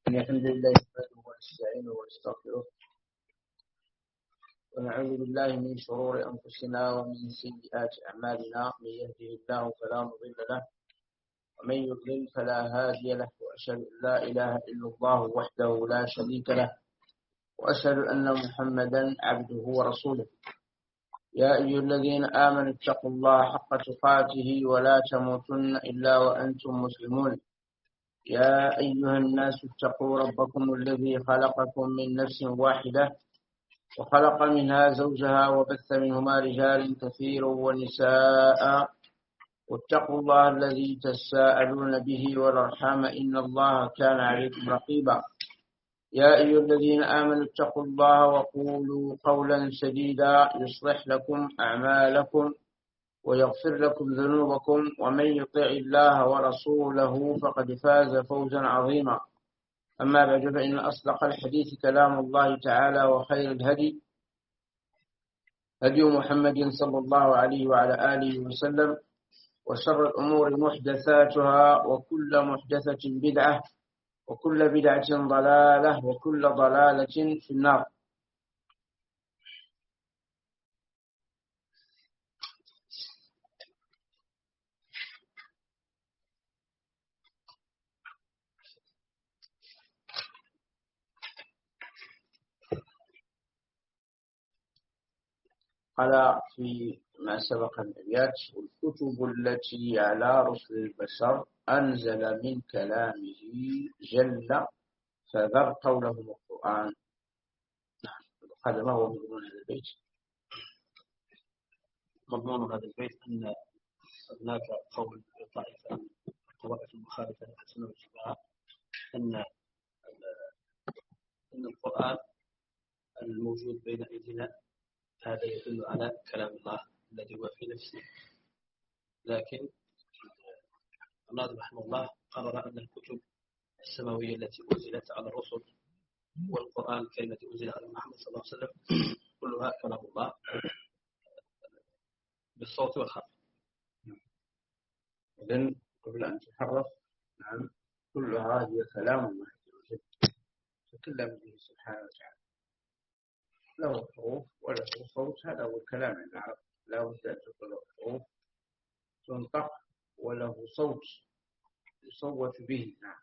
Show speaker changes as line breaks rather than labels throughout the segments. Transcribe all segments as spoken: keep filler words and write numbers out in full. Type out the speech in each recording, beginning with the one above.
الحمد لله نحمده ونستعينه ونستغفره ونعوذ بالله من شرور أنفسنا ومن سيئات أعمالنا. من يهده الله فلا مضل له ومن يضلل فلا هادي له، وأشهد أن لا إله إلا الله وحده لا شريك له، وأشهد أن محمدا عبده ورسوله. يا أيها الذين آمنوا اتقوا الله حق تقاته ولا تموتن إلا وأنتم مسلمون. يا أيها الناس اتقوا ربكم الذي خلقكم من نفس واحدة وخلق منها زوجها وبث منهما رجالا كثيرا ونساء، واتقوا الله الذي تساءلون به والأرحام إن الله كان عليكم رقيبا. يا أيها الذين آمنوا اتقوا الله وقولوا قولا سديدا يصلح لكم أعمالكم ويغفر لكم ذنوبكم، ومن يطع الله ورسوله فقد فاز فوزا عظيما. أما بعد، فإن أصدق الحديث كلام الله تعالى، وخير الهدي هدي محمد صلى الله عليه وعلى آله وسلم، وشر الأمور محدثاتها، وكل محدثة بدعة، وكل بدعة ضلالة، وكل ضلالة في النار. قال في ما سبق الأبيات: والكتب التي على رسل البشر أنزل من كلامه جل فذر قولهم القرآن. هذا ما هو مضمون هذا البيت؟
مضمون هذا البيت أن هناك قول طائفة من الطوائف المخالفة للسنة والجماعة أن أن القرآن الموجود بين أيدينا هذا يدل على كلام الله الذي هو في نفسه، لكن الناظم رحمه الله قرر أن الكتب السماوية التي أنزلت على الرسل والقرآن الكريم الذي أنزل على محمد صلى الله عليه وسلم كلها كلام الله بالصوت والخط.
إذن قبل أن تحرف، نعم، كلها هي كلام الله عز وجل، تكلم به سبحانه وتعالى، له حروف وله صوت. هذا هو الكلام عند العرب، لا بد أن تكون له حروف تنطق وله صوت يصوت به. نعم.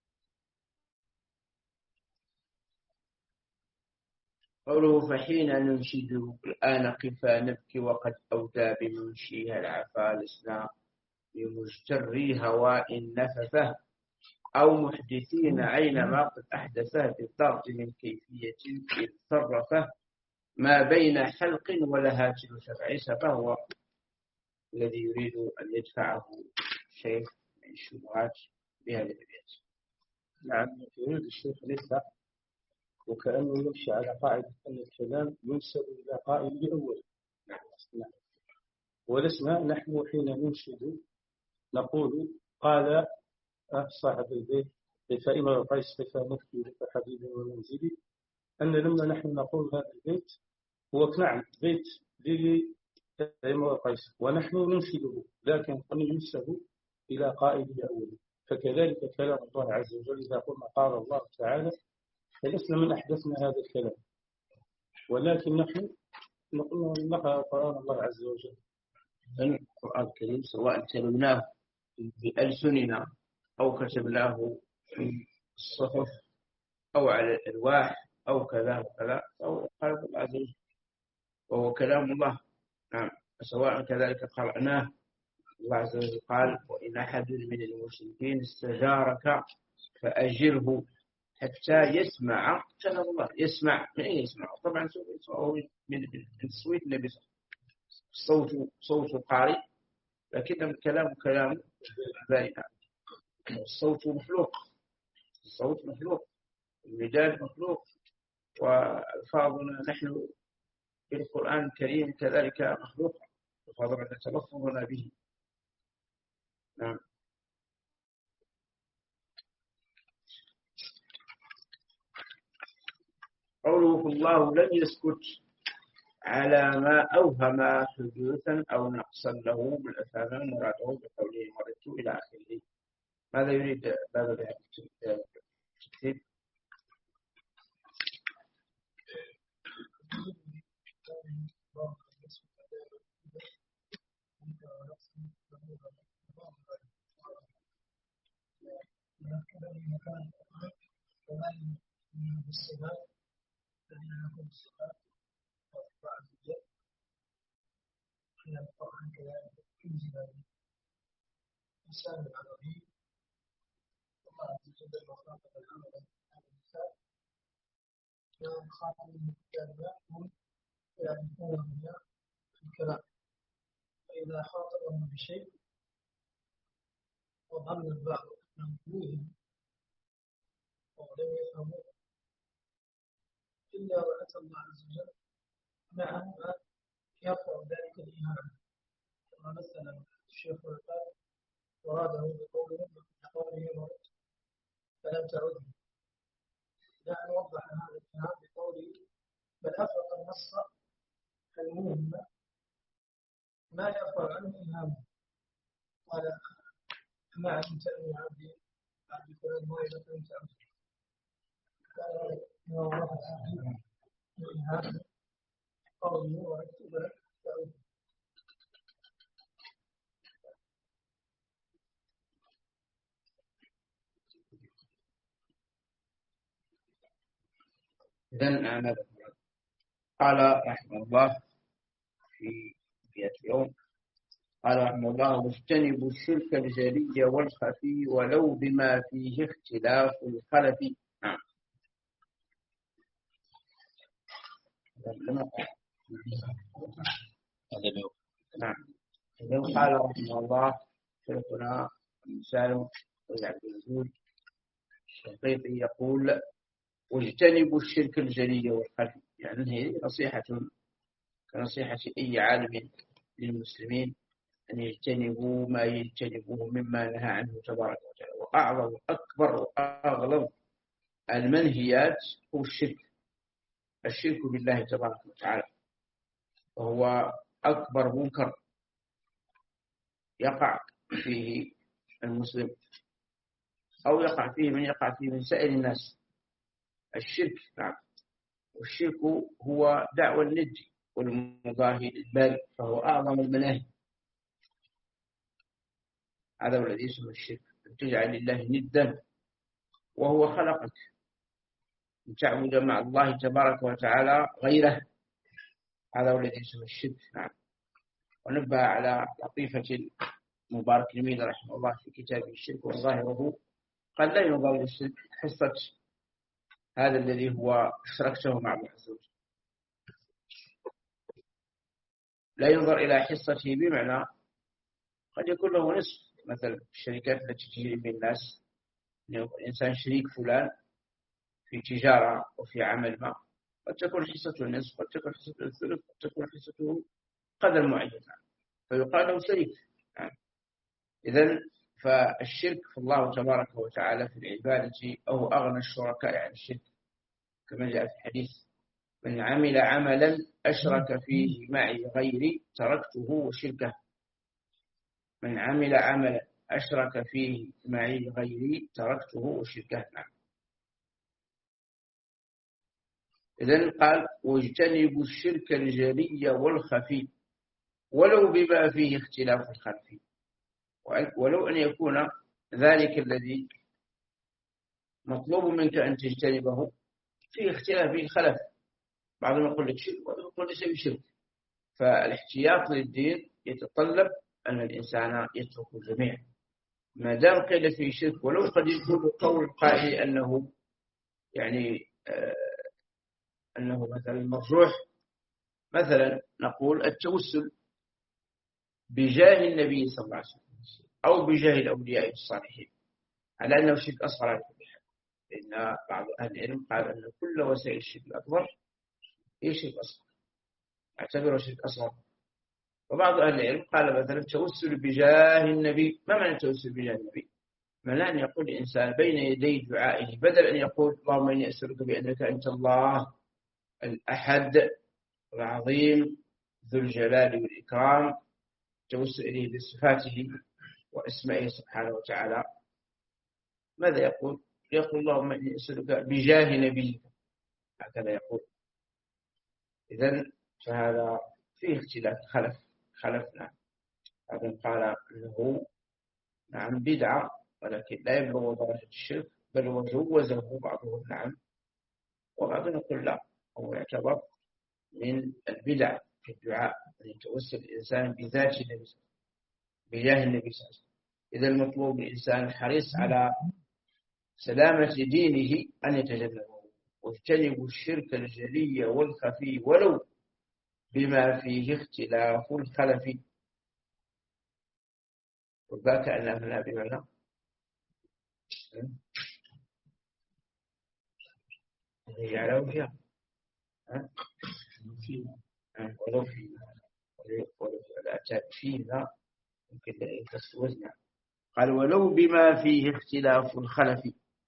قوله: فحين ننشده الآن قفا نبكي وقد أودى بمنشيها العفا لسنا بمجتري هواء نفثه أو محدثين عينما قد أحدثه بالضرب من كيفية إذ صرفه ما بين حلق ولهات شرعيسة. فهو الذي يريد أن يدفعه الشيخ من الشبهات بهذه الأبيات.
نعم، يريد الشيخ لسه وكأنه يمشي على قاعدة أن الكلام ينسب إلى قائل أول. نعم. ولسنا نحن حين ننشد نقول قال صاحب البيت فإما القيس فنكفي فحبيب ومنزلي، أن لما نحن نقول هذا البيت هو نعم بيت لإما القيس ونحن ننشده، لكن قد ينسب إلى قائل أول. فكذلك كلام الله عز وجل إذا قلنا قال الله تعالى فلسنا من أحدثنا هذا الكلام، ولكن نحن نقول نقرأ قرآن الله عز وجل.
القرآن الكريم سواء تلوناه بألسننا أو كتبناه في الصحف أو على الألواح أو كذا وكذا، أو قال الله عز وجل وهو كلام الله. نعم. سواء كذلك قرأناه، الله عز وجل قال: وإن أحد من المشركين استجارك فأجره حتى يسمع كلام الله. يسمع من أين يسمع؟ طبعا يسمعه من صوت النبي، صوت صوت القارئ، لكن الكلام كلام بارئ. الصوت مخلوق، الصوت مخلوق، المداد مخلوق، وألفاظنا نحن في القرآن الكريم كذلك مخلوق، ألفاظنا تلفظنا به. نعم. قوله: الله لم يسكت على ما أوهم حدوثا أو نقصا له بالأثام مراده بقوله مرت إلى آخره. ماذا يريد باب التكتيب؟
الذين كانوا القرآن ومن بالصفات الذين لهم الصفات والله عز وجل أن القرآن كذلك ينزل لسان العربي الله عز وجل وخاطب العمل هذا اللسان ومن خاطب الكلمات هم يعرفون بها في الكلام فإذا خاطبهم بشيء وظن البعض أنهم فيهم ولم يفهموه إلا وأتى الله عز وجل مع ما يرفع ذلك الإيمان كما مثلا الشيخ قال وراده بقوله بقوله مرد فلم تعده لا نوضح هذا الكلام بقوله بل أفرق النص المهم ما يرفع عنه إيهامه قال ما علمت أن عبدي عبدي فلان ما إذا فلم تعده قال إن الله العظيم وإيهامه قوله ورد فلم تعده
إذن أنا قال رحمه الله في مئة يوم قال رحمه الله واجتنبوا الشرك الجلي والخفي ولو بما فيه اختلاف الخلف. نعم. نعم. إذن قال رحمه الله شيخنا سالم عبد الوجود الشنقيطي يقول واجتنبوا الشرك الجلي والخفي، يعني هي نصيحة كنصيحة أي عالم للمسلمين أن يجتنبوا ما يجتنبوه مما نهى عنه تبارك وتعالى. وأعظم أكبر وأغلب المنهيات هو الشرك الشرك بالله تبارك وتعالى، وهو أكبر منكر يقع فيه المسلم أو يقع فيه من يقع فيه من سائر الناس. الشرك نعم. والشرك هو دعوى الند والمضاهي للبارئ، فهو أعظم المناهي. هذا هو الذي اسمه الشرك، أن تجعل لله ندا وهو خلقك، أن تعبد مع الله تبارك وتعالى غيره. هذا هو الذي اسمه الشرك. نعم. ونبه على لطيفة مبارك الميل رحمه الله في كتابه الشرك وظاهره، قال لا ينظر للشرك حصة هذا الذي هو اشركته مع الله عز وجل، لا ينظر إلى حصته، بمعنى قد يكون له نصف. مثلا الشركات التي تجري بين الناس، الإنسان شريك فلان في تجارة وفي عمل ما، قد تكون حصته النصف، قد تكون حصته الثلث، قد تكون حصته قدر معين، فيقال له شريك. إذن فالشرك في الله تبارك وتعالى في العبادة أو أغنى الشركاء عن الشرك، كما جاء في الحديث من عمل عملا أشرك فيه معي غيري تركته وشركه. من عمل عملا أشرك فيه معي غيري تركته وشركه. نعم. إذن قال واجتنبوا الشرك الجلي والخفي ولو بما فيه اختلاف الخلف، ولو أن يكون ذلك الذي مطلوب منك أن تجتنبه فيه اختلاف في الخلف، بعضهم يقول لك شرك وبعضهم يقول لك شرك. فالاحتياط للدين يتطلب أن الإنسان يترك الجميع ما دام قيل فيه شرك، ولو قد يكون قول القائل أنه يعني آه أنه مثلا مرجوح. مثلا نقول التوسل بجاه النبي صلى الله عليه وسلم أو بجاه الأولياء الصالحين على أنه شرك أصغر على كل حال، لأن بعض أهل العلم قال أن كل وسائل الشرك الأكبر هي شرك أصغر، اعتبره شرك أصغر. وبعض أهل العلم قال مثلا التوسل بجاه النبي. ما معنى التوسل بجاه النبي؟ معنى أن يقول الإنسان بين يدي دعائه بدل أن يقول اللهم إني أسألك بأنك أنت الله الأحد العظيم ذو الجلال والإكرام، توسل إليه بصفاته واسمائه سبحانه وتعالى. ماذا يقول؟ يقول اللهم إني أسألك بجاه نبيك، هكذا يقول. إذن فهذا فيه اختلاف خلف خلفنا. هذا قال أنه نعم بدعة ولكن لا يبلغ درجة الشرك، بل وجوزه بعضهم نعم وبعضهم يقول لا، هو يعتبر من البدع في الدعاء أن يتوسل الإنسان بذات النبي بجاه النبي صلى الله عليه وسلم. إذا المطلوب الإنسان الحريص على سلامة دينه أن يتجنبه واجتنبوا الشرك الجلي والخفي ولو بما فيه اختلاف الخلف. وذاك أن أهلنا بمعنى هي على وجهها ولو فينا ولو الأتاك فينا ممكن تستوزنا. قال ولو بما فيه اختلاف الخلف.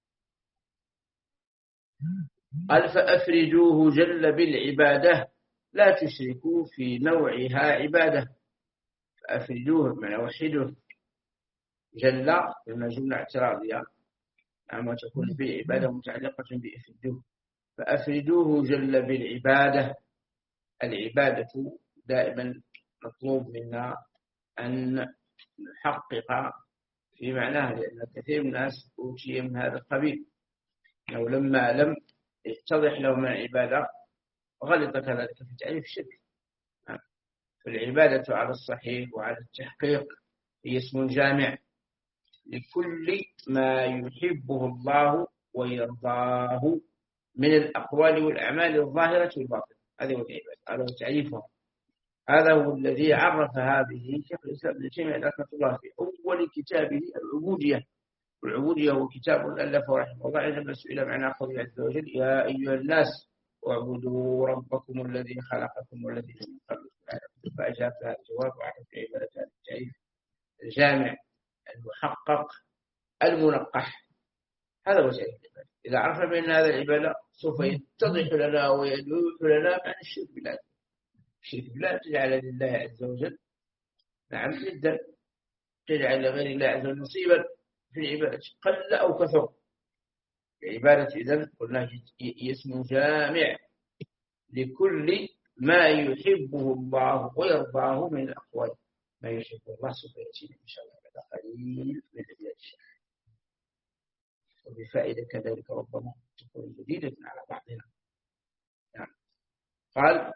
قال فأفردوه جل بالعبادة لا تشركوا في نوعها عبادة. فأفردوه من وحده جل لما جملة اعتراضية عما تكون به عبادة متعلقة بأفردوه. فأفردوه جل بالعبادة. العبادة دائما مطلوب منا أن نحقق في معناها، لأن كثير من الناس أوتي من هذا القبيل أو لما لم يتضح لهم العبادة غلط كذلك في تعريف الشرك. فالعبادة على الصحيح وعلى التحقيق هي اسم جامع لكل ما يحبه الله ويرضاه من الأقوال والأعمال الظاهرة والباطنة. هذا هو العبادة، هذا هو تعريفها. هذا هو الذي عرف هذه شيخ الإسلام ابن تيمية رحمه الله في أول كتابه العبودية. والعبودية هو كتاب ألفه رحمه الله عندما سئل معنى قوله عز وجل يا أيها الناس واعبدوا ربكم الذي خلقكم والذي من قبلكم فأجاب هذا الجواب وعرف عبادة هذا التعريف الجامع المحقق المنقح. هذا هو تعريف العبادة. إذا عرفنا بأن هذا العبادة سوف يتضح لنا ويدوح لنا معنى الشرك بالله. الشرك بالله تجعل لله عز وجل نعم جدا، تجعل لغير الله عز وجل نصيبا في العبادة قل أو كثر. العبادة إذن قلنا اسم جامع لكل ما يحبه الله ويرضاه من الأقوال. ما يحبه الله سوف يأتينا إن شاء الله بعد قليل من أبيات الشيخ، وبفائدة كذلك ربما تكون جديدة على بعضنا. يعني قال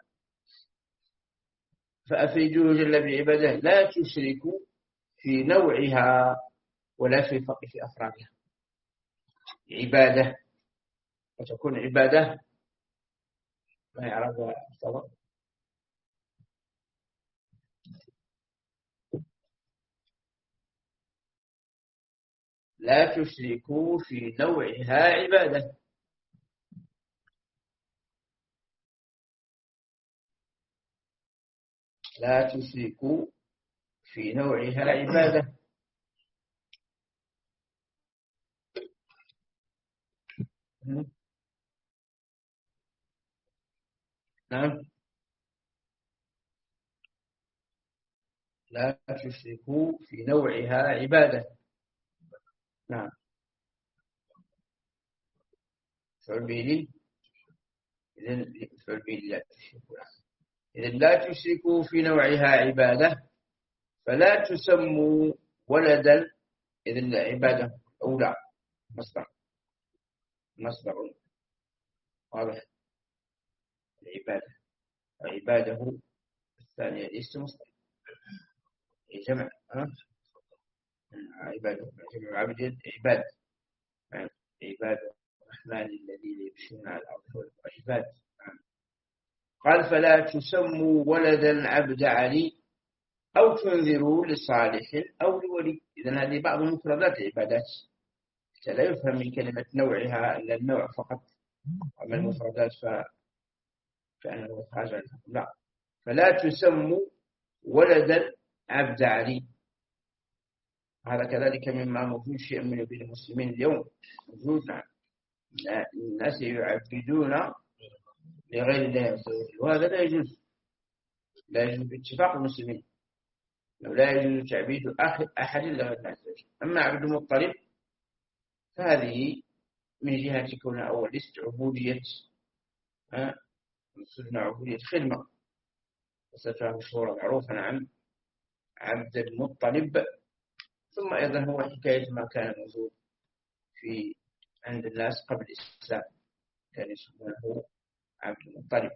فأفيدوه جل بعباده لا تشركوا في نوعها ولا في الفقه في أفرادها. عبادة وتكون عبادة ما يعرفها الصلاة لا تشركوا في نوعها عبادة. لا تشركوا في نوعها عبادة. نعم لا تشركوا في نوعها عبادة. نعم فعبيلي إذن فعبيلي لا تشركوا. إذن لا تشركوا في نوعها عبادة فلا تسموا ولدا. إذن العبادة أولى مصدر مصدر واضح. العبادة وعباده الثانية ليس مصدر جمع عباده جمع عبد عباد عباد الرحمن الذين يمشون على الأرض والعباد. قال فلا تسموا ولدا عبد علي أو تنذروا لصالح أو لولي. إذن هذه بعض مفردات العبادات لا يفهم من كلمة نوعها إلا النوع فقط، ومن المفردات فأنه خارج لا. فلا تسموا ولدا عبد علي. هذا كذلك مما موجود شيء من بين المسلمين اليوم موجود. نعم الناس يعبدون لغير الله عز وجل وهذا لا يجوز، لا يجوز باتفاق المسلمين، لا يجوز تعبيد أحد لغير الله عز وجل. أما عبد المطلب فهذه من جهة كونها أول لست عبودية صرنا عبودية خدمة وستفهم مشهورة معروفة. نعم عبد المطلب ثم أيضا هو حكاية ما كان موجود في عند الناس قبل الإسلام، كان يسمونه عبد المطلب.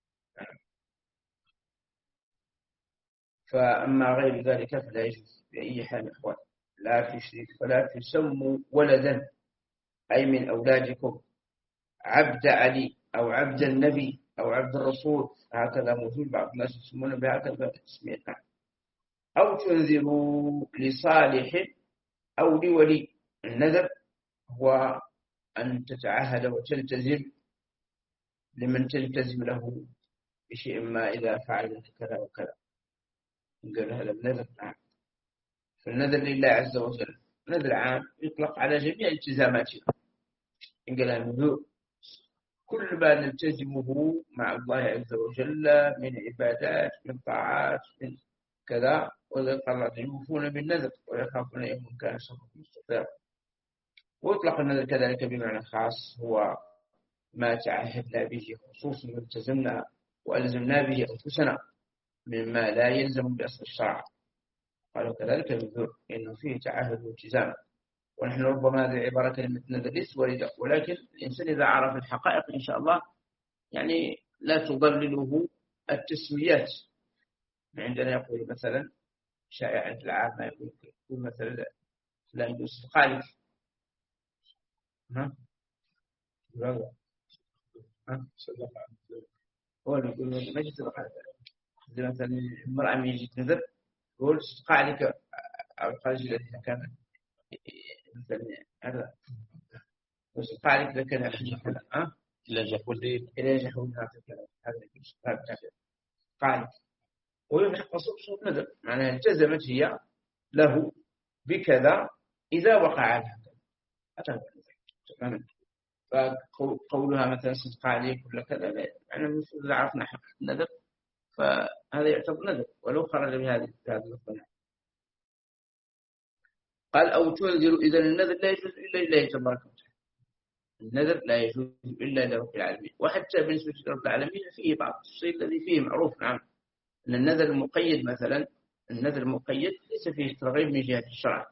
فأما غير ذلك فلا يجوز بأي حال إخوان، لا تشرك ولا تسموا ولدا أي من أولادكم عبد علي أو عبد النبي أو عبد الرسول، هكذا موجود بعض الناس يسمونه بهكذا اسمين، أو تنذروا لصالح أو لولي. النذر هو أن تتعهد وتلتزم لمن تلتزم له بشيء ما إذا فعل كذا وكذا، قال هذا النذر. نعم، فالنذر لله عز وجل نذر عام يطلق على جميع التزاماتنا، إن قال النذور كل ما نلتزمه مع الله عز وجل من عبادات من طاعات من كذا، وذلك الله يوفون بالنذر ويخافون يوم كان شره مستطيرا. ويطلق النذر كذلك بمعنى خاص، هو ما تعهدنا به خصوصا والتزمنا وألزمنا به أنفسنا مما لا يلزم بأصل الشرع. قالوا كذلك بالنذر إنه فيه تعهد والتزام، ونحن ربما هذه عبارة كلمة نذر ليس واردة، ولكن الإنسان إذا عرف الحقائق إن شاء الله يعني لا تضلله التسميات. عندنا يقول مثلا شائع عند العامة يقول مثلا لا يجوز قالك، ها ها ها هو يقول ما يجوز قالك. مثلا المرأة من يجي تنذر يقول قالك أو الخارج الذي كان مثلا هذا قالك لكن ها
إلى جحول الليل
إلى جحول هذا الكلام هذا يجوز قالك، ويلحق صوت نذر معناها التزمت هي له بكذا إذا وقع عليها هذا هو. فقولها مثلا صدق عليك ولا كذا يعني المفروض إذا عرفنا حق النذر فهذا يعتبر نذر ولو خرج بهذه هذه الصنعة. قال أو تنذر إذا النذر لا يجوز إلا لله تبارك وتعالى، النذر لا يجوز إلا لرب العالمين. وحتى بالنسبة لرب العالمين فيه بعض الشيء الذي فيه معروف. نعم، أن النذر المقيد مثلا، النذر المقيد ليس فيه ترغيب من جهة الشرع.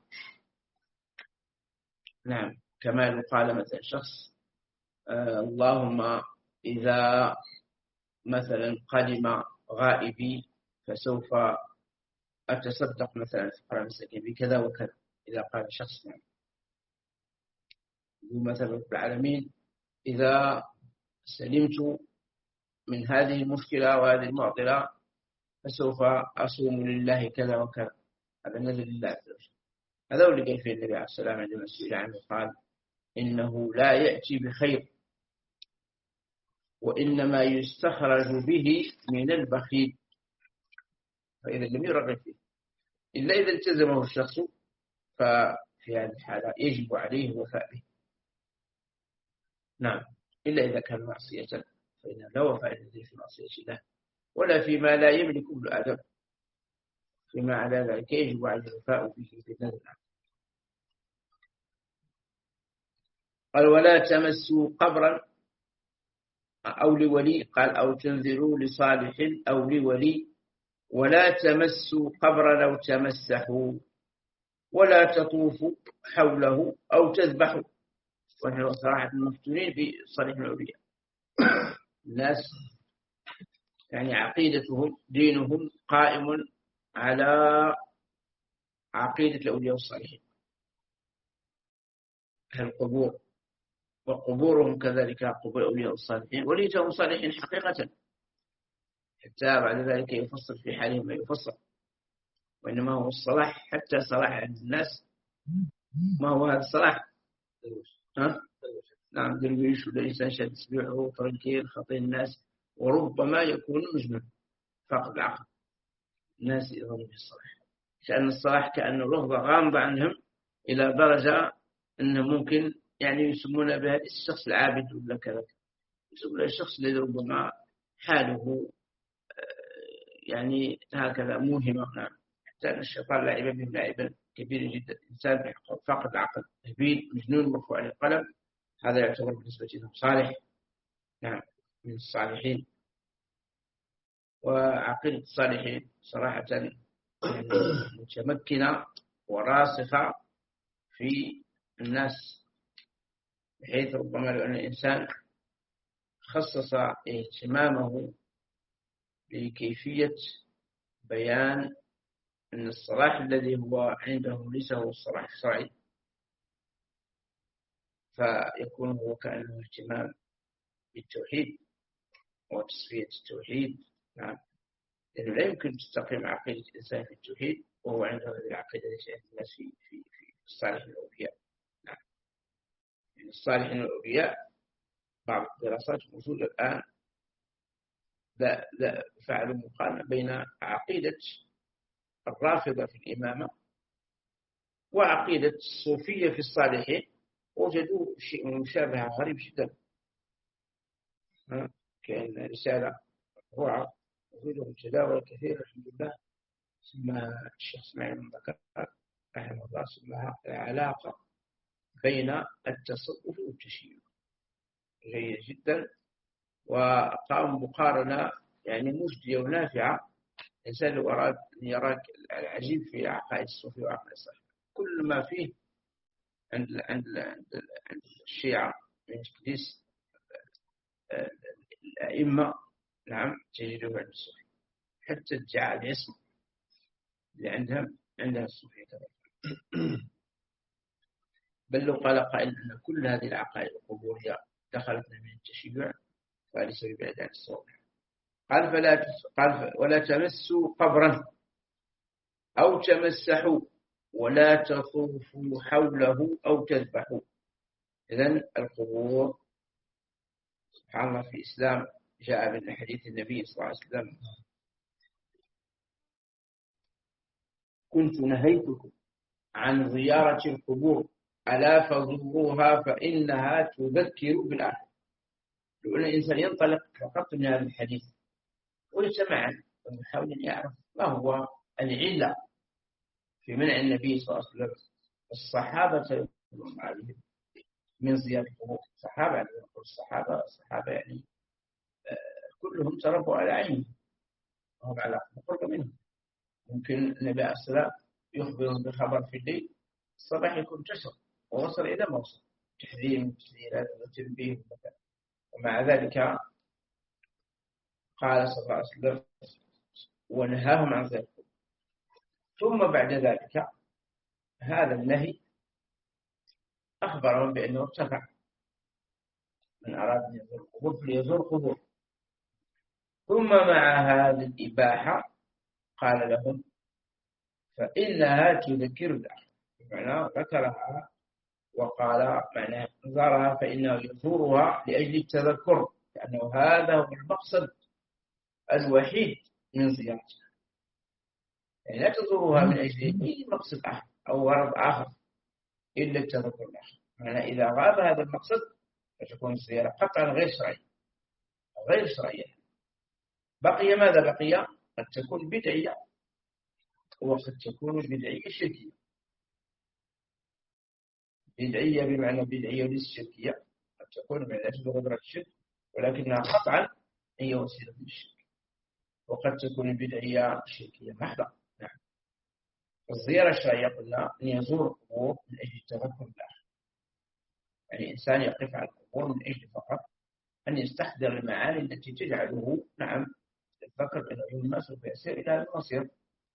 نعم، كما يقال مثلا شخص آه اللهم إذا مثلا قدم غائبي فسوف أتصدق مثلا فقراء مساكين بكذا وكذا، إذا قال شخص نعم مثلا رب العالمين إذا سلمت من هذه المشكلة وهذه المعضلة فسوف أصوم لله كذا وكذا، هذا نذر لله عز وجل. هذا هو اللي قال فيه النبي عليه السلام عندما سئل عنه قال إنه لا يأتي بخير وإنما يستخرج به من البخيل، فإذا لم يرغب فيه إلا إذا التزمه الشخص ففي هذه الحالة يجب عليه الوفاء به. نعم، إلا إذا كان معصية فإنه لا وفاء له في معصية الله ولا فيما لا يملك ابن آدم، فيما على ذلك يجب عليه الوفاء به بالنذر. قال ولا تمسوا قبرا أو لولي، قال أو تنذروا لصالح أو لولي، ولا تمسوا قبرا أو تمسحوا، ولا تطوفوا حوله أو تذبحوا. ونحن صراحة المفتونين في صالح الأولياء، الناس يعني عقيدتهم دينهم قائم على عقيدة الأولياء الصالحين أهل القبور، وقبورهم كذلك قبور الأولياء الصالحين وليتهم صالحين حقيقة، حتى بعد ذلك يفصل في حالهم ما يفصل. وإنما هو الصلاح حتى صلاح عند الناس، ما هو هذا الصلاح؟ ها؟ نعم، درويش ولا إنسان شاد سبيعه ترنكير خطي الناس، وربما يكون مجنون فقد العقل. الناس يظن بالصلاح كأن الصلاح كأنه لحظة غامضة عنهم إلى درجة أنه ممكن يعني يسمون بها الشخص العابد ولا كذا، يسمون الشخص الذي ربما حاله يعني هكذا موهمة. نعم، حتى أن الشيطان لعب بهم لعبا كبيرا جدا. إنسان فقد العقل هبيل مجنون مرفوع عن القلم، هذا يعتبر بالنسبة لهم صالح، نعم من الصالحين. وعقيدة الصالحين صراحة يعني متمكنة وراسخة في الناس، بحيث ربما لو أن الإنسان خصص اهتمامه بكيفية بيان أن الصلاح الذي هو عنده ليس هو الصلاح الشرعي، فيكون هو كأنه اهتمام بالتوحيد وتصفية التوحيد. نعم، لأنه لا يمكن تستقيم عقيدة الإنسان في التوحيد وهو عنده هذه العقيدة التي عند الناس في في في الصالحين الأولياء. نعم، يعني الصالحين الأولياء بعض الدراسات موجودة الآن لا لا فعلوا مقارنة بين عقيدة الرافضة في الإمامة وعقيدة الصوفية في الصالحين، وجدوا شيء مشابه غريب جدا. كأن رسالة روعة وجدوا متداولة كثيرة الحمد لله، اسمها الشيخ اسماعيل بن بكر رحمه الله، اسمها العلاقة بين التصوف والتشيع، جيد جدا، وقام مقارنة يعني مجدية ونافعة. الإنسان لو أراد أن يراك العجيب في عقائد الصوفية وعقائد الصحيح، كل ما فيه عند عند عند الشيعة من تقديس الأئمة، نعم، تجده عند الصوفية، حتى ادعاء الاسم اللي عندهم عندها الصوفية كذلك. بل لو قال قائل أن كل هذه العقائد القبورية دخلت من التشيع فليس ببعد عن الصواب. قال فلا قال ولا تمسوا قبرا أو تمسحوا ولا تطوفوا حوله أو تذبحوا. إذن القبور سبحان الله في الإسلام جاء من حديث النبي صلى الله عليه وسلم: كنت نهيتكم عن زيارة القبور ألا فزوروها فإنها تذكر بالآخرة. لو أن الإنسان ينطلق فقط من هذا الحديث ويسمع ويحاول أن يعرف ما هو العلة في منع النبي صلى الله عليه وسلم الصحابة عليهم من زيارة القبور. الصحابة يعني الصحابة الصحابة يعني كلهم تربوا على عينه وهم على قرب منهم. ممكن النبي عليه السلام يخبر بخبر في الليل، الصباح يكون انتشر ووصل إلى ما وصل، تحذير من تحذيرات وتنبيه، ومع ذلك قال صلى الله عليه وسلم ونهاهم عن ذلك. ثم بعد ذلك هذا النهي أخبرهم بأنه ارتفع، من أراد أن يزور القبور فليزور القبور. ثم مع هذه الإباحة قال لهم فإنها تذكر الآخرة، بمعنى ذكرها وقال معنى زارها فإنه يزورها لأجل التذكر، لأنه هذا هو المقصد الوحيد من زيارتها. يعني لا تزورها من أجل أي مقصد آخر أو غرض آخر إلا التذكر الآخر. معنى إذا غاب هذا المقصد فتكون الزيارة قطعا غير شرعية غير شرعية. بقي ماذا بقي؟ قد تكون بدعية وقد تكون بدعية شركية. بدعية بمعنى بدعية ليس شركية، قد تكون من أجل غبرة الشرك ولكنها قطعا هي وسيلة للشرك، وقد تكون البدعية شركية محضة. نعم. الزيارة الشرعية قلنا أن يزور القبور من أجل التذكر بالآخرة، يعني إنسان يقف على القبور من أجل فقط أن يستحضر المعاني التي تجعله نعم يتذكر بأنه يوم سوف يسير إلى هذا المصير.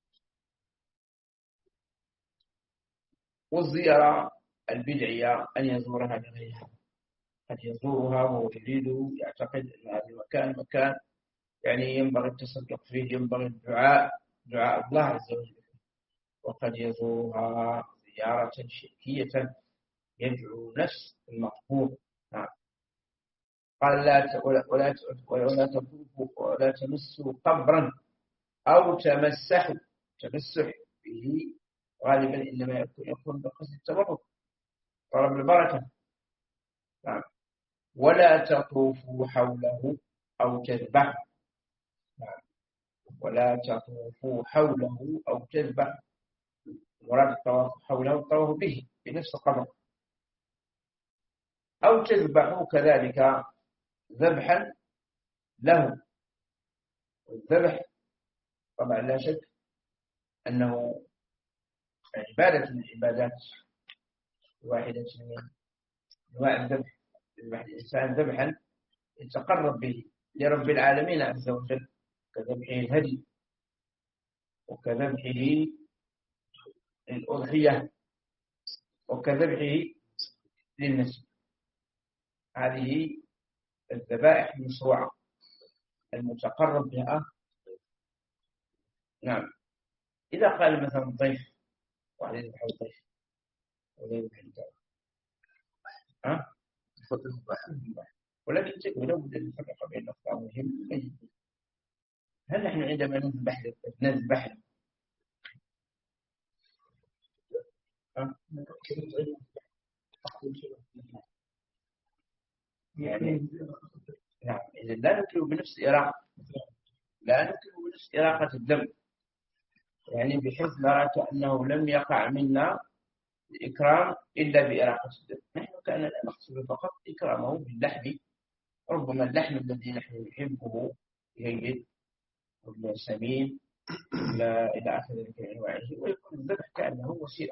والزيارة البدعية أن يزورها لغيرها، قد يزورها وهو يريد يعتقد أن هذا المكان مكان يعني ينبغي التصدق فيه، ينبغي الدعاء دعاء الله عز وجل، وقد يزورها زيارة شركية يدعو نفس المقبور. نعم. قال لا ولا ولا ولا تطوفوا ولا تمسوا قبرا أو تمسحوا. تمسح به غالبا إنما يكون يكون بقصد التبرك طلب البركة. نعم. ولا تطوفوا حوله أو تذبحوا. نعم. ولا تطوفوا حوله أو تذبحوا. مراد الطواف حوله الطواف به بنفس القبر، أو تذبحوا كذلك ذبحا له. والذبح طبعا لا شك أنه عبادة من العبادات واحدة من أنواع الذبح، يذبح الإنسان ذبحا يتقرب به لرب العالمين عز وجل، كذبحه الهدي وكذبحه الأضحية وكذبحه للنسب. هذه الذبائح المشروعة المتقرب بها. نعم. إذا قال مثلا الضيف واحد يذبح الضيف ولا يذبح الدار ها ولكن تقول لابد أن نفرق بين الأخطاء مهم. هل نحن عندما نذبح نذبح يعني نعم إذا لا نكله بنفس إراقة لا نكله بنفس إراقة الدم، يعني بحيث نرى كأنه لم يقع منا الإكرام إلا بإراقة الدم. نحن كأننا نقصد فقط إكرامه باللحم، ربما اللحم الذي نحن نحبه جيد ولا سمين إلى آخر ذلك أنواعه، ويكون الذبح كأنه وسيلة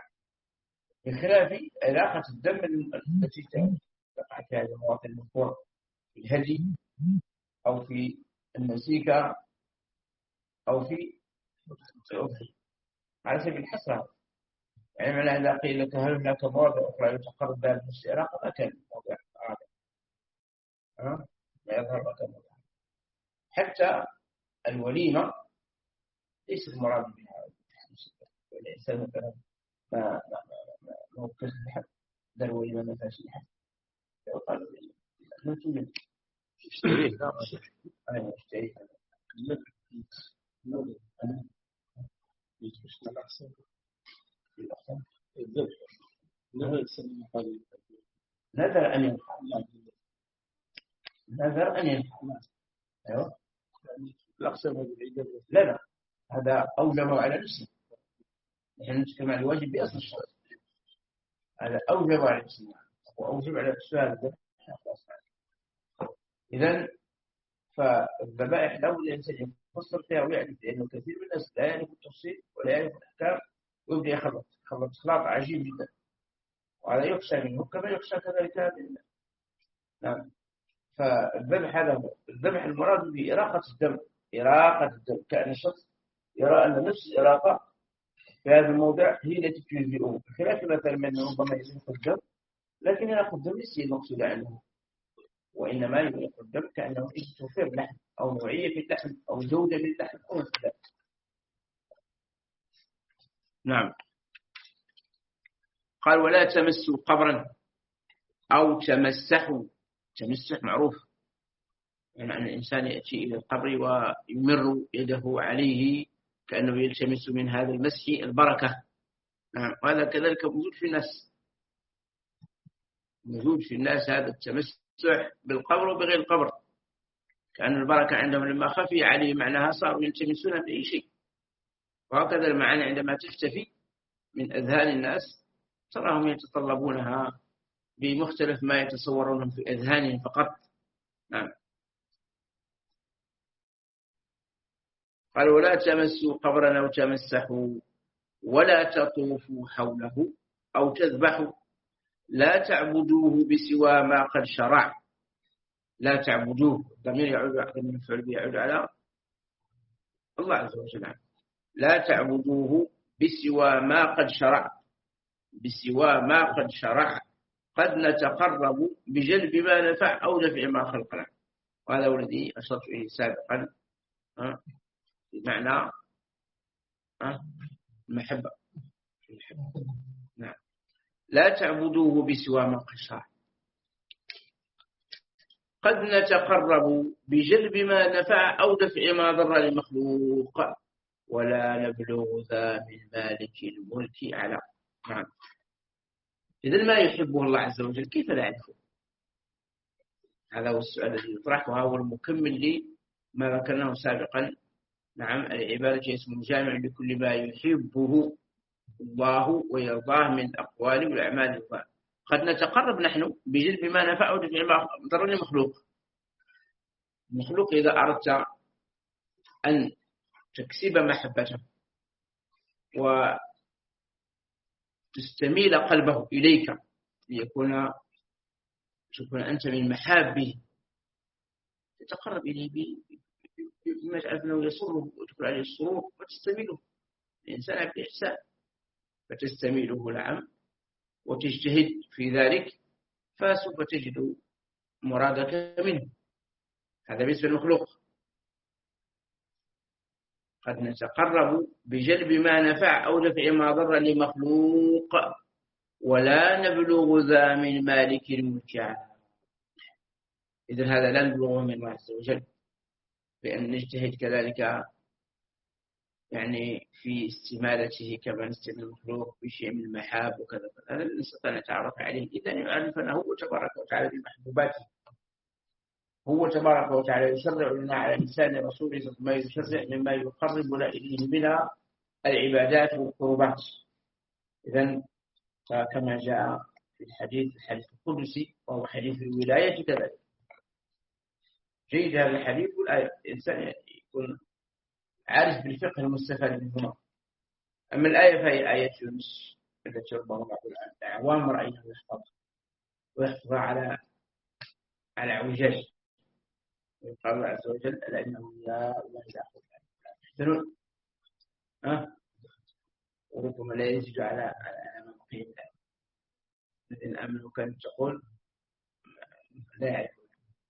بخلاف علاقة الدم التي تقع في هذا المواطن المذكور في الهدي أو في النسيكة أو في الأضحية على سبيل الحصر. يعني معنى إذا قيل لك هل هناك مواضع أخرى يتقرب بها بنفس العلاقة ما كان موضع هذا ها ما يظهر لك موضع. حتى الوليمة ليس المراد بها الإنسان مثلا ما ما ما ما هو كسب الحد در وليمة ما فيهاش الحد لو قال ما توجد اشتريه لا أنا اشتريه أنا أنا يتوشنا الأحسن الأحسن الذبح نذر سنة قليل نذر أن ينفع نذر أن ينفع أيوة الأحسن لا لا هذا أوجب على نفسه. نحن نتكلم عن الواجب بأصل الشرط، هذا أوجب على نفسه وأوجب على السؤال. إذن فالذبائح لابد الإنسان يفصل فيها ويعرف، لأنه كثير من الناس لا يعرف التفصيل ولا يعرف الأحكام ويبدأ يخلط خلط خلاط عجيب جدا، وهذا يخشى منه كما يخشى كذلك منه. نعم. فالذبح هذا هو الذبح المراد بإراقة الدم، إراقة الدم كأن الشخص يرى أن نفس الإراقة في هذا الموضع هي التي تجزئه، بخلاف مثلا من ربما يزيق الدم لكن يراقة الدم ليس المقصود عنه، وإنما يراقة الدم كأنه توفير لحم أو نوعية في اللحم أو جودة للحم أو الخلاف. نعم. قال ولا تمسوا قبرا أو تمسحوا. تمسح معروف يعني أن الإنسان يأتي إلى القبر ويمر يده عليه كأنه يلتمس من هذا المسح البركة. نعم. وهذا كذلك موجود في الناس، موجود في الناس هذا التمسح بالقبر وبغير القبر، كأن البركة عندهم لما خفي عليه معناها صاروا يلتمسونها بأي شيء. وهكذا المعاني عندما تختفي من أذهان الناس تراهم يتطلبونها بمختلف ما يتصورونه في أذهانهم فقط. نعم. قال ولا تمسوا قبرا أو تمسحوا ولا تطوفوا حوله أو تذبحوا لا تعبدوه بسوى ما قد شرع. لا تعبدوه الضمير يعود المفعول يعود على الله عز وجل. لا تعبدوه بسوى ما قد شرع، بسوى ما قد شرع قد نتقرب بجلب ما نفع أو دفع ما خلقنا. وهذا هو الذي أشرت إليه سابقا بمعنى المحبة. نعم. لا تعبدوه بسوى ما قد شرع قد نتقرب بجلب ما نفع أو دفع ما ضر للمخلوق ولا نبلغ ذا من مالك الملك على. نعم. إذن ما يحبه الله عز وجل كيف لا يعرفه؟ هذا هو السؤال الذي يطرح، وهو المكمل لما ذكرناه سابقا. نعم. العبادة اسم جامع لكل ما يحبه الله ويرضاه من الأقوال والأعمال. قد نتقرب نحن بجلب ما نفع ودفع ما ضر للمخلوق. المخلوق إذا أردت أن تكسب محبته تستميل قلبه إليك ليكون تكون أنت من محابه، تتقرب إليه بما يجعل أنه يسره وتكون عليه السرور وتستميله. الإنسان عبد الإحسان فتستميله نعم وتجتهد في ذلك فسوف تجد مرادك منه. هذا بالنسبة للمخلوق. قد نتقرب بجلب ما نفع أو دفع ما ضر لمخلوق ولا نبلغ ذا من مالك الملك. إذن هذا لا نبلغه من الله عز وجل، بأن نجتهد كذلك يعني في استمالته كما نستمل المخلوق بشيء من المحاب وكذا. هذا نستطيع نتعرف عليه إذا نعرف أنه هو تبارك وتعالى بمحبوباته. هو تبارك وتعالى يشرع لنا على لسان رسوله ما يشرع مما يقربنا إليه من العبادات والقربات. إذن كما جاء في الحديث الحديث القدسي وهو حديث الولاية كذلك. جيد هذا الحديث والآية الإنسان يكون عارف بالفقه المستفاد منهما. أما الآية فهي آية يونس التي ربما بعض الأعوام رأينا يحفظ ويحفظ على على اعوجاج. قال الله عز وجل ألا إنه لا الله لا يحسنون ها وربما لا يزيد على على ما قيل الذين آمنوا كانت تقول لا يعرفون.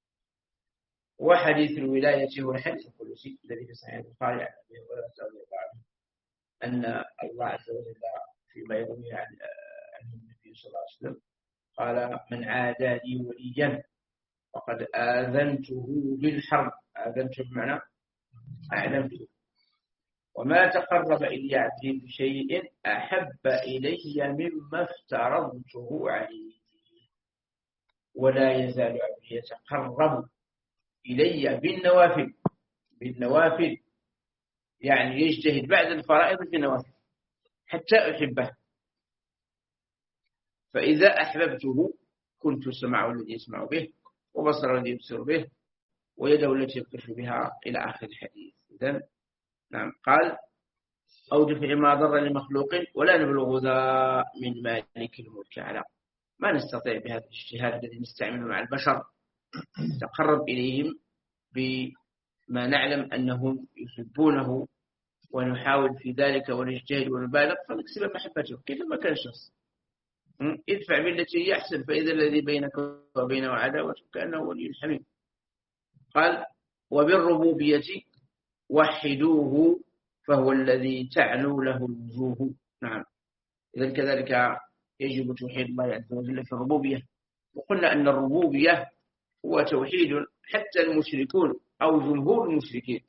وحديث الولاية هو الحديث القدسي الذي في صحيح البخاري عن أبي هريرة رضي الله عنه أن الله عز وجل فيما يروي عن النبي صلى الله عليه وسلم قال من عادى لي وليا فقد آذنته بالحرب. آذنته بمعنى أعلمته. وما تقرب إلي عبدي بشيء أحب إلي مما افترضته عليه ولا يزال عبدي يتقرب إلي بالنوافل. بالنوافل يعني يجتهد بعد الفرائض في النوافل حتى أحبه. فإذا أحببته كنت سمعه الذي يسمع به وبصر الذي يبصر به ويده التي يبطش بها إلى آخر الحديث. إذن نعم قال أو دفع ما ضر لمخلوق ولا نبلغ ذا من مالك الملك على. ما نستطيع بهذا الاجتهاد الذي نستعمله مع البشر نتقرب إليهم بما نعلم أنهم يحبونه ونحاول في ذلك ونجتهد ونبالغ فنكسب محبته. كيف ما كان الشخص ادفع بالتي هي أحسن فإذا الذي بينك وبينه عداوة كأنه ولي حميم. قال وبالربوبية وحدوه فهو الذي تعلو له الوجوه. نعم إذن كذلك يجب توحيد الله عز وجل في الربوبية. وقلنا أن الربوبية هو توحيد حتى المشركون أو جمهور المشركين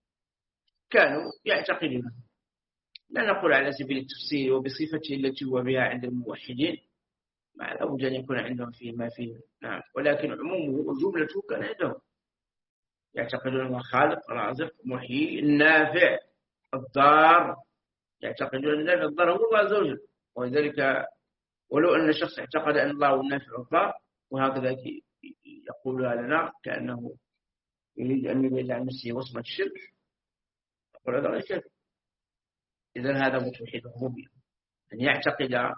كانوا يعتقدون. لا نقول على سبيل التفسير وبصفته التي هو بها عند الموحدين مع الأوجه أن يكون عندهم فيه ما فيه. نعم ولكن عمومه وجملته كان عندهم يعتقدون أنه خالق رازق محيي النافع الضار. يعتقدون أن النافع الضار هو الله عز وجل. ولذلك ولو أن الشخص اعتقد أن الله هو النافع الضار وهكذا يقولها لنا كأنه يريد أن يبعد عن نفسه وصمة الشرك يقول هذا غير كافر. إذن هذا هو توحيد الربوبية أن يعتقد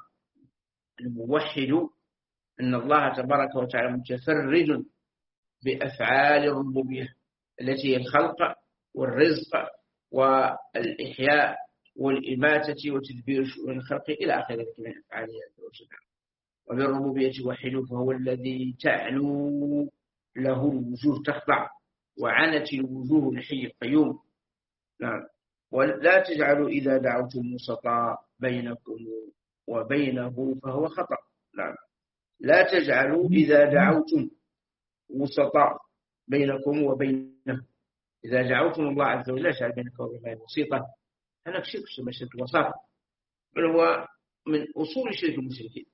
الموحد أن الله تبارك وتعالى متفرد بأفعال الربوبية التي هي الخلق والرزق والإحياء والإماتة وتدبير شؤون الخلق إلى آخر ذلك من أفعاله عز وجل. وبالربوبية وحده فهو الذي تعلو له الوجوه تخضع وعنت الوجوه الحي القيوم. نعم ولا تجعلوا إذا دعوتم وسطا بينكم وبينه فهو خطأ. نعم لا تجعلوا إذا دعوتم وسطا بينكم وبينه. إذا دعوتم الله عز وجل اجعل بينك وبين وسيطة. هذا شرك شرك الوساطة بل هو من أصول شرك المشركين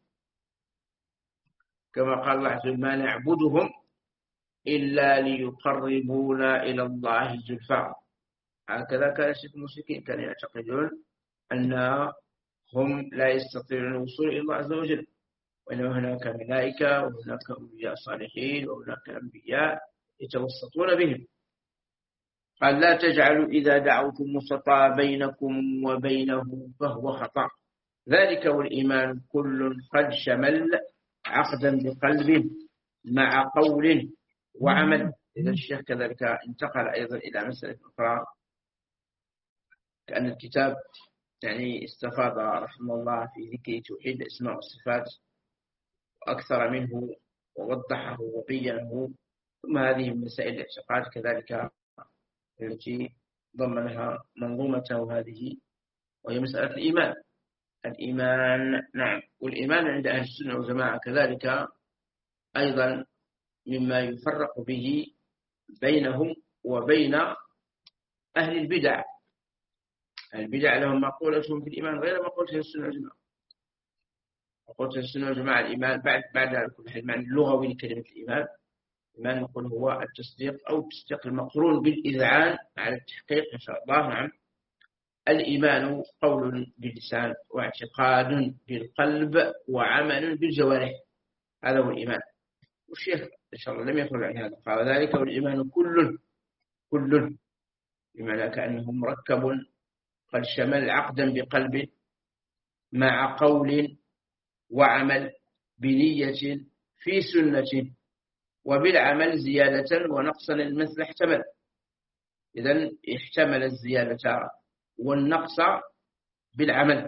كما قال الله عز وجل ما نعبدهم إلا ليقربونا إلى الله زلفى. هكذا كان شرك المشركين كانوا يعتقدون أنهم لا يستطيعون الوصول إلى الله عز وجل وإنما هناك ملائكة وهناك أولياء صالحين وهناك أنبياء يتوسطون بهم. قال لا تجعلوا إذا دعوتم وسطا بينكم وبينه فهو خطأ. ذلك والإيمان كل قد شمل عقدا بقلب مع قول وعمل. إذا الشيخ كذلك انتقل أيضا إلى مسألة أخرى، كأن الكتاب يعني استفاض رحمه الله في ذكر توحيد الأسماء والصفات وأكثر منه ووضحه وبينه، ثم هذه من مسائل الاعتقاد كذلك التي ضمنها منظومته هذه، وهي مسألة الإيمان. الإيمان نعم، والإيمان عند أهل السنة والجماعة كذلك أيضا مما يفرق به بينهم وبين أهل البدع. البدع لهم مقولتهم في الإيمان غير مقولة السنة والجماعة. مقولة السنة والجماعة الإيمان بعد بعد كل المعنى اللغوي لكلمة الإيمان. الإيمان نقول هو التصديق أو التصديق المقرون بالإذعان على التحقيق إن شاء الله. نعم، الإيمان قول باللسان واعتقاد بالقلب وعمل بالجوارح، هذا هو الإيمان. والشيخ إن شاء الله لم يخرج عن هذا، قال ذلك والإيمان كل كل بمعنى كأنه مركب قد شمل عقدا بقلب مع قول وعمل بنية في سنة وبالعمل زيادة ونقصا المثل احتمل. إذن احتمل الزيادة والنقص بالعمل،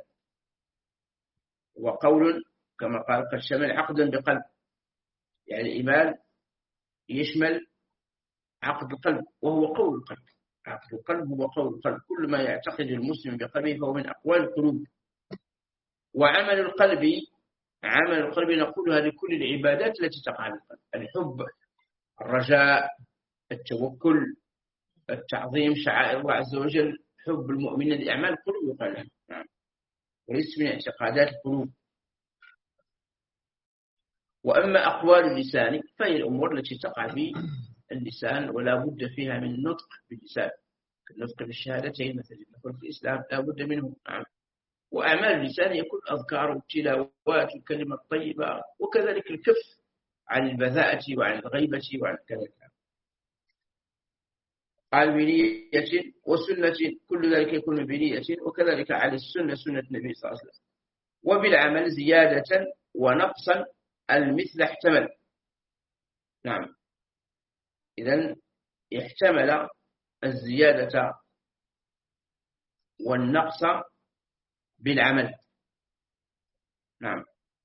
وقول كما قال قد شمل عقدا بقلب، يعني الإيمان يشمل عقد القلب وهو قول القلب. عقد القلب هو قول القلب، كل ما يعتقد المسلم بقلبه فهو من أقوال القلوب. وعمل القلب، عمل القلب نقولها لكل العبادات التي تقع في القلب: الحب، الرجاء، التوكل، التعظيم، شعائر الله عز وجل، حب المؤمنين لأعمال القلوب يقال نعم، وليس من اعتقادات القلوب. وأما أقوال اللسان فهي الأمور التي تقع في اللسان ولا بد فيها من النطق باللسان، النطق بالشهادتين مثل نقول في الإسلام لا بد منه نعم. وأعمال اللسان يكون أذكار والتلاوات والكلمة الطيبة، وكذلك الكف عن البذاءة وعن الغيبة وعن كذلك. قال بنية وسنة، كل ذلك يكون بنية، وكذلك على السنة سنة النبي صلى الله عليه وسلم. وبالعمل زيادة ونقصا المثل احتمل. نعم، إذن احتمل الزيادة والنقص بالعمل. نعم،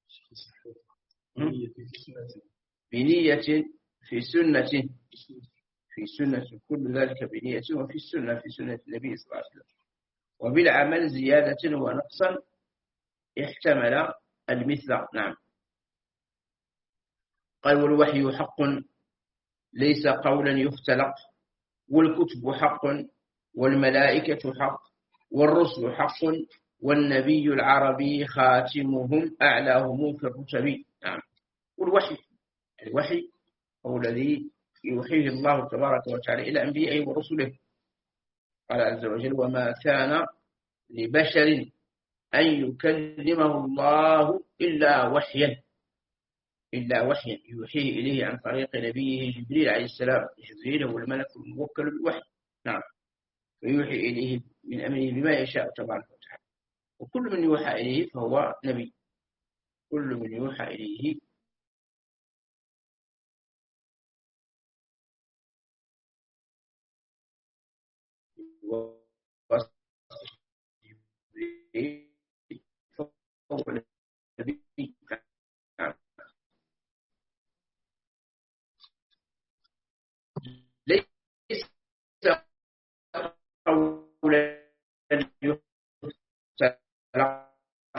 بنية في سنة، في سنة كل ذلك بنية، وفي السنة في سنة النبي صلى الله عليه وسلم. وبالعمل زيادة ونقصا احتمل المثل. نعم، قال والوحي حق ليس قولا يختلق، والكتب حق، والملائكة حق، والرسل حق، والنبي العربي خاتمهم أعلاهم في الرتب. نعم، والوحي، الوحي هو الذي يوحيه الله تبارك وتعالى إلى أنبيائه ورسله. قال عز وجل وما كان لبشر أن يكلمه الله إلا وحيا، إلا وحيا يوحيه إليه عن طريق نبيه جبريل عليه السلام. جبريل هو الملك الموكل بالوحي. نعم، ويوحي إليه من أمره بما يشاء تبارك وتعالى. وكل من يوحى إليه فهو نبي، كل من يوحى إليه فهو نبي. ليس قولا يختلق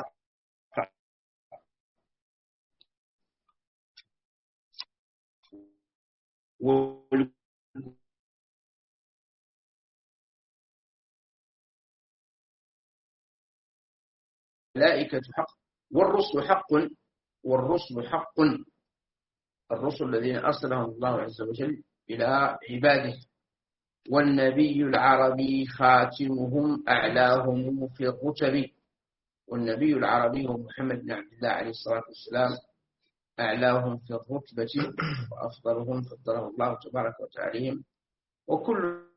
والملائكة حق، والرسل حق، والرسل حق، الرسل الذين أرسلهم الله عز وجل إلى عباده. والنبي العربي خاتمهم أعلاهم في الرتب، والنبي العربي هو محمد بن عبد الله عليه الصلاة والسلام أعلاهم في الرتبة وأفضلهم فضله الله تبارك وتعالى. وكل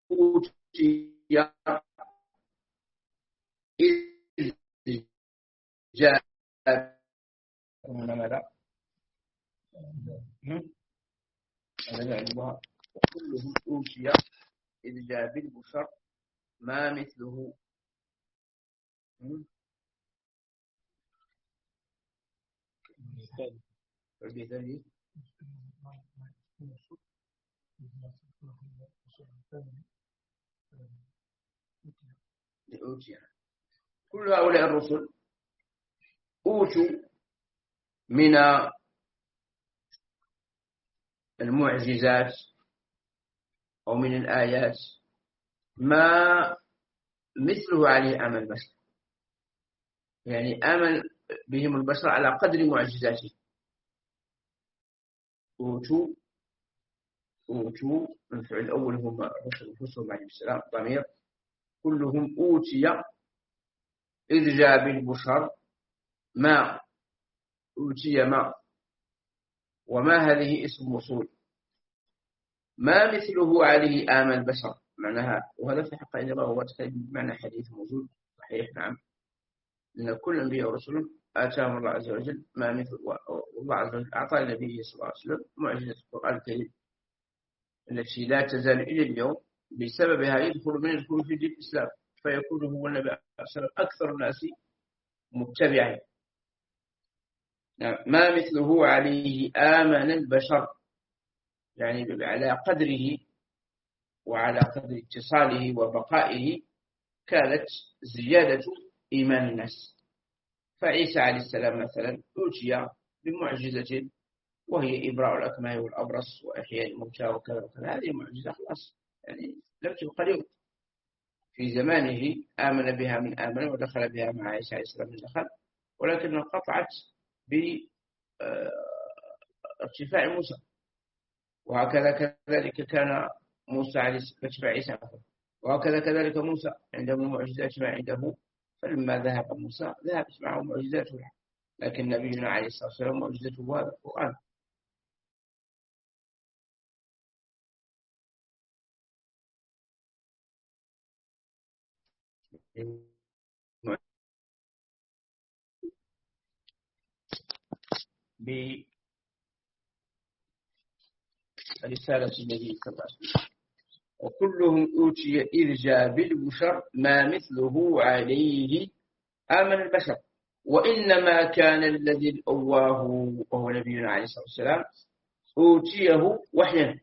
أوتي إذ جاء ماذا؟ وكلهم أوتي إذ جاء بالبشر ما مثله. فبذلك أوتي كل هؤلاء الرسل أوتوا من المعجزات أو من الآيات ما مثله عليه آمن البشر، يعني آمن بهم البشر على قدر معجزاته. أوتوا أوتوا الفعل الأول هم الرسل عليهم السلام ضمير، كلهم أوتي إذ جاء بالبشر ما أوتي ما، وما هذه اسم موصول، ما مثله عليه آمن البشر معناها، وهذا في حق إنما هو بمعنى حديث موجود صحيح. نعم، لأن كل أنبياء ورسل آتاهم الله عز وجل ما مثل، والله عز وجل أعطى النبي صلى الله عليه وسلم معجزة القرآن الكريم التي لا تزال إلى اليوم بسببها يدخل من يدخل في دين الإسلام، فيكون هو النبي صلى الله عليه وسلم أكثر الناس متبعا. ما مثله عليه آمن البشر، يعني على قدره وعلى قدر اتصاله وبقائه كانت زيادة إيمان الناس. فعيسى عليه السلام مثلا أوتي بمعجزة وهي إبراء الأكمه والأبرص وإحياء الموتى وكذا وكذا، هذه معجزة خلاص يعني لم تبق اليوم. في زمانه آمن بها من آمن ودخل بها مع عيسى عليه السلام من دخل، ولكن انقطعت بارتفاع موسى. وهكذا كذلك كان موسى عليه السلام عيسى، وهكذا كذلك موسى عنده معجزات ما عنده، فلما ذهب موسى ذهبت معه معجزاته، لكن نبينا عليه الصلاة والسلام معجزته هذا القرآن. برسالة النبي صلى الله عليه وسلم، وكلهم أوتي إذ جاء بالبشر ما مثله عليه آمن البشر، وإنما كان الذي أواه وهو نبينا عليه الصلاة والسلام أوتيه وحيا،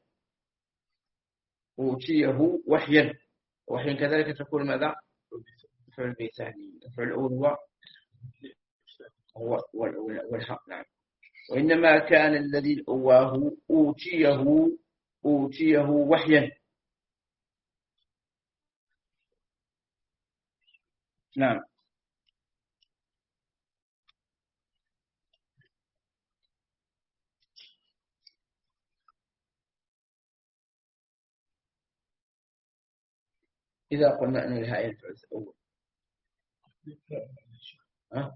أوتيه وحيا وحيا كذلك تقول ماذا؟ فعل بثاني، الفعل الأول هو هو والحق. نعم، وإنما كان الذي أواه أوتيه أوتيه وحيا. نعم، إذا قلنا أن الهاء الفعل الأول أه؟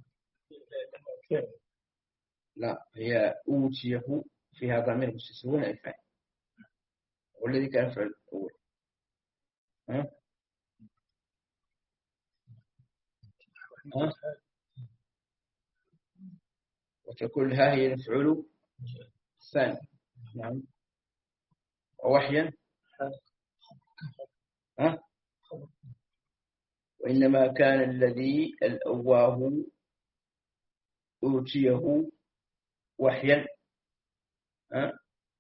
لا، هي أوتيه فيها ضمير مستتر ولا الفاعل، والذي كان الفعل الأول أه؟ أه؟ وتكون ها هي الفعل الثاني. نعم، ووحيا أه؟ وإنما كان الذي الأواه أوتيه وحيا أه؟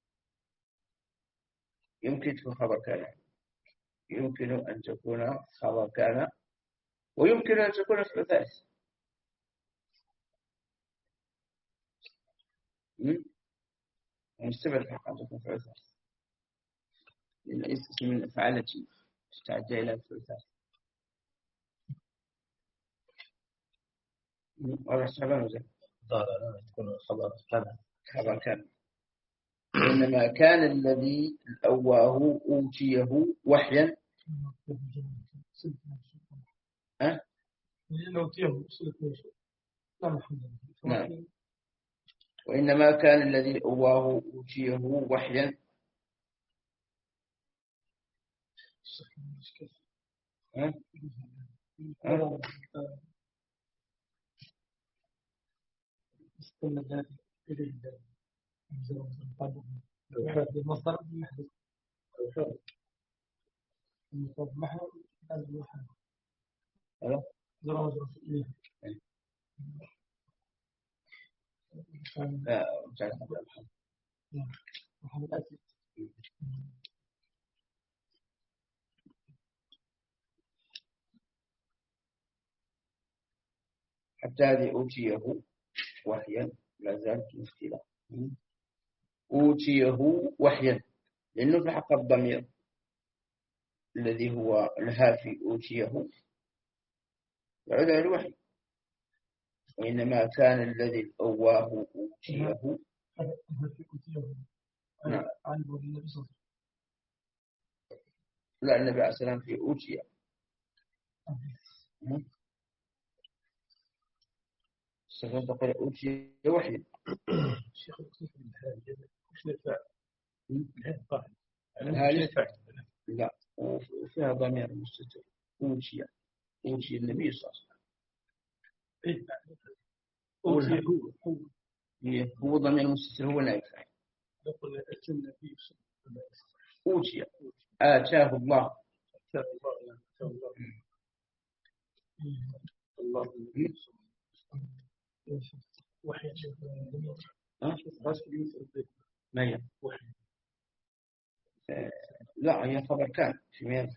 يمكن تكون خبر كان، يمكن أن تكون خبر كان، ويمكن أن تكون فعل ثالث. مستبعد الحق أن تكون فعل ثالث، لأن اسم من الأفعال التي تتعدى إلى فعل ثالث. ولا سبب وزن
لا تكون خبر كان،
خبر كان. إنما كان الذي أواه أوتيه وحيا أه؟ نعم، وإنما كان الذي أواه أوتيه وحيا
ها؟
استمد إليه المصدر المحدث المصدر محور لازم يحدث
أه؟
زرع زرع إليه
لا مش عارف
محمد أسد
حتى هذه أوتيه وحيا لا زالت مشكلة. أوتيه وحيا لأنه في حق الضمير الذي هو الهافي أوتيه يعود على الوحي، وإنما كان الذي أواه أوتيه. نعم. لا النبي عليه السلام في أوتيه. استفاد قال أوتيه وحيا.
الشيخ يكتب الحاجة مش نفع
لا وفيها ضمير مستتر. أوتيه أوتي النبي صلى الله عليه وسلم. أوتيه هو هو ضمير مستتر هو نائب فاعل.
يقول أتى النبي صلى الله عليه وسلم.
أوتي آتاه الله.
آتاه الله الله الله وحي
ما هي؟ لا هي خبر كان في ماذا؟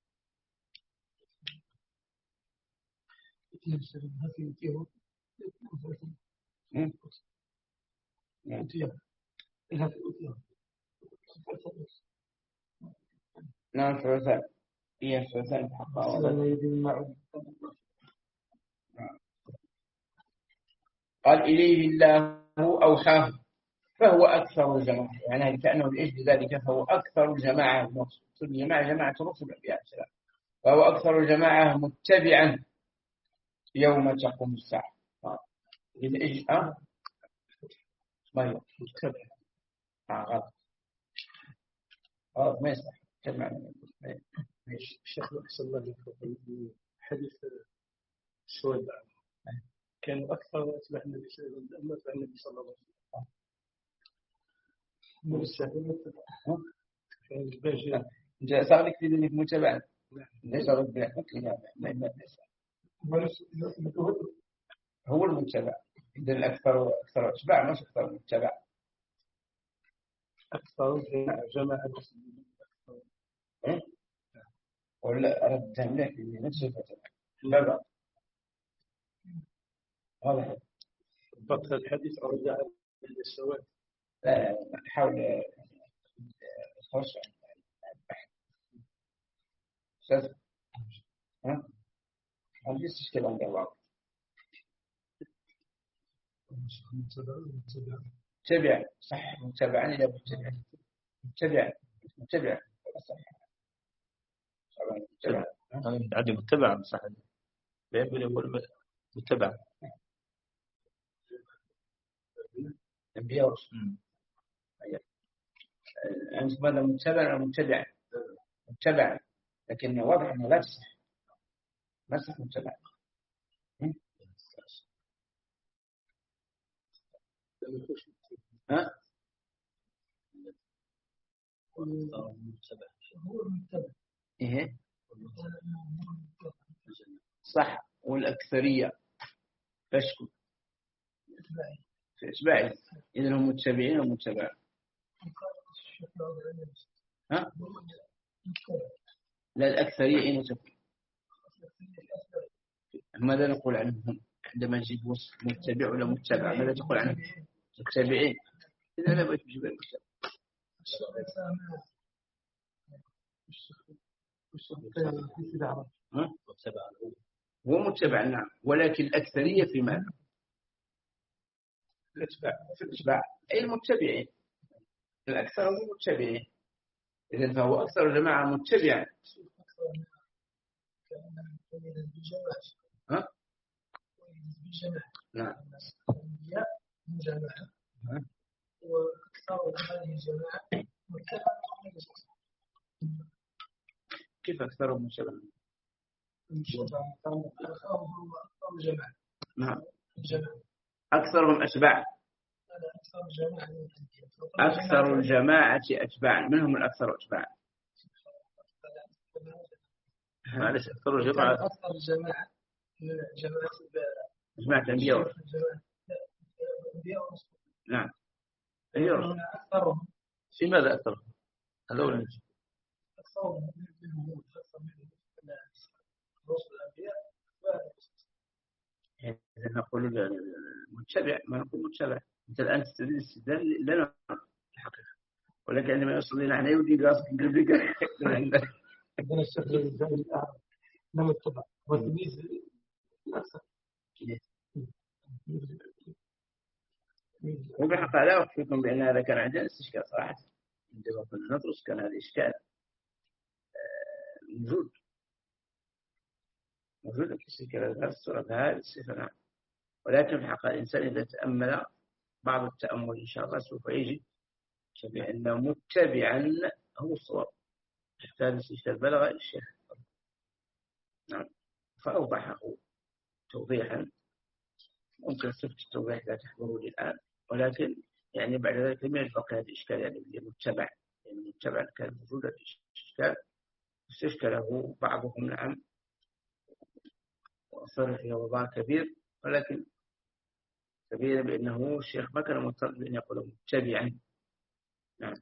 نعم ثلاثان. هي ثلاثان بحقها. قال إليه الله أوحاه فهو أكثر الجماعة، يعني كأنه لأجل ذلك فهو أكثر الجماعة المقصود الجماعة جماعة رسل الأنبياء السلام، فهو أكثر الجماعة متبعا يوم تقوم الساعة. إذا إيش أه ما هي متبع آه غلط غلط ما يصح تبع
ماشي. الشيخ أحسن الله يفضل حديث سويد كان أكثر أتباع النبي صلى الله عليه وسلم أتباع النبي صلى الله عليه وسلم.
جاء صار لك تدري متابعة ليس رد بيحكي لا ما ما هو المتابع إذا الأكثر أكثر أتباع مش أكثر متابع
أكثر جماعة
إيه ولا أردت لك اللي نفسه فتبع لا لا هذا
بطل الحديث أرجع إلى السواد.
لا نحاول خش أستاذ ها عندي استشكال عند الله تبع صح متابعين إلى متابع متابع متابع صح
متابع أنا عندي متابع صح بيقول يقول متابع
الأنبياء أنت ماذا متابع أو متابع متابع لكن واضح أنه لا تصح ما صح متابع ها إيه صح والأكثرية فشكو في إتباعي إذا هم متابعين ومتابعين ها لا الأكثرية أين تكون ماذا نقول عنهم عندما نجيب وصف متبع ولا متبع ماذا تقول عنهم متبعين إذا لا بد تجيب المتبع هو متبع نعم ولكن الأكثرية في ماذا الاتباع في الاتباع أي المتبعين الأكثر هم المتبعين إذن فهو أكثر جماعة متبعا ها نعم
وأكثر هذه الجماعة
كيف أكثرهم شبعا؟ نعم أكثرهم أشباع. أكثر الجماعة أتباعا. من هم الأكثر أتباعا؟ معلش أكثر الجماعة
أكثر الجماعة من جماعة
جماعة الأنبياء. نعم أيوه.
أكثرهم
في ماذا أكثرهم؟ هذول
أكثرهم منهم أكثر منهم رسل الأنبياء.
إذا نقول المتبع ما نقول متبع. أنت الآن تستدل استدلال لنا الحقيقة، ولكن عندما يوصل لنا احنا يودي راسك قلبك
عندنا الشيخ الزاهد لم يتبع والتمييز الأكثر.
وبحق لا أخفيكم بأن هذا كان عندنا استشكال صراحة. عندما كنا ندرس كان هذا إشكال موجود موجود في السكة هذا الصورة بهذه الصفة. نعم. ولكن بحق الإنسان إذا تأمل بعض التأمل إن شاء الله سوف يجي بأن متبعا هو الصواب. حتى هذا الاستشكال بلغ الشيخ. نعم. فأوضحه توضيحا ممكن صفة التوضيح لا تحضره لي الآن، ولكن يعني بعد ذلك لم يبقى هذا الإشكال يعني اللي متبع يعني متبع كان موجود الإشكال استشكله بعضهم. نعم. وأصر فيه وضع كبير، ولكن كبير بأنه الشيخ ما كان مضطر بأن يقول متبعا. نعم.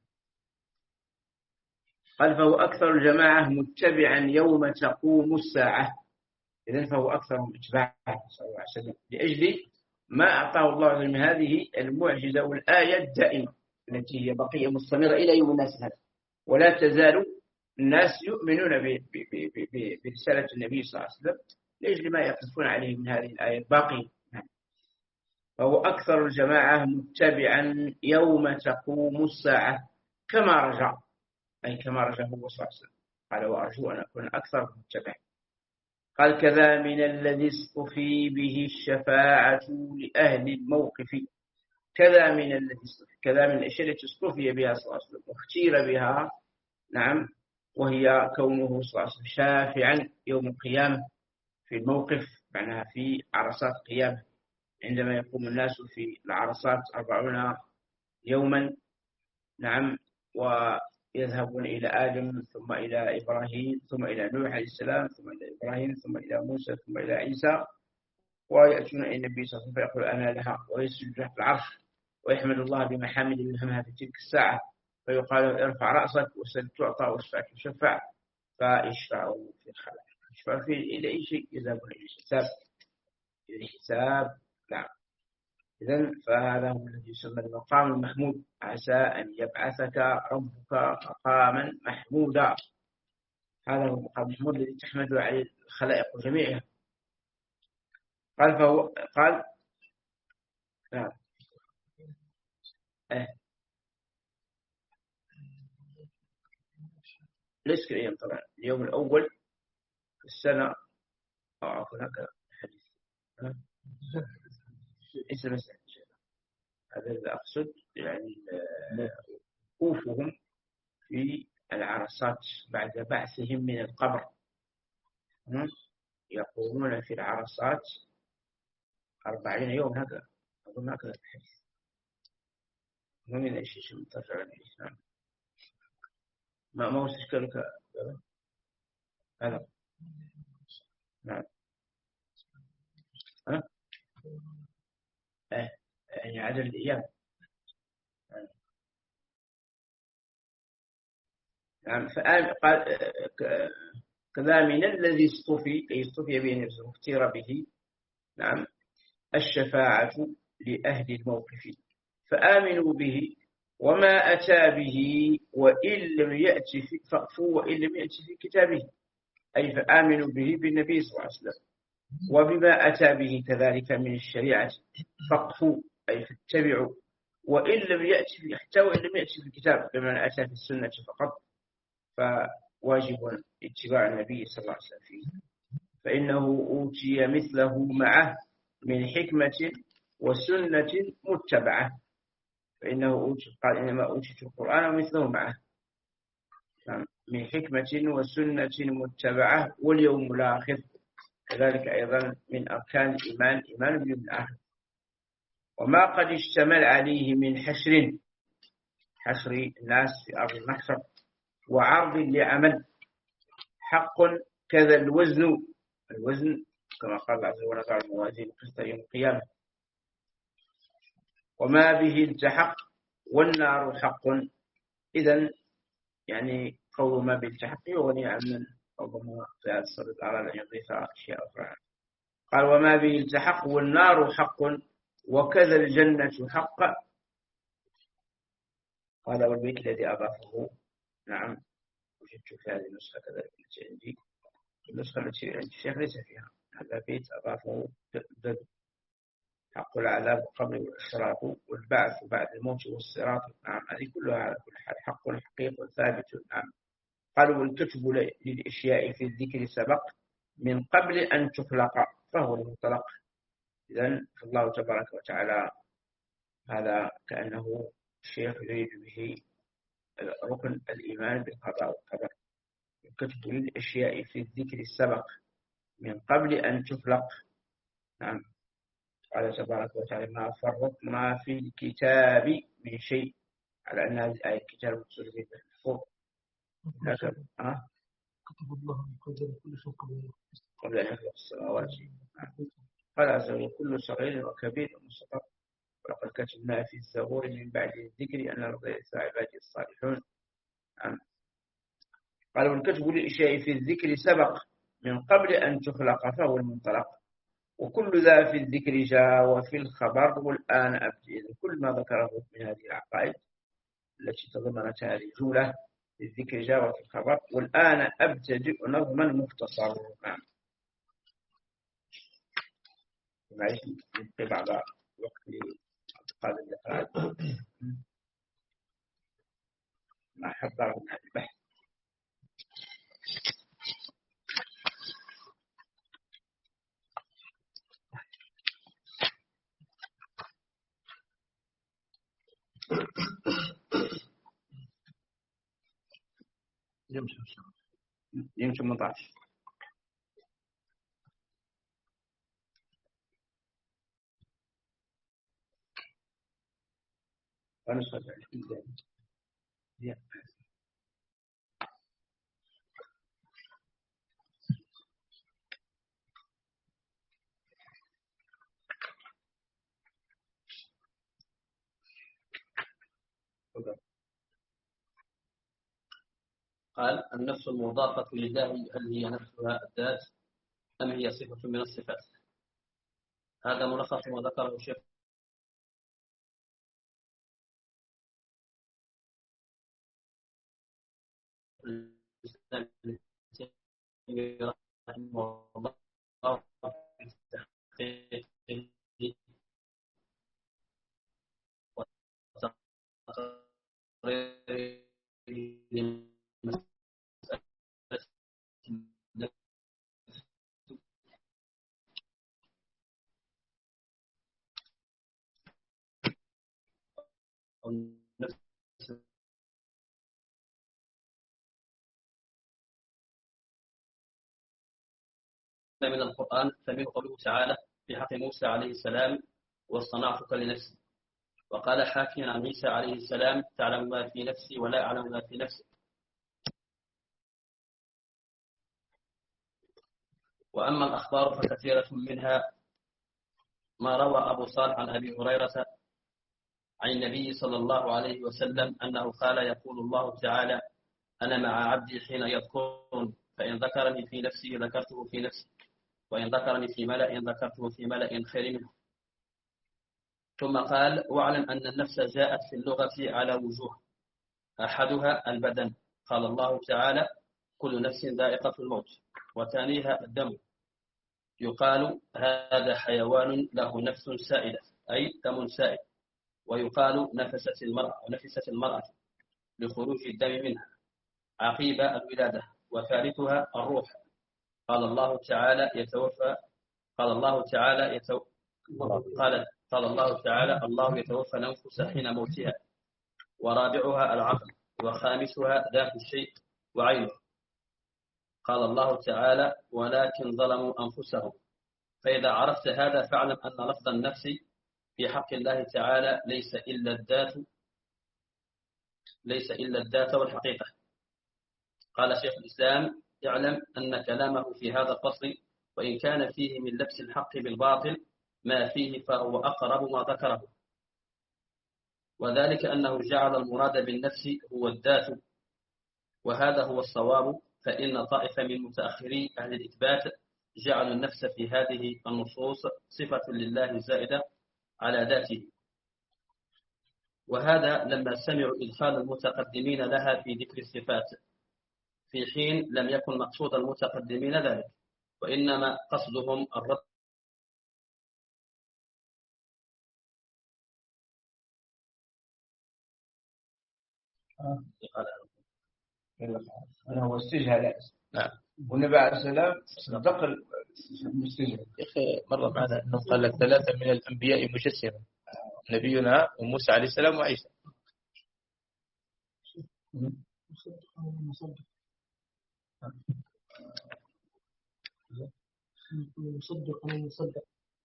قال فهو أكثر الجماعة متبعا يوم تقوم الساعة. إذن فهو أكثرهم اتباعا صلى الله عليه وسلم لأجل ما أعطاه الله من هذه المعجزة والآية الدائمة التي هي بقية مستمرة إلى يوم الناس هذا، ولا تزال الناس يؤمنون برسالة النبي صلى الله عليه وسلم لأجل ما يقصون عليه من هذه الآية الباقية. فهو أكثر الجماعة متبعا يوم تقوم الساعة كما رجع، أي كما رجع هو صلى الله عليه وسلم. قال وأرجو أن أكون أكثر متبعا. قال كذا من الذي اصطفي به الشفاعة لأهل الموقف. كذا من الذي اصطفي، كذا من الأشياء التي اصطفي بها صلى الله عليه وسلم واختير بها. نعم. وهي كونه صلى الله عليه وسلم شافعا يوم القيامة في الموقف، معناها في عرصات قيامة عندما يقوم الناس في العرصات أربعون يوما. نعم. ويذهبون إلى آدم ثم إلى إبراهيم ثم إلى نوح عليه السلام ثم إلى إبراهيم ثم إلى موسى ثم إلى عيسى، ويأتون إلى النبي صلى الله عليه وسلم فيقول أنا لها، ويسجد تحت العرش ويحمد الله بمحامد يلهمها في تلك الساعة، فيقال ارفع رأسك وسل تعطى واشفع تشفع، فيشفعوا في الخلق يشفع في إلى أي شيء يذهبون إلى الحساب إلى الحساب. نعم. إذن فهذا هو الذي يسمى المقام المحمود. عسى أن يبعثك ربك مقاما محمودا. هذا هو المقام المحمود الذي تحمد عليه الخلائق جميعها. قال فهو قال نعم. اه ليس كأيام طبعا. اليوم الأول في السنة أو هناك حديث اسم مسألة هذا اللي أقصد، يعني وقوفهم في العرصات بعد بعثهم من القبر. يقومون في العرصات أربعين يوم. هذا أظن هكذا الحديث. من الشيء متفق عليه. ما ما هو استشكالك هذا؟ نعم. ها؟ إيه يعني عدد الأيام. نعم. فقال كذا من الذي اصطفي، أي اصطفي به نفسه اختير به. نعم. الشفاعة لأهل الموقف فآمنوا به وما أتى به وإن لم يأتي في فقفوا وإن لم يأتي في كتابه، أي فآمنوا به بالنبي صلى الله عليه وسلم وبما أتى به كذلك من الشريعة فقفوا أي فاتبعوا، وإن لم يأتي حتى وإن لم يأتي في الكتاب بما أتى في السنة فقط فواجب اتباع النبي صلى الله عليه وسلم فيه، فإنه أوتي مثله معه من حكمة وسنة متبعة. فإنه أوتي قال إنما أوتيت القرآن ومثله معه. من حكمة وسنة متبعة واليوم الآخر، كذلك أيضا من أركان الإيمان إيمان باليوم الآخر. وما قد اشتمل عليه من حشر حشر الناس في أرض المحشر وعرض لعمل حق، كذا الوزن الوزن كما قال الله عز وجل على الموازين القسط يوم القيامة. وما به التحق والنار حق. إذن يعني قول ما به التحق يغني عن من ربما في الصدد على أن يضيف أشياء أخرى. قال وما به التحق والنار حق وكذا الجنة حق. هذا هو البيت الذي أضافه. نعم وجدت في هذه النسخة كذلك التي عندي، النسخة التي عند الشيخ ليس فيها هذا البيت أضافه ضد حق العذاب قبل والإشراق والبعث بعد الموت والصراط. نعم هذه كلها على كل حال حق حقيقي ثابت. نعم. قالوا والكتب للأشياء في الذكر سبق من قبل أن تخلق فهو المطلق. إذن فالله تبارك وتعالى هذا كأنه الشيخ يريد به ركن الإيمان بالقضاء والقدر. الكتب للأشياء في الذكر سبق من قبل أن تخلق. نعم. قال تبارك وتعالى ما فرطنا في الكتاب من شيء، على أن هذه الآية الكتاب مقصود به المحفوظ. لكن أه
كتب الله قدر كل شيء
قبل أن يخلق السماوات. قال عز وجل كل صغير وكبير مستطر ولقد كتبنا في الزبور من بعد الذكر أن الأرض يرثها عبادي الصالحون. نعم. قال والكتب للأشياء في الذكر سبق من قبل أن تخلق فهو المنطلق، وكل ذا في الذكر جاء وفي الخبر والآن أبدأ. كل ما ذكره من هذه العقائد التي تضمنت هذه الجملة في الذكر جاء وفي الخبر والآن أبتدئ نظما مختصر. نعم. معي في بعض وقت قال الدفاع ما حضر من هذا البحث. يوم ثمانية عشر ونسخة
قال النفس المضافة لله هل هي نفسها الذات أم هي صفة من الصفات؟ هذا ملخص ما ذكره الشيخ رحمه الله من القرآن فمنه قوله تعالى في حق موسى عليه السلام واصطنعتك لنفسي، وقال حاكيا عن عيسى عليه السلام تعلم ما في نفسي ولا أعلم ما في نفسك. وأما الأخبار فكثيرة منها ما روى أبو صالح عن أبي هريرة عن النبي صلى الله عليه وسلم أنه قال يقول الله تعالى أنا مع عبدي حين يذكرني فإن ذكرني في نفسي ذكرته في نفسي وإن ذكرني في ملأ ذكرته في ملأ خير منه. ثم قال واعلم أن النفس جاءت في اللغة على وجوه أحدها البدن، قال الله تعالى كل نفس ذائقة الموت، وثانيها الدم، يقال هذا حيوان له نفس سائلة أي دم سائل، ويقال نفست المرأة ونفست المرأة لخروج الدم منها عقيب الولادة، وثالثها الروح، قال الله تعالى يتوفى قال الله تعالى يتو... قال قال الله تعالى الله يتوفى الأنفس حين موتها، ورابعها العقل، وخامسها ذات الشيء وعينه. قال الله تعالى: ولكن ظلموا أنفسهم. فإذا عرفت هذا فاعلم أن لفظ النفس في حق الله تعالى ليس إلا الذات ليس إلا الذات والحقيقة. قال شيخ الإسلام: اعلم أن كلامه في هذا الفصل وإن كان فيه من لبس الحق بالباطل ما فيه فهو أقرب ما ذكره، وذلك أنه جعل المراد بالنفس هو الذات، وهذا هو الصواب، فإن طائفة من متأخري أهل الإثبات جعلوا النفس في هذه النصوص صفة لله زائدة على ذاته، وهذا لما سمعوا إدخال المتقدمين لها في ذكر الصفات، في حين لم يكن مقصود المتقدمين ذلك، وإنما قصدهم الرد.
أنا هو استجهل.
نعم.
والنبي عليه السلام صدق المستجهل.
يا أخي مرة معنا أنه قال لك ثلاثة من الأنبياء مجسمة، نبينا وموسى عليه السلام وعيسى.
مصدق مصدق مصدق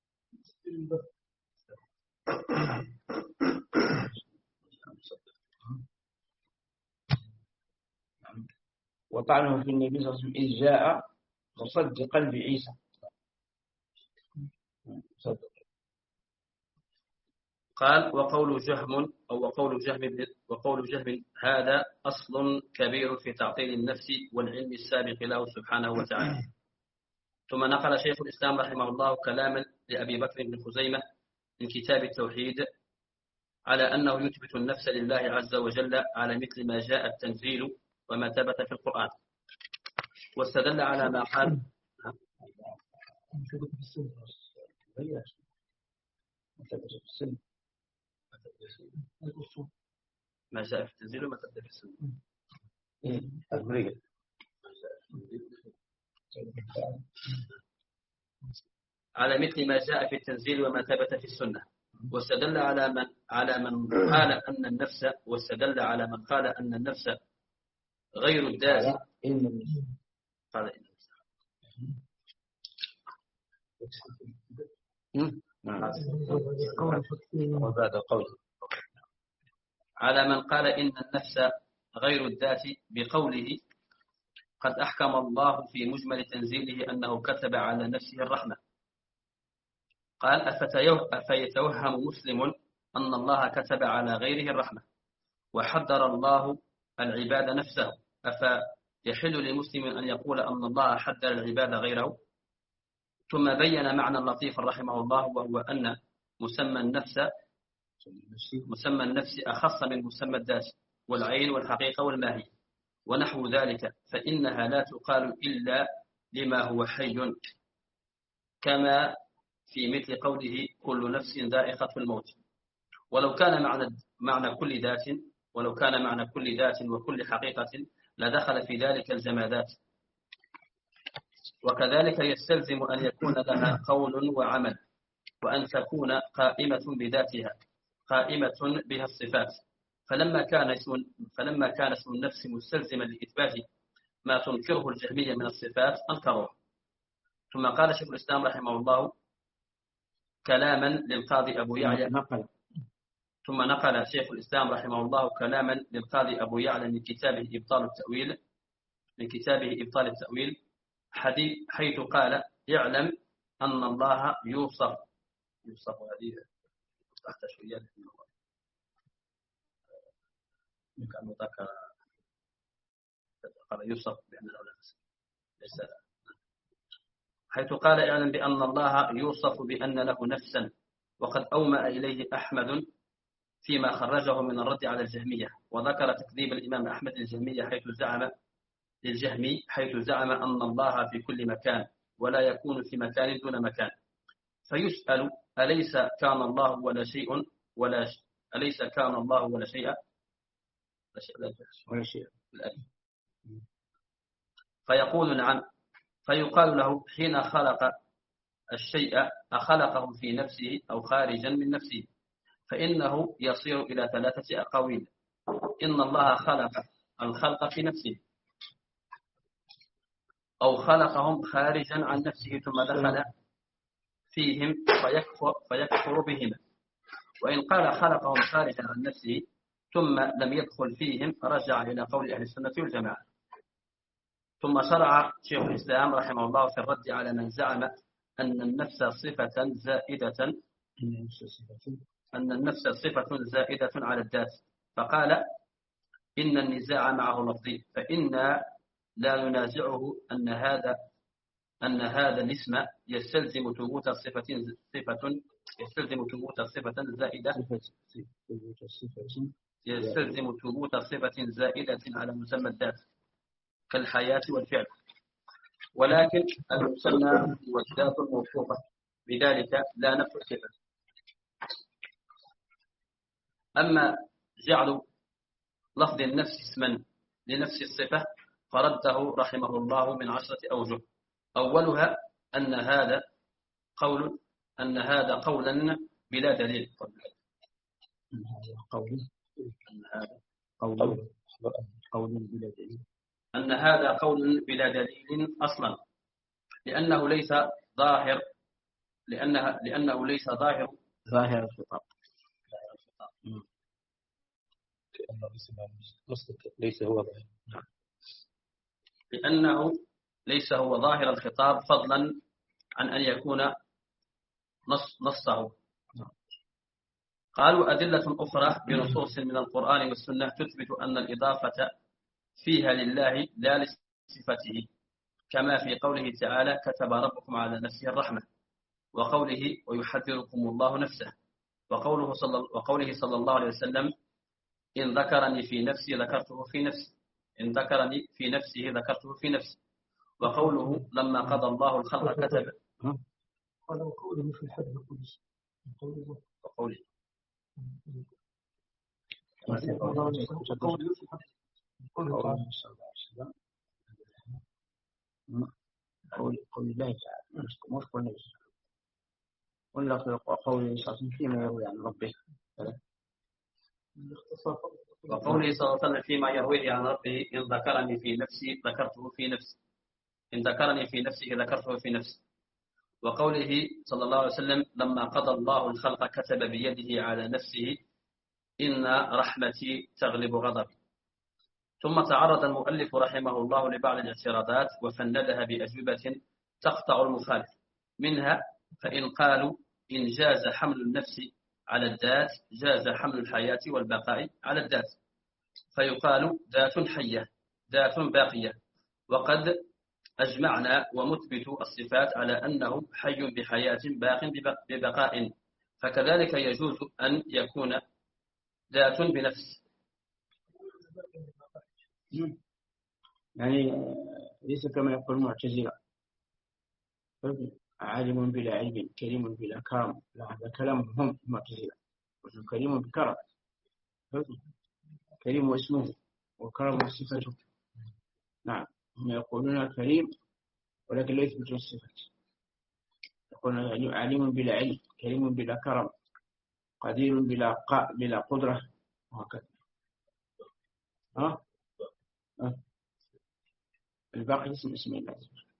وطعنه في النبي صلى الله عليه وسلم إذ جاء مصدقا بعيسى.
قال: وقول جهم أو وقول جهم وقول جهم هذا أصل كبير في تعطيل النفس والعلم السابق له سبحانه وتعالى. ثم نقل شيخ الإسلام رحمه الله كلاما لأبي بكر بن خزيمة من كتاب التوحيد على أنه يثبت النفس لله عز وجل على مثل ما جاء التنزيل وما ثبت في القرآن، واستدل على ما قال ما جاء في التنزيل وما ثبت في السنة. على مثل ما جاء في التنزيل وما ثبت في السنة، واستدل على من على من قال أن النفس واستدل على من قال أن النفس غير الذات. قال
وبعد القول
على من قال إن النفس غير الذات بقوله: قد أحكم الله في مجمل تنزيله أنه كتب على نفسه الرحمة. قال: أفيتوهم مسلم أن الله كتب على غيره الرحمة وحذر الله العباد نفسه، أفيحل لمسلم أن يقول أن الله حذر العباد غيره؟ ثم بين معنى لطيفا رحمه الله، وهو أن مسمى النفس مسمى النفس أخص من مسمى الذات والعين والحقيقة والماهية ونحو ذلك، فإنها لا تقال إلا لما هو حي، كما في مثل قوله: كل نفس ذائقة الموت. ولو كان معنى معنى كل ذات ولو كان معنى كل ذات وكل حقيقة لدخل في ذلك الجمادات، وكذلك يستلزم أن يكون لها قول وعمل، وأن تكون قائمة بذاتها قائمة بها الصفات. فلما كان اسم فلما كان اسم النفس مستلزما لإثبات ما تنكره الجهمية من الصفات أنكروه. ثم قال شيخ الإسلام رحمه الله كلاما للقاضي أبو يعلى نقل ثم نقل شيخ الإسلام رحمه الله كلاما للقاضي أبو يعلى من كتابه إبطال التأويل من كتابه إبطال التأويل حديث حيث قال: يعلم أن الله يوصف يوصف هذه تحت شوية كأنه ذكر قال يوصف بأن النفس ليس حيث قال: اعلم بأن الله يوصف بأن له نفسا، وقد أومأ إليه أحمد فيما خرجه من الرد على الجهمية، وذكر تكذيب الإمام أحمد للجهمية حيث زعم للجهمي حيث زعم أن الله في كل مكان ولا يكون في مكان دون مكان، فيسأل: أليس كان الله ولا شيء ولا ش... أليس كان الله ولا شيء ولا شيء فيقول: نعم. فيقال له: حين خلق الشيء أخلقه في نفسه أو خارجا من نفسه؟ فإنه يصير إلى ثلاثة أقاويل: إن الله خلق الخلق في نفسه، أو خلقهم خارجا عن نفسه ثم دخل فيهم فيكفر, فيكفر بهما. وإن قال خلقهم خارجا عن نفسه ثم لم يدخل فيهم رجع إلى قول أهل السنة والجماعة. ثم شرع شيخ الإسلام رحمه الله في الرد على من زعم أن النفس صفة زائدة أن النفس صفة زائدة على الذات، فقال إن النزاع معه لفظي، فإنا لا ننازعه أن هذا أن هذا الاسم يستلزم ثبوت صفة صفة يستلزم ثبوت صفة زائدة يستلزم ثبوت صفة زائدة على مسمى الذات كالحياة والفعل، ولكن المسمى هو الذات الموصوفة، بذلك لا نفي الصفة. أما جعل لفظ النفس اسما لنفس الصفة فرده رحمه الله من عشرة أوجه. أولها أن هذا قول أن هذا قولا بلا دليل
قول أن هذا قول قول بلا دليل
أن هذا قول بلا دليل أصلا، لأنه ليس ظاهر لأنها لأنه ليس ظاهر
ظاهر الخطاب
ليس هو ظاهر
لأنه ليس هو ظاهر الخطاب فضلا عن أن يكون نص نصه. قالوا أدلة أخرى بنصوص من القرآن والسنة تثبت أن الإضافة فيها لله لا لصفته، كما في قوله تعالى كتب ربكم على نفسه الرحمة، وقوله ويحذركم الله نفسه، وقوله صلى وقوله صلى الله عليه وسلم إن ذكرني في نفسي ذكرته في نفسي إن ذكرني في نفسه ذكرته في نفسي، وقوله لما قضى الله الخلق كتب
هذا وقوله في الحديث القدسي
وقوله
وقوله
قول قول الله تعالى مش قول النبي ولا قول صلى فيما يروي عن ربه،
وقوله صلى الله عليه وسلم فيما يرويه عن ربه إن ذكرني في نفسي ذكرته في نفسي إن ذكرني في نفسه ذكرته في نفسي، وقوله صلى الله عليه وسلم لما قضى الله الخلق كتب بيده على نفسه إن رحمتي تغلب غضبي. ثم تعرض المؤلف رحمه الله لبعض الاعتراضات وفندها بأجوبة تقطع المخالف، منها فإن قالوا إن جاز حمل النفس على الذات جاز حمل الحياة والبقاء على الذات، فيقال ذات حية ذات باقية، وقد أجمعنا ومثبت الصفات على أنه حي بحياة باق ببقاء، فكذلك يجوز أن يكون ذات بنفس.
يعني ليس كما يقول المعتزلة عالم بلا علم كريم بلا كرم، لا هذا كلامهم هم المعتزلة، كريم بكرم، كريم اسمه وكرم صفته. نعم هم يقولون كريم ولكن لا يثبتون الصفات، يقولون عالم بلا علم كريم بلا كرم قدير بلا ق... بلا قدرة وهكذا. ها أه؟ الباقي اسم اسم الله.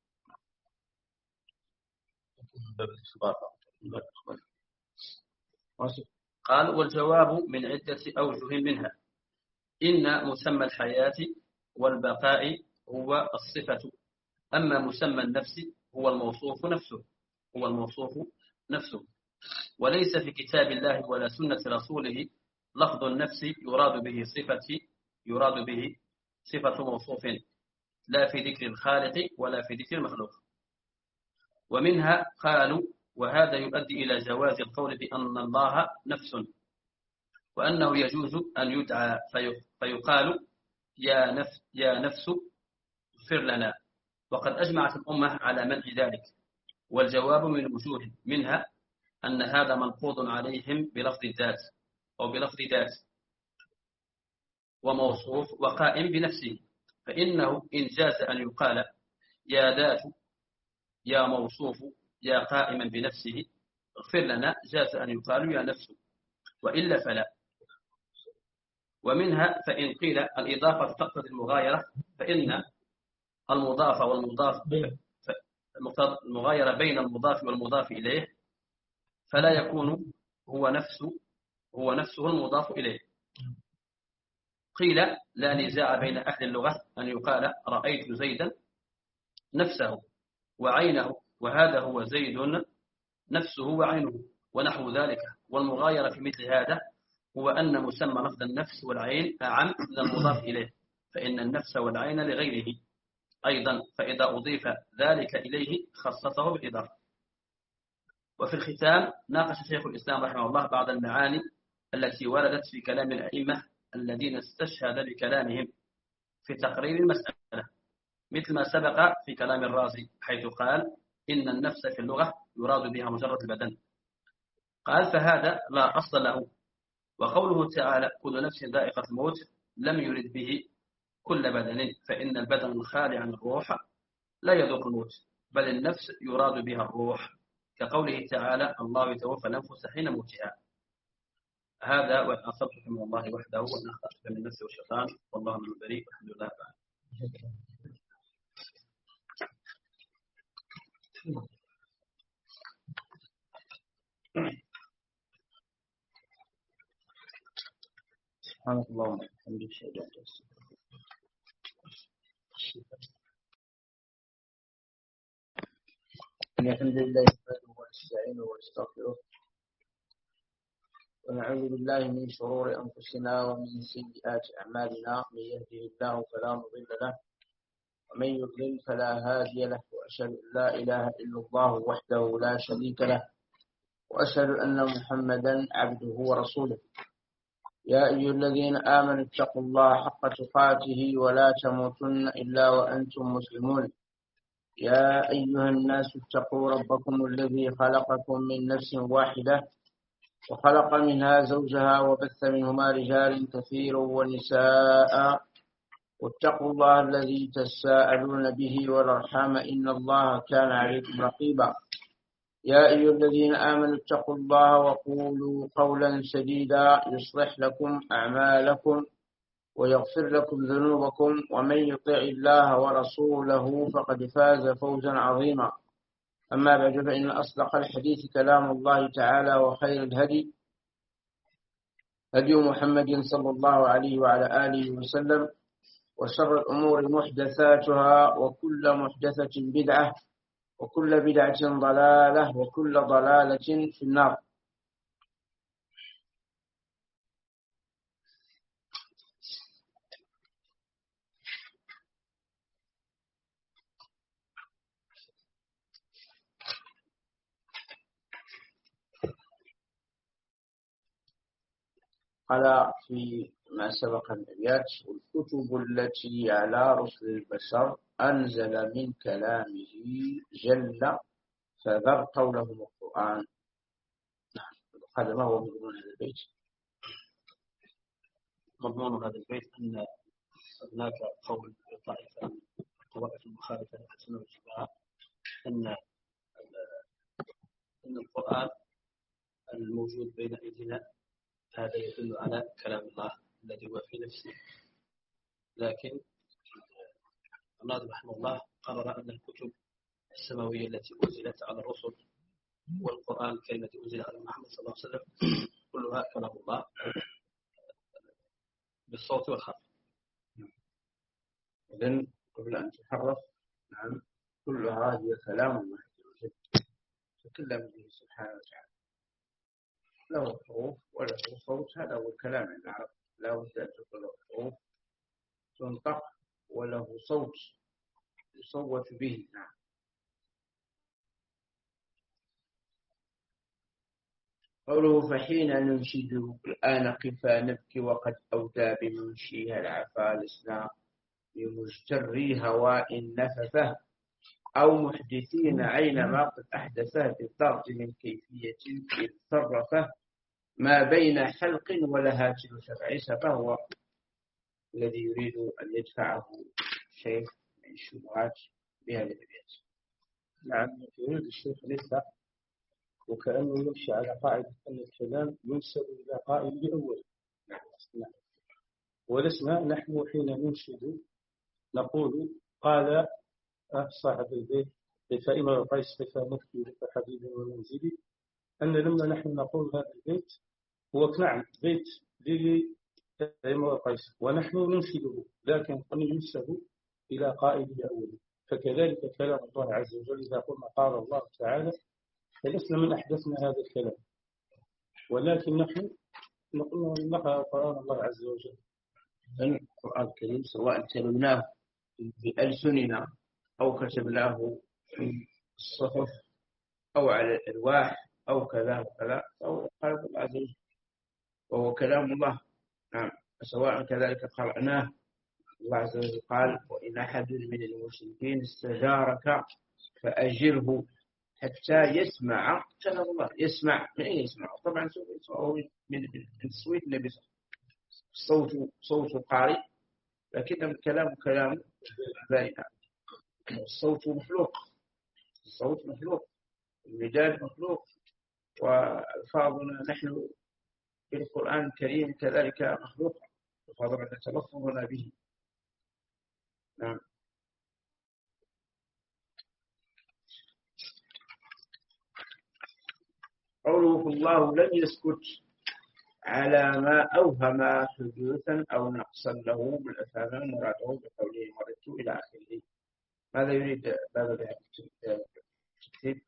قال والجواب من عدة أوجه منها إن مسمى الحياة والبقاء هو الصفة، أما مسمى النفس هو الموصوف نفسه هو الموصوف نفسه وليس في كتاب الله ولا سنة رسوله لفظ النفس يراد به صفة يراد به صفة موصوف لا في ذكر الخالق ولا في ذكر المخلوق. ومنها قالوا وهذا يؤدي إلى جواز القول بأن الله نفس، وأنه يجوز أن يدعى فيقال يا نفس يا نفس اغفر لنا، وقد أجمعت الأمة على منع ذلك. والجواب من وجوه، منها أن هذا منقوض عليهم بلفظ الذات أو بلفظ ذات وموصوف وقائم بنفسه، فإنه إن جاز أن يقال يا ذات يا موصوف يا قائما بنفسه اغفر لنا جاز أن يقال يا نفس، وإلا فلا. ومنها فإن قيل الإضافة تقتضي المغايرة فإن المضاف والمضاف المغايرة بين المضاف والمضاف إليه فلا يكون هو نفسه هو نفسه المضاف إليه. قيل لا نزاع بين أهل اللغة أن يقال رأيت زيدا نفسه وعينه، وهذا هو زيد نفسه وعينه ونحو ذلك. والمغايرة في مثل هذا هو أن مسمى لفظ النفس والعين أعم من المضاف إليه، فإن النفس والعين لغيره أيضا، فإذا أضيف ذلك إليه خصصه بالإضافة. وفي الختام ناقش شيخ الإسلام رحمه الله بعض المعاني التي وردت في كلام الأئمة الذين استشهد بكلامهم في تقرير المسألة، مثل ما سبق في كلام الرازي حيث قال إن النفس في اللغة يراد بها مجرد البدن. قال فهذا لا أصل له. وقوله تعالى كل نفس ذائقة الموت لم يرد به كل بدن، فإن البدن الخالي عن الروح لا يذوق الموت، بل النفس يراد بها الروح، كقوله تعالى الله يتوفى الأنفس حين موتها. هذا وإن أصبتك من الله وحده وإن أخطأتك من النفس والشيطان والله من البريء والحمد لله تعالى.
سبحانك اللهم وبحمدك أشهد أن لا إله إلا أنت الحمد لله نحمده ونستعينه ونستغفره ونعوذ بالله من شرور أنفسنا ومن سيئات أعمالنا، من يهده الله فلا مضل له ومن يضلل فلا هادي له، وأشهد أن لا إله إلا الله وحده لا شريك له، وأشهد أن محمدا عبده ورسوله. يا أيها الذين آمنوا اتقوا الله حق تقاته ولا تموتن إلا وأنتم مسلمون. يا أيها الناس اتقوا ربكم الذي خلقكم من نفس واحدة وخلق منها زوجها وبث منهما رجالا كثيرا ونساء، واتقوا الله الذي تساءلون به والأرحام إن الله كان عليكم رقيبا. يا أيها الذين آمنوا اتقوا الله وقولوا قولا سديدا يصلح لكم أعمالكم ويغفر لكم ذنوبكم، ومن يطع الله ورسوله فقد فاز فوزا عظيما. أما بعد، فإن أصدق الحديث كلام الله تعالى، وخير الهدي هدي محمد صلى الله عليه وعلى آله وسلم، وشر الأمور محدثاتها، وكل محدثة بدعة، وكل بدعة ضلالة، وكل ضلالة في النار. قال في ما سبق الأبيات والكتب التي على رسل البشر أنزل من كلامه جل فذر قولهم القرآن. هذا ما هو مضمون هذا البيت؟
مضمون هذا البيت أن هناك قول طائفة من الطوائف المخالفة للسنة والجماعة أن أن القرآن الموجود بين أيدينا هذا يدل على كلام الله الذي هو في نفسه، لكن الناظم رحمه الله قرر أن الكتب السماوية التي أنزلت على الرسل والقرآن الكريم الذي أنزل على محمد صلى الله عليه وسلم كلها كلام الله بالصوت والخط.
إذن قبل أن تحرف، نعم، كلها هي كلام الله تكلم به سبحانه وتعالى، له حروف وله صوت. هذا هو الكلام عند العرب، لا بد أن تكون له حروف تنطق وله صوت يصوت به. نعم. قوله فحين ننشد الآن قفا نبكي وقد أودى بمنشيها العفا لسنا بمجتري هواء نفثه أو محدثين عينما قد أحدثه بالضغط من كيفية إذ صرفه ما بين حلق ولهات شرع، فهو الذي يريد أن يدفعه الشيخ من الشبهات بهذه الأبيات.
نعم، يريد الشيخ لسه وكأنه يمشي على قاعدة أن الكلام ينسب إلى قائل بأول. نعم. ولسنا نحن حين ننشد نقول قال صاحب البيت فإما قيس فنكفي لك حبيبي ومنزلي، أن لما نحن نقول هذا البيت هو نعم بيت لفإما قيس ونحن ننشده، لكن قد ينسب إلى قائله أولا. فكذلك كلام الله عز وجل إذا قلنا قال الله تعالى فلسنا من أحدثنا هذا الكلام، ولكن نحن نقول نقرأ قرآن الله عز وجل.
القرآن الكريم سواء تلوناه بألسننا أو كتبناه في الصحف أو على الألواح أو كذا وكذا، أو قال الله عز وجل وهو كلام الله. نعم، سواء كذلك قرأناه. الله عز وجل قال وإن أحد من المشركين استجارك فأجره حتى يسمع كلام الله. يسمع من أين يسمع؟ طبعا يسمعه من صوت النبي صلى الله عليه وسلم، صوت صوت القارئ، لكن الكلام كلام بارئ. الصوت مخلوق، الصوت مخلوق، المداد مخلوق، وألفاظنا نحن في القرآن الكريم كذلك مخلوق، وفضل تلفظنا به. نعم. قوله الله لم يسكت على ما أوهم حدوثا أو نقصا له بالأفهام مراده بقوله مرضت إلى آخره. ماذا يريد باب التكتيب؟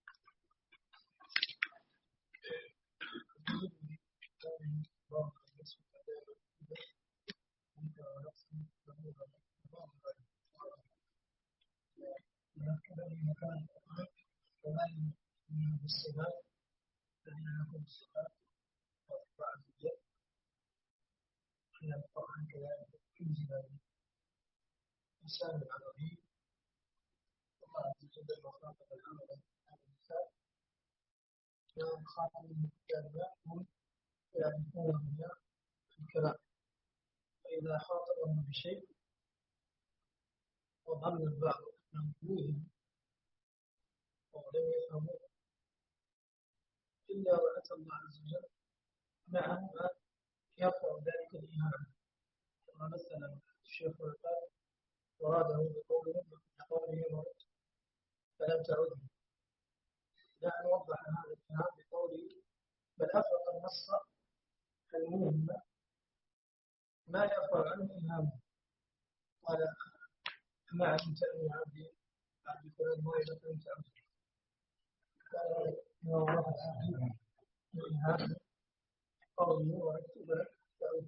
القرآن كذلك ينزل لسان العربي، الله عز وجل وخاطب الأمر هذا اللسان وخاطب الكلمات هم يعرفون بها الكلام، فإذا خاطبهم بشيء وظن البعض أنهم يوهم ولم يفهموه إلا وأتى الله عز وجل معه ما يرفع ذلك الإيمان. كما مثلا الشيخ قال وراده بقوله بقوله مرض فلم تعده. نحن وضح هذا الكلام بقوله بل أفرق النص المهم ما يرفع عنه إيمانه. قال ما علمت أن عبدي عبدي فلان مريض فلم تعده. قال ما وضح الإيمان قوله وركب لك تعود.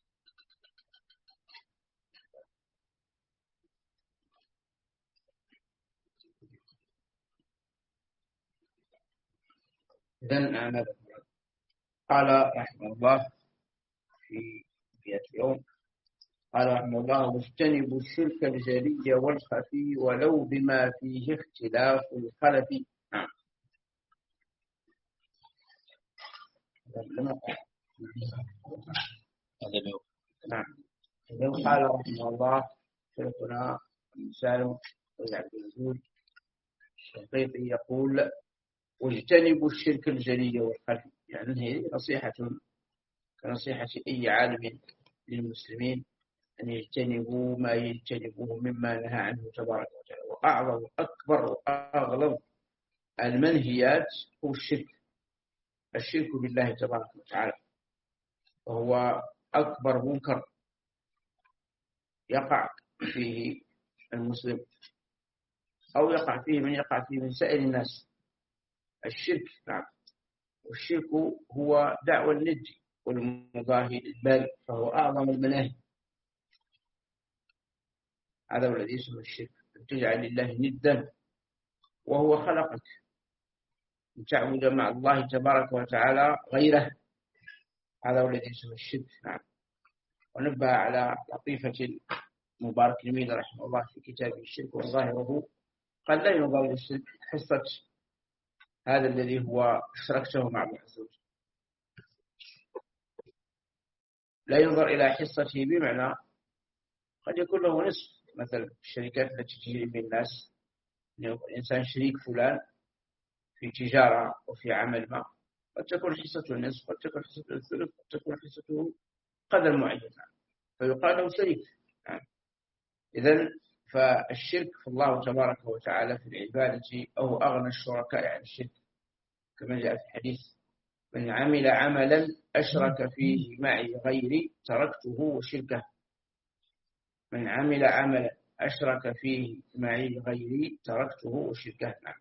إذن أنا قال رحمه الله في بيت يوم قال رحمه الله واجتنبوا الشرك الجلي والخفي ولو بما فيه اختلاف الخلف. نعم. نعم. إذن قال رحمه الله شيخنا سالم بن عبد العزيز الشنقيطي يقول واجتنبوا الشرك الجلي والخفي، يعني هي نصيحة كنصيحة أي عالم للمسلمين أن يجتنبوا ما يجتنبوه مما نهى عنه تبارك وتعالى. وأعظم أكبر وأغلظ المنهيات هو الشرك، الشرك بالله تبارك وتعالى، وهو أكبر منكر يقع فيه المسلم أو يقع فيه من يقع فيه من سائر الناس. الشرك نعم، والشرك هو دعوى الند والمضاهي للبارئ، فهو أعظم المناهي. هذا هو الذي يسمى الشرك، أن تجعل لله ندا وهو خلقك، أن تعبد مع الله تبارك وتعالى غيره. هذا هو الذي يسمى الشرك. نعم. ونبه على لطيفة مبارك الميد رحمه الله في كتابه الشرك وظاهره، قال لا ينظر للشرك حصة هذا الذي هو اشتركته مع الله عز وجل، لا ينظر إلى حصته، بمعنى قد يكون له نصف. مثلا الشركات التي تجري بين الناس، الإنسان شريك فلان في تجارة وفي عمل ما، قد تكون حصته النصف، قد تكون حصته الثلث، قد تكون حصته قدر معين، فيقال له شريك. إذن فالشرك في الله تبارك وتعالى في العبادة أو أغنى الشركاء عن الشرك، كما جاء في الحديث: من عمل عملا أشرك فيه معي غيري تركته وشركه. من عمل عملا أشرك فيه معي غيري تركته وشركه. نعم.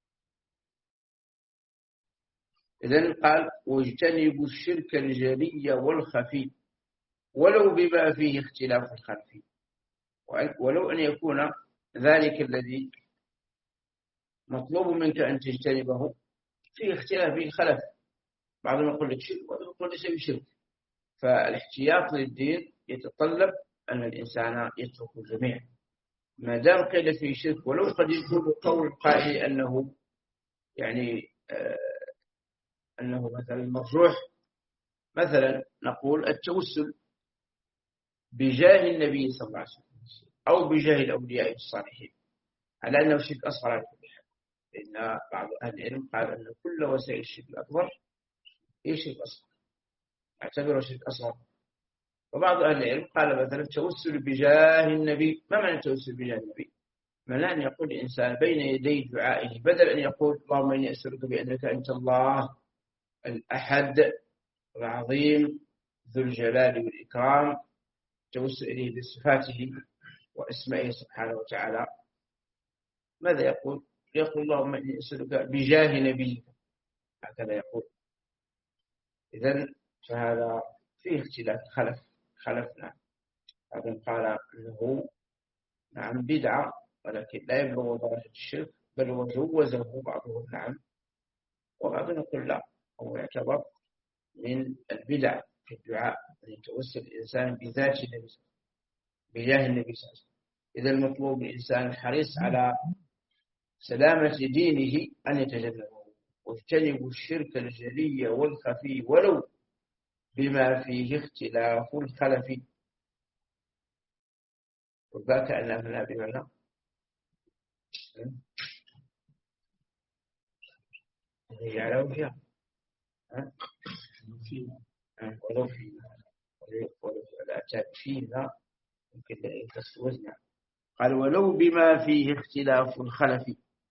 إذن قال: واجتنبوا الشرك الجلي والخفي ولو بما فيه اختلاف الخلفي، ولو أن يكون ذلك الذي مطلوب منك أن تجتنبه فيه اختلاف في الخلف، بعضهم يقول لك شرك وبعضهم يقول ليس بشرك. فالاحتياط للدين يتطلب أن الإنسان يترك الجميع ما دام قيل فيه شرك، ولو قد يكون قول قائل أنه يعني آه أنه مثلا مرجوح. مثلا نقول التوسل بجاه النبي صلى الله عليه وسلم أو بجاه الأولياء الصالحين على أنه شرك أصغر على كل حال، لأن بعض أهل العلم قال أن كل وسائل الشرك الأكبر هي شرك أصغر، اعتبره شرك أصغر. وبعض أهل العلم قال مثلا التوسل بجاه النبي. ما معنى التوسل بجاه النبي؟ معنى أن يقول الإنسان بين يدي دعائه بدل أن يقول اللهم إني أسألك بأنك أنت الله الأحد العظيم ذو الجلال والإكرام، توسل إليه بصفاته وأسمائه سبحانه وتعالى. ماذا يقول؟ يقول اللهم إني أسألك بجاه نبيك، هكذا يقول. إذن فهذا فيه اختلاف خلف خلفنا. هذا قال أنه نعم بدعة ولكن لا يبلغ درجة الشرك، بل وجوزه بعضهم نعم، وبعضهم يقول لا، هو يعتبر من البدع في الدعاء أن يتوسل الإنسان بذات النبي بجاه النبي صلى الله عليه وسلم. إذا المطلوب الإنسان الحريص على سلامة دينه أن يتجنبه واجتنبوا الشرك الجلي والخفي ولو بما فيه اختلاف الخلف. وذاك أن أهلنا بمعنى يعلم فيها ولو فينا ولو الأتاك فينا ممكن تستوزنا. قال ولو بما فيه اختلاف الخلف.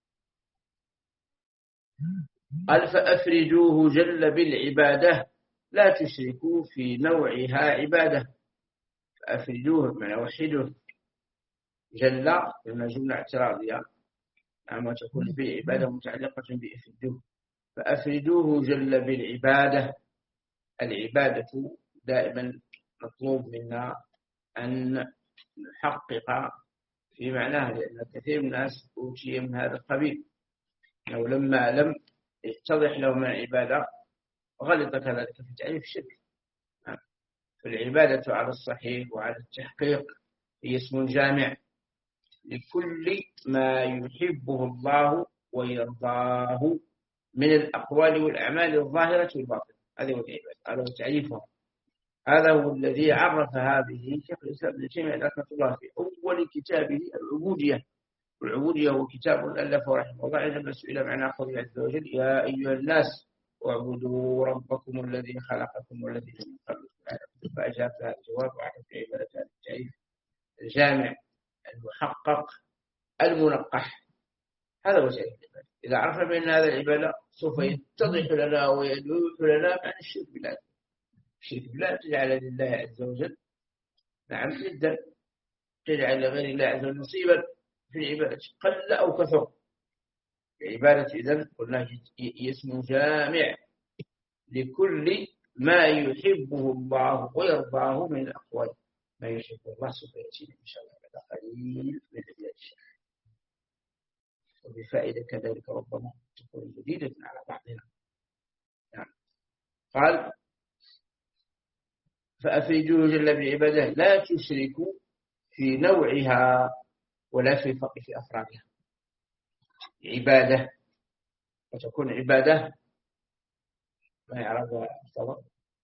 قال فأفردوه جل بالعبادة لا تشركوا في نوعها عبادة. فأفردوه من وحده جل لما جملة اعتراضية عما تكون به عبادة متعلقة بإفردوه. فأفردوه جل بالعبادة. العبادة دائما مطلوب منا أن نحقق في معناها، لأن كثير من الناس أوتي من هذا القبيل، أو لما لم يتضح لهم العبادة غلط كذلك في تعريف الشرك. فالعبادة على الصحيح وعلى التحقيق هي اسم جامع لكل ما يحبه الله ويرضاه من الأقوال والأعمال الظاهرة والباطنة. هذا هو العبادة، هذا هو تعريفها. هذا هو الذي عرف هذه شيخ الإسلام ابن تيمية رحمه الله في أول كتابه العبودية. والعبودية هو كتاب ألفه رحمه الله عندما سئل معنى قوله عز وجل يا أيها الناس واعبدوا ربكم الذي خلقكم والذي من قبلكم، فأجاب هذا الجواب وعرف عبادة هذا التعريف الجامع المحقق المنقح. هذا هو تعريف العبادة. إذا عرفنا بأن هذا العبادة سوف يتضح لنا ويدوح لنا عن الشرك بالله. الشرك بالله تجعل لله عز وجل نعم جدا، تجعل لغير الله عز وجل نصيبا في العبادة قل أو كثر. العبادة إذن قلنا اسم جامع لكل ما يحبه الله ويرضاه من الأقوال. ما يحبه الله سوف يأتينا إن شاء الله بعد قليل من البلاد الشرك، وبفائدة كذلك ربما تكون جديدة على بعضنا. يعني قال فأفردوه جل بالعبادة لا تشركوا في نوعها ولا في الفقه في أفرادها. عبادة وتكون عبادة ما يعرفها طبعا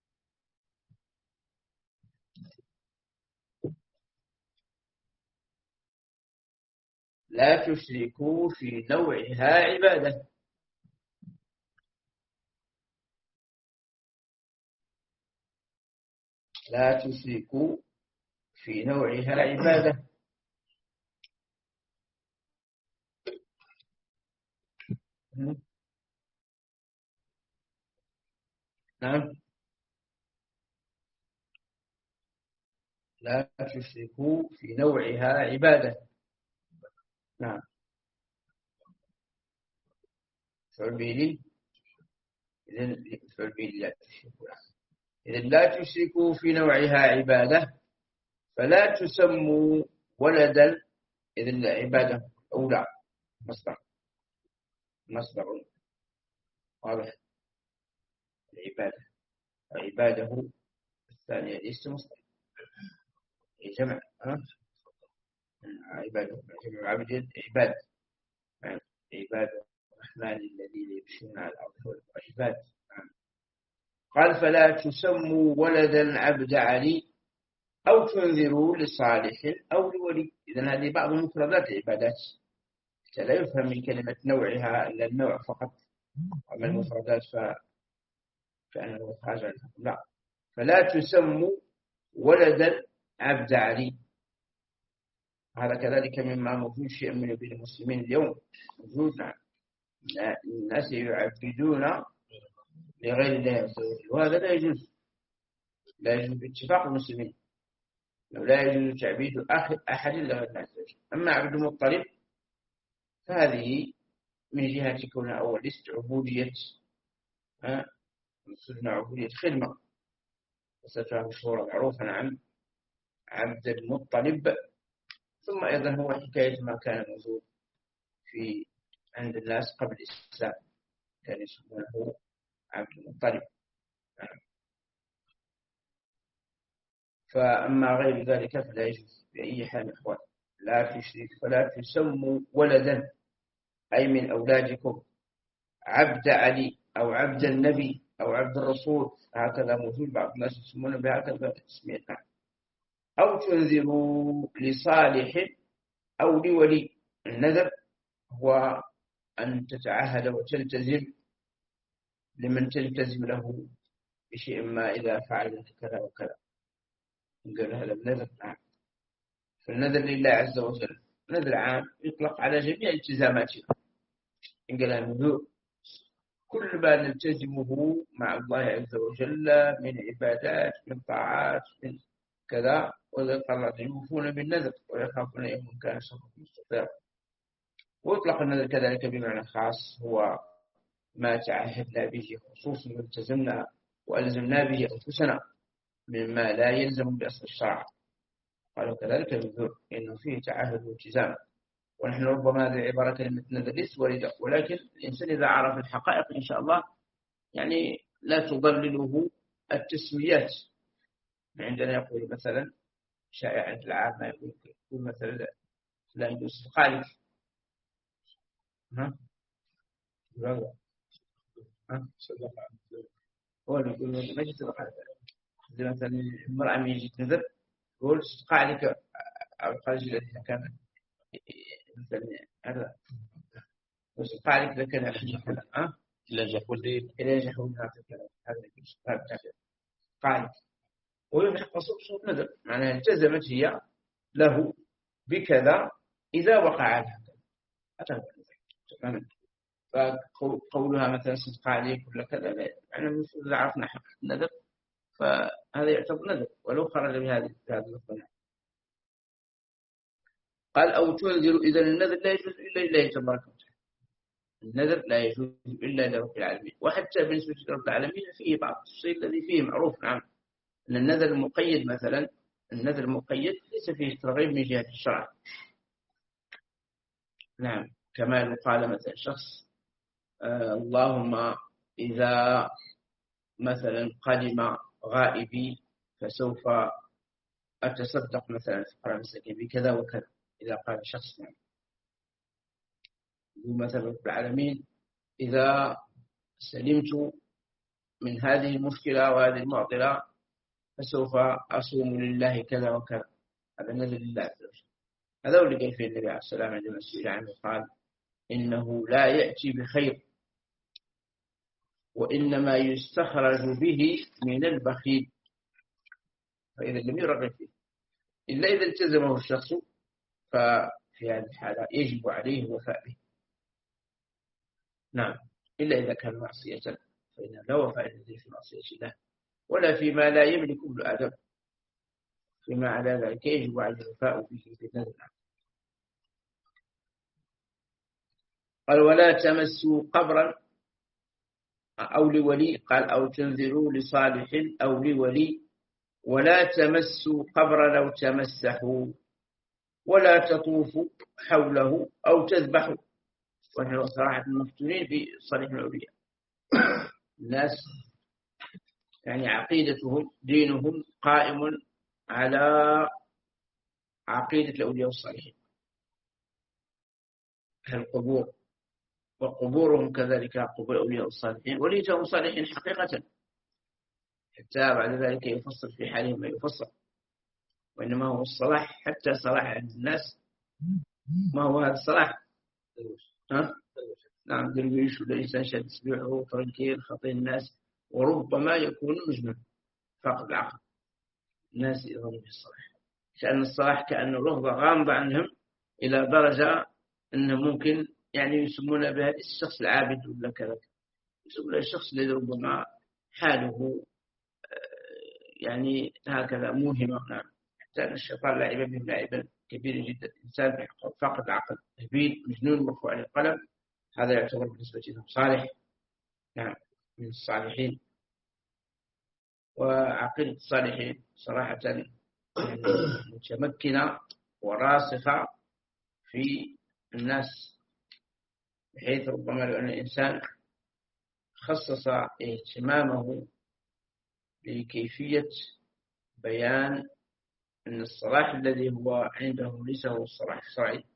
لا تشركوا في نوعها عبادة. لا تشركوا في نوعها عبادة. نعم. لا تشركوا في نوعها عبادة. نعم. فعل إذن فعل لا تشركوا. إذن لا تشركوا في نوعها عبادة، فلا تسموا ولدا. إذن عبادة أولى مصدر مصدر واضح. العبادة عباده الثانية ليس مصدر جمع. عباده جمع عبد عباد. عباد الرحمن الذين يمشون على الأرض عباد. قال فلا تسموا ولدا عبد علي أو تنذروا لصالح أو لولي. إذن هذه بعض مفردات العبادات لا يفهم من كلمة نوعها إلا النوع فقط، أما المفردات فأنه خارج عنها. لا، فلا تسموا ولدا عبد علي. هذا كذلك مما موجود شيء من بين المسلمين اليوم موجود. نعم، الناس يعبدون لغير الله عز وجل، وهذا لا يجوز. لا يجوز باتفاق المسلمين، لا يجوز تعبيد أحد لغير الله عز وجل. أما عبد المطلب فهذه من جهة كونها أول لست عبودية صرنا عبودية خدمة، وستها مشهورة معروفة. نعم، عبد المطلب. ثم أيضا هو حكاية ما كان موجود في عند الناس قبل الإسلام، كان يسمونه عبد المطلب. نعم. فأما غير ذلك فلا يجوز بأي حال. إخوان، لا تشرك فلا تسموا ولدا أي من أولادكم عبد علي أو عبد النبي أو عبد الرسول، هكذا موجود. بعض الناس يسمونه بهكذا تسمية. أو تنذروا لصالح أو لولي. النذر هو أن تتعهد وتلتزم لمن تلتزم له بشيء ما إذا فعل كذا وكذا، قال هذا النذر. نعم، فالنذر لله عز وجل نذر عام يطلق على جميع التزاماتنا. إن قال النذور كل ما نلتزمه مع الله عز وجل من عبادات، من طاعات، من كذا. وذلك الله يوفون بالنذر ويخافون يوما كان شره مستطيرا. ويطلق النذر كذلك بمعنى خاص، هو ما تعهدنا به خصوصا والتزمنا وألزمنا به أنفسنا مما لا يلزم بأصل الشرع. قالوا كذلك بالذر إنه فيه تعهد والتزام. ونحن ربما هذه العبارة كلمة نذر ليس واردة، ولكن الإنسان إذا عرف الحقائق إن شاء الله يعني لا تضلله التسميات. عندنا يقول مثلا شائع عند العامة يقول مثلا لا يجوز قالك. ها لا ها هو اللي يقول ما يجوز قالك. زي مثلا المرأة من يجي تنذر يقول قالك أو قالك الذي كان مثلا هذا بس قالك ذا كان ها
لا جحول دين
إلى جحول هذا الكلام. هذا هذا قالك ويلحق صوت نذر، معناها التزمت هي له بكذا إذا وقع لها كذا. فقولها مثلا صدق عليك ولا كذا، يعني المفروض عرفنا حق النذر، فهذا يعتبر نذر ولو خرج بهذه هذه الصنعة. قال أو تنذر. إذا النذر لا يجوز إلا لله تبارك وتعالى. النذر لا يجوز إلا لرب العالمين. وحتى بالنسبة لرب العالمين فيه بعض الشيء الذي فيه معروف. نعم، أن النذر المقيد مثلا، النذر المقيد ليس فيه ترغيب من جهة الشرع. نعم، كما يقال مثلا شخص آه اللهم إذا مثلا قدم غائبي فسوف أتصدق مثلا فقراء المساكين بكذا وكذا. إذا قال شخص نعم مثلا رب العالمين إذا سلمت من هذه المشكلة وهذه المعضلة فسوف أصوم لله كذا وكذا. هذا نذر لله عز وجل. هذا هو اللي قال فيه النبي عليه السلام عندما سئل عنه قال إنه لا يأتي بخير وإنما يستخرج به من البخيل. فإذا لم يرغب فيه إلا إذا التزمه الشخص ففي هذه الحالة يجب عليه الوفاء به. نعم، إلا إذا كان معصية فإن لا وفاء للذي في معصية الله، ولا فيما لا يملك ابن آدم، فيما على ذلك يجب على الوفاء به بالنذر. قال ولا تمسوا قبرا أو لولي، قال أو تنذروا لصالح أو لولي، ولا تمسوا قبرا أو تمسحوا، ولا تطوفوا حوله أو تذبحوا. ونحن صراحة مفتونين بصالح الأولياء، الناس يعني عقيدتهم دينهم قائم على عقيدة الأولياء الصالحين، القبور، وقبورهم كذلك قبور الأولياء الصالحين، وليتهم صالحين حقيقة، حتى بعد ذلك يفصل في حالهم ما يفصل. وإنما هو الصلاح، حتى صلاح عند الناس ما هو هذا الصلاح؟ ها؟ نعم، درويش ولا إنسان شد سبيعه فرنكير خطي الناس، وربما يكون مجنون فقد العقل. الناس يظنون بالصلاح، لأن الصلاح كأنه لفظة غامضة عنهم إلى درجة أنه ممكن يعني يسمون بها الشخص العابد ولا كذا، يسمون الشخص الذي ربما حاله يعني هكذا موهمة. نعم، حتى أن الشيطان لعب بهم لعبا كبيرا جدا. إنسان فقد العقل، هبيل مجنون مرفوع عن القلم، هذا يعتبر بالنسبة لهم صالح، نعم، من الصالحين. وعقيدة الصالحين صراحة يعني متمكنة وراسخة في الناس، بحيث ربما لو أن الإنسان خصص اهتمامه بكيفية بيان أن الصلاح الذي هو عنده ليس هو الصلاح الشرعي،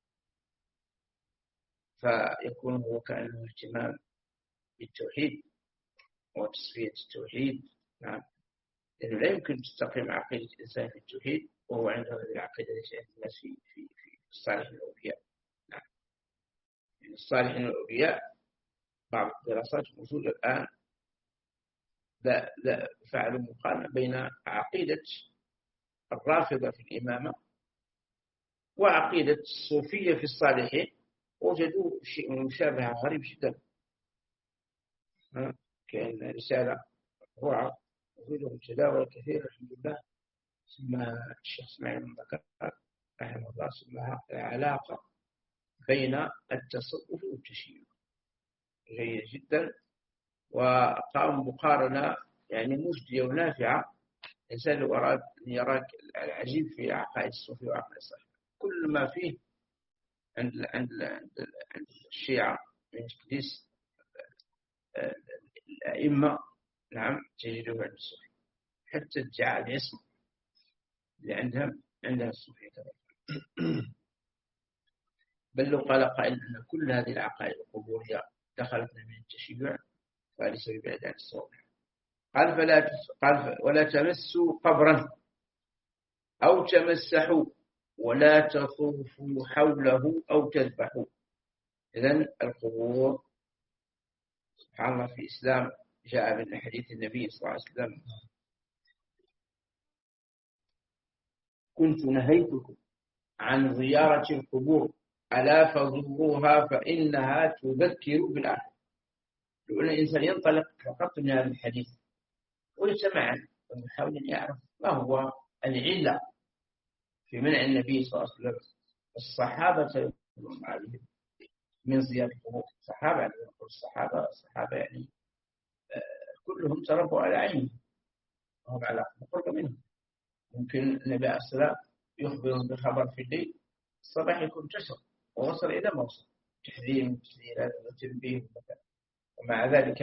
فيكون هو كأنه اهتمام بالتوحيد وتصفية التوحيد. نعم، لأنه لا يمكن تستقيم عقيدة الإنسان في التوحيد وهو عنده هذه العقيدة التي عند الناس في في في الصالحين الأولياء. نعم، يعني الصالحين الأولياء بعض الدراسات موجودة الآن لا لا فعلوا مقارنة بين عقيدة الرافضة في الإمامة وعقيدة الصوفية في الصالحين، وجدوا شيء مشابه غريب جدا. كأن رسالة روعة وجدوا متداولة كثيرة الحمد لله، اسمها الشيخ اسماعيل بن بكر رحمه الله، اسمها العلاقة بين التصوف والتشيع، جيد جدا، وقام مقارنة يعني مجدية ونافعة. الإنسان لو أراد أن يراك العجيب في عقائد الصوفية وعقائد الصالحين، كل ما فيه عند عند عند الشيعة من تقديس الأئمة، نعم، تجده عند الصوفية، حتى ادعاء الاسم اللي عندهم عندها الصوفية كذلك. بل لو قال قائل أن كل هذه العقائد القبورية دخلتنا من التشيع فليس ببعد عن الصواب. قال فلا قال ولا تمسوا قبرا أو تمسحوا، ولا تطوفوا حوله أو تذبحوا. إذن القبور سبحان الله في الإسلام جاء من حديث النبي صلى الله عليه وسلم: كنت نهيتكم عن زيارة القبور ألا فزوروها فإنها تذكر بالآخرة. لو أن الإنسان ينطلق فقط من هذا الحديث ويسمع ويحاول أن يعرف ما هو العلة في منع النبي صلى الله عليه وسلم الصحابة يقولون عليه من زيارة القبور. الصحابة يعني الصحابة الصحابة يعني كلهم تربوا على عينه وهم على قرب منهم. ممكن النبي عليه الصلاة يخبرهم بخبر في الليل، الصباح يكون انتشر ووصل إلى ما وصل، تحذير وتسليلات وتنبيه، ومع ذلك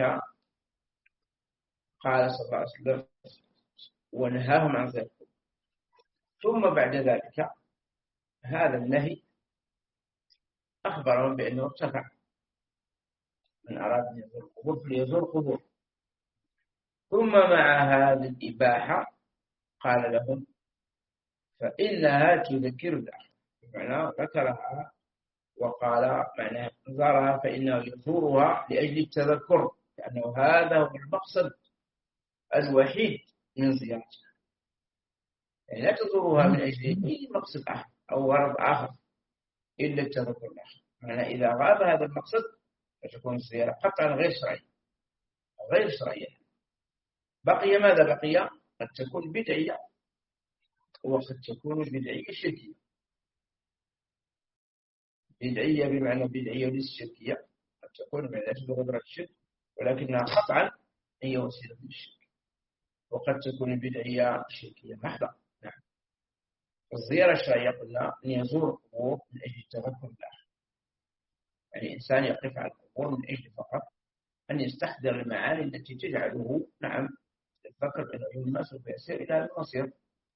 قال صلى الله عليه وسلم ونهاهم عن ذلك. ثم بعد ذلك هذا النهي أخبرهم بأنه ارتفع، من أراد أن يزور القبور فليزور قبور. ثم مع هذه الإباحة قال لهم فإنها تذكر الآخرة، بمعنى ذكرها وقال معنى زارها فإنه يزورها لأجل التذكر، لأنه هذا هو المقصد الوحيد من زيارتها. يعني لا تزورها من أجل أي مقصد آخر أو غرض آخر إلا التذكر الآخر. معنى إذا غاب هذا المقصد فتكون الزيارة قطعا غير شرعية غير شرعية. بقي ماذا بقي؟ قد تكون بدعية وقد تكون بدعية شركية. بدعية بمعنى بدعية للشركية، قد تكون من أجل غبرة الشرك ولكنها قطعا هي وسيلة للشرك، وقد تكون بدعية شركية محضة. نعم. الزيارة الشرعية قلنا أن يزور القبور من أجل التذكر بالآخرة، يعني إنسان يقف على القبور من أجل فقط أن يستحضر المعاني التي تجعله نعم يتذكر بأنه يوم ما سوف يسير إلى هذا المصير.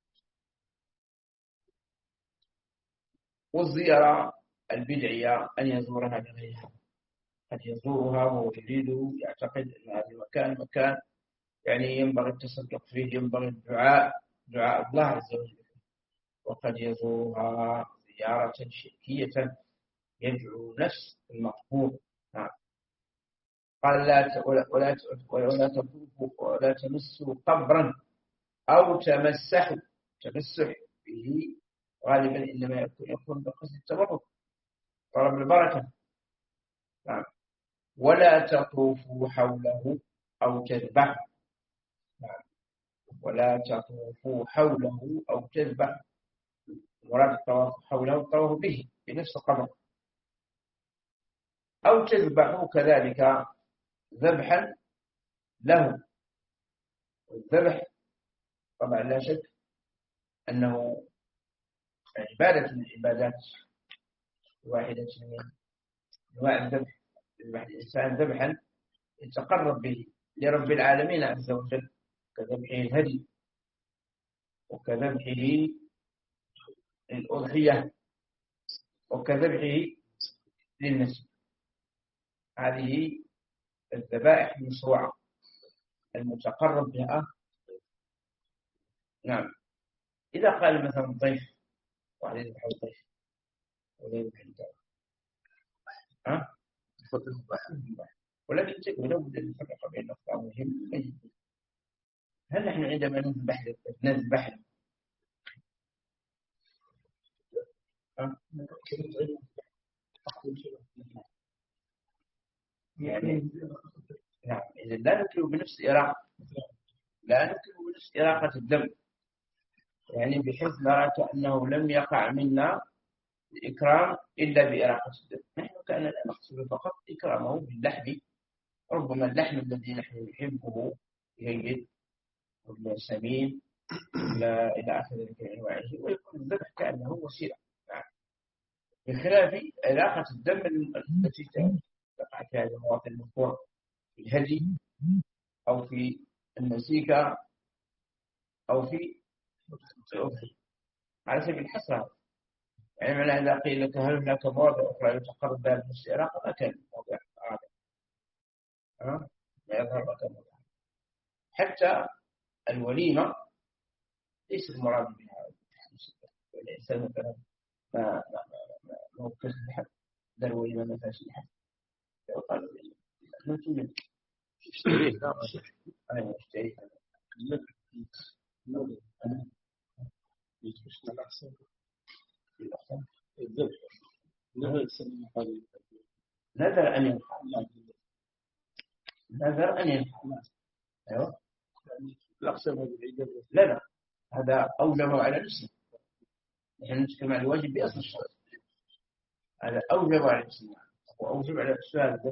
والزيارة البدعية أن يزورها لغيرها، قد يزورها وهو يريد يعتقد أن هذا المكان مكان يعني ينبغي التصدق فيه، ينبغي الدعاء دعاء الله عز وجل، وقد يزورها زيارة شركية يدعو نفس المقبور. نعم. قال لا ولا ولا ولا تطوفوا ولا تمسوا قبرا أو تمسحوا. تمسح به غالبا إنما يكون يكون بقصد التبرك طلب البركة. نعم. ولا تطوفوا حوله أو تذبحوا. نعم. ولا تطوفوا حوله أو تذبحوا. مراد الطواف حوله الطواف به بنفس القبر، أو تذبحوا كذلك ذبحا له. والذبح طبعا لا شك أنه عبادة من العبادات، واحدة من أنواع الذبح. يذبح الإنسان ذبحا يتقرب به لرب العالمين عز وجل، كذبحه الهدي وكذبحه الأضحية وكذبحه للنسب. هذه الذبائح المشروعة المتقرب بها. نعم. إذا قال مثلا ضيف واحد يذبح الضيف ولا يذبح الدار ها ولكن تقول لابد أن نفرق بين الأخطاء مهم. هل نحن عندما نذبح نذبح يعني نعم إذا لا نكره بنفس إراقة لا نكره بنفس إراقة الدم، يعني بحيث نرى كأنه لم يقع منا الإكرام إلا بإراقة الدم. نحن كأننا لا نقصد فقط إكرامه باللحم، ربما اللحم الذي نحن نحبه جيد ولا سمين لا إلى آخر أنواعه، ويكون الذبح كأنه وسيلة. نعم. بخلاف علاقة الدم التي تقع في هذه المواطن المذكورة في الهدي أو في النسيكة أو في على سبيل الحصر. يعني معنى إذا قيل لك هل هناك مواضع أخرى يتقرب بها بنفس العلاقة ما كان موضع هذا ها لا يظهر لك موضع. حتى الوليمة ليس المراد بها الإنسان مثلا ما ما ما ما هو كسب الحد ده الوليمة ما فيهاش الحد يقال ما تملك تشتريه لا أنا أشتريه
يتمشنا الأحسن الأحسن الذبح نذر سنة هذه
نذر أن ينفع نذر أن ينفع. أيوة
الأحسن هذه العيدة
لا لا هذا أوجب على نفسه. نحن نتكلم عن الواجب بأصل الشرع، هذا أوجب على نفسه وأوجب على السؤال.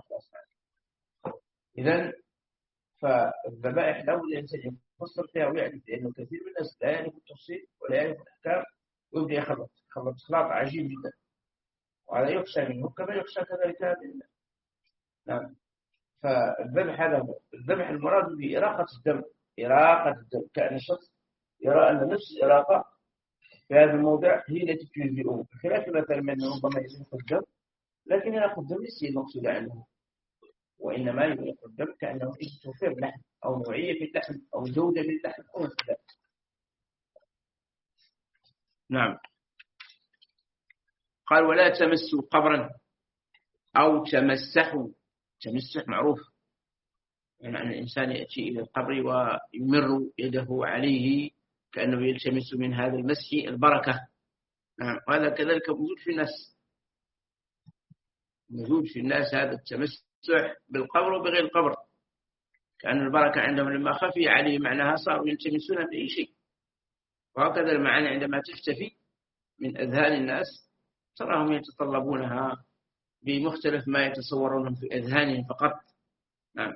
إذن فالذبائح له الإنسان يفصل فيها ويعرف، لأنه كثير من الناس لا يعرف التفصيل ولا يعرف الأحكام ويبدأ يخلط خلط خلاط عجيب جدا، وهذا يخشى منه كما يخشى كذلك هذا. نعم. فالذبح هذا هو الذبح المراد بإراقة الدم. إراقة الدم كأن الشخص يرى أن نفس الإراقة في هذا الموضع هي التي تجزئه، بخلاف مثلا من ربما يزيق الدم لكن يأخذ الدم ليس المقصود عنه، وإنما يأخذ الدم كأنه توفير لحم أو نوعية اللحم أو جودة للحم أو كذا. نعم. قال ولا تمسوا قبرا أو تمسحوا. تمسح معروف يعني أن الإنسان يأتي إلى القبر ويمر يده عليه كأنه يلتمس من هذا المسح البركة. نعم. وهذا كذلك موجود في الناس. موجود في الناس هذا التمسح بالقبر وبغير القبر، كأن البركة عندهم لما خفي عليه معناها صاروا يلتمسونها بأي شيء. وهكذا المعاني عندما تختفي من أذهان الناس تراهم يتطلبونها بمختلف ما يتصورونه في أذهانهم فقط. نعم.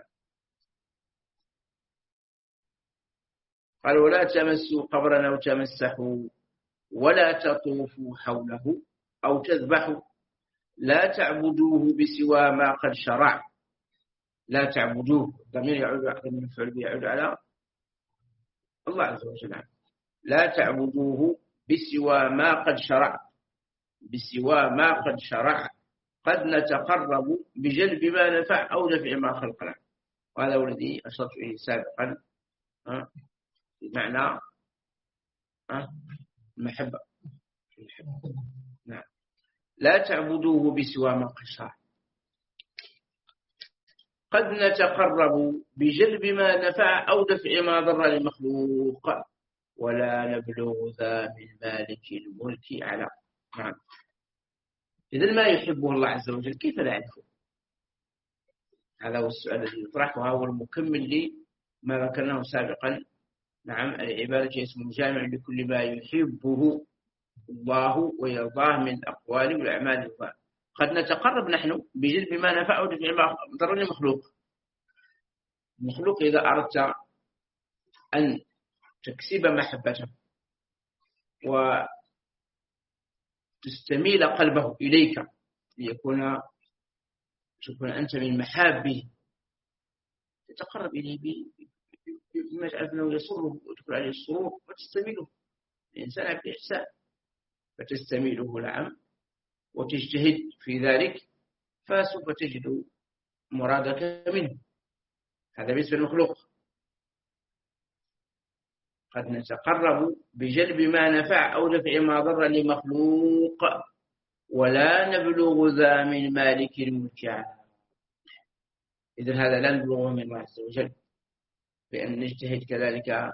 قال ولا تمسوا قبرا أو تمسحوا ولا تطوفوا حوله أو تذبحوا لا تعبدوه بسوى ما قد شرع. لا تعبدوه ضمير يعود على المفعول يعود على الله عز وجل. لا تعبدوه بسوى ما قد شرع، بسوى ما قد شرع قد نتقرب بجلب ما نفع أو دفع ما خلقنا. وهذا هو الذي أشرت إليه سابقا بمعنى المحبة. نعم. لا تعبدوه بسوى ما قد شرع قد نتقرب بجلب ما نفع أو دفع ما ضر للمخلوق ولا نبلغ ذا من مالك الملك على. نعم. إذن ما يحبه الله عز وجل كيف لا يعرفه؟ هذا هو السؤال الذي يطرح، وهو المكمل لما ذكرناه سابقا. نعم. العبادة اسم جامع لكل ما يحبه الله ويرضاه من أقوال والأعمال الظاهرة. قد نتقرب نحن بجلب ما نفع ودفع ما ضر للمخلوق. المخلوق إذا أردت أن تكسب محبته وتستميل قلبه إليك ليكون تكون أنت من محابه، تتقرب إليه بما تعرف أنه يسره وتكون عليه السرور وتستميله. الإنسان بإحسان فتستميله نعم وتجتهد في ذلك فسوف تجد مرادك منه. هذا بالنسبة للمخلوق. قد نتقرب بجلب ما نفع أو دفع ما ضر لمخلوق ولا نبلغ ذا من مالك الملك على. إذن هذا لا نبلغه من الله عز وجل، بأن نجتهد كذلك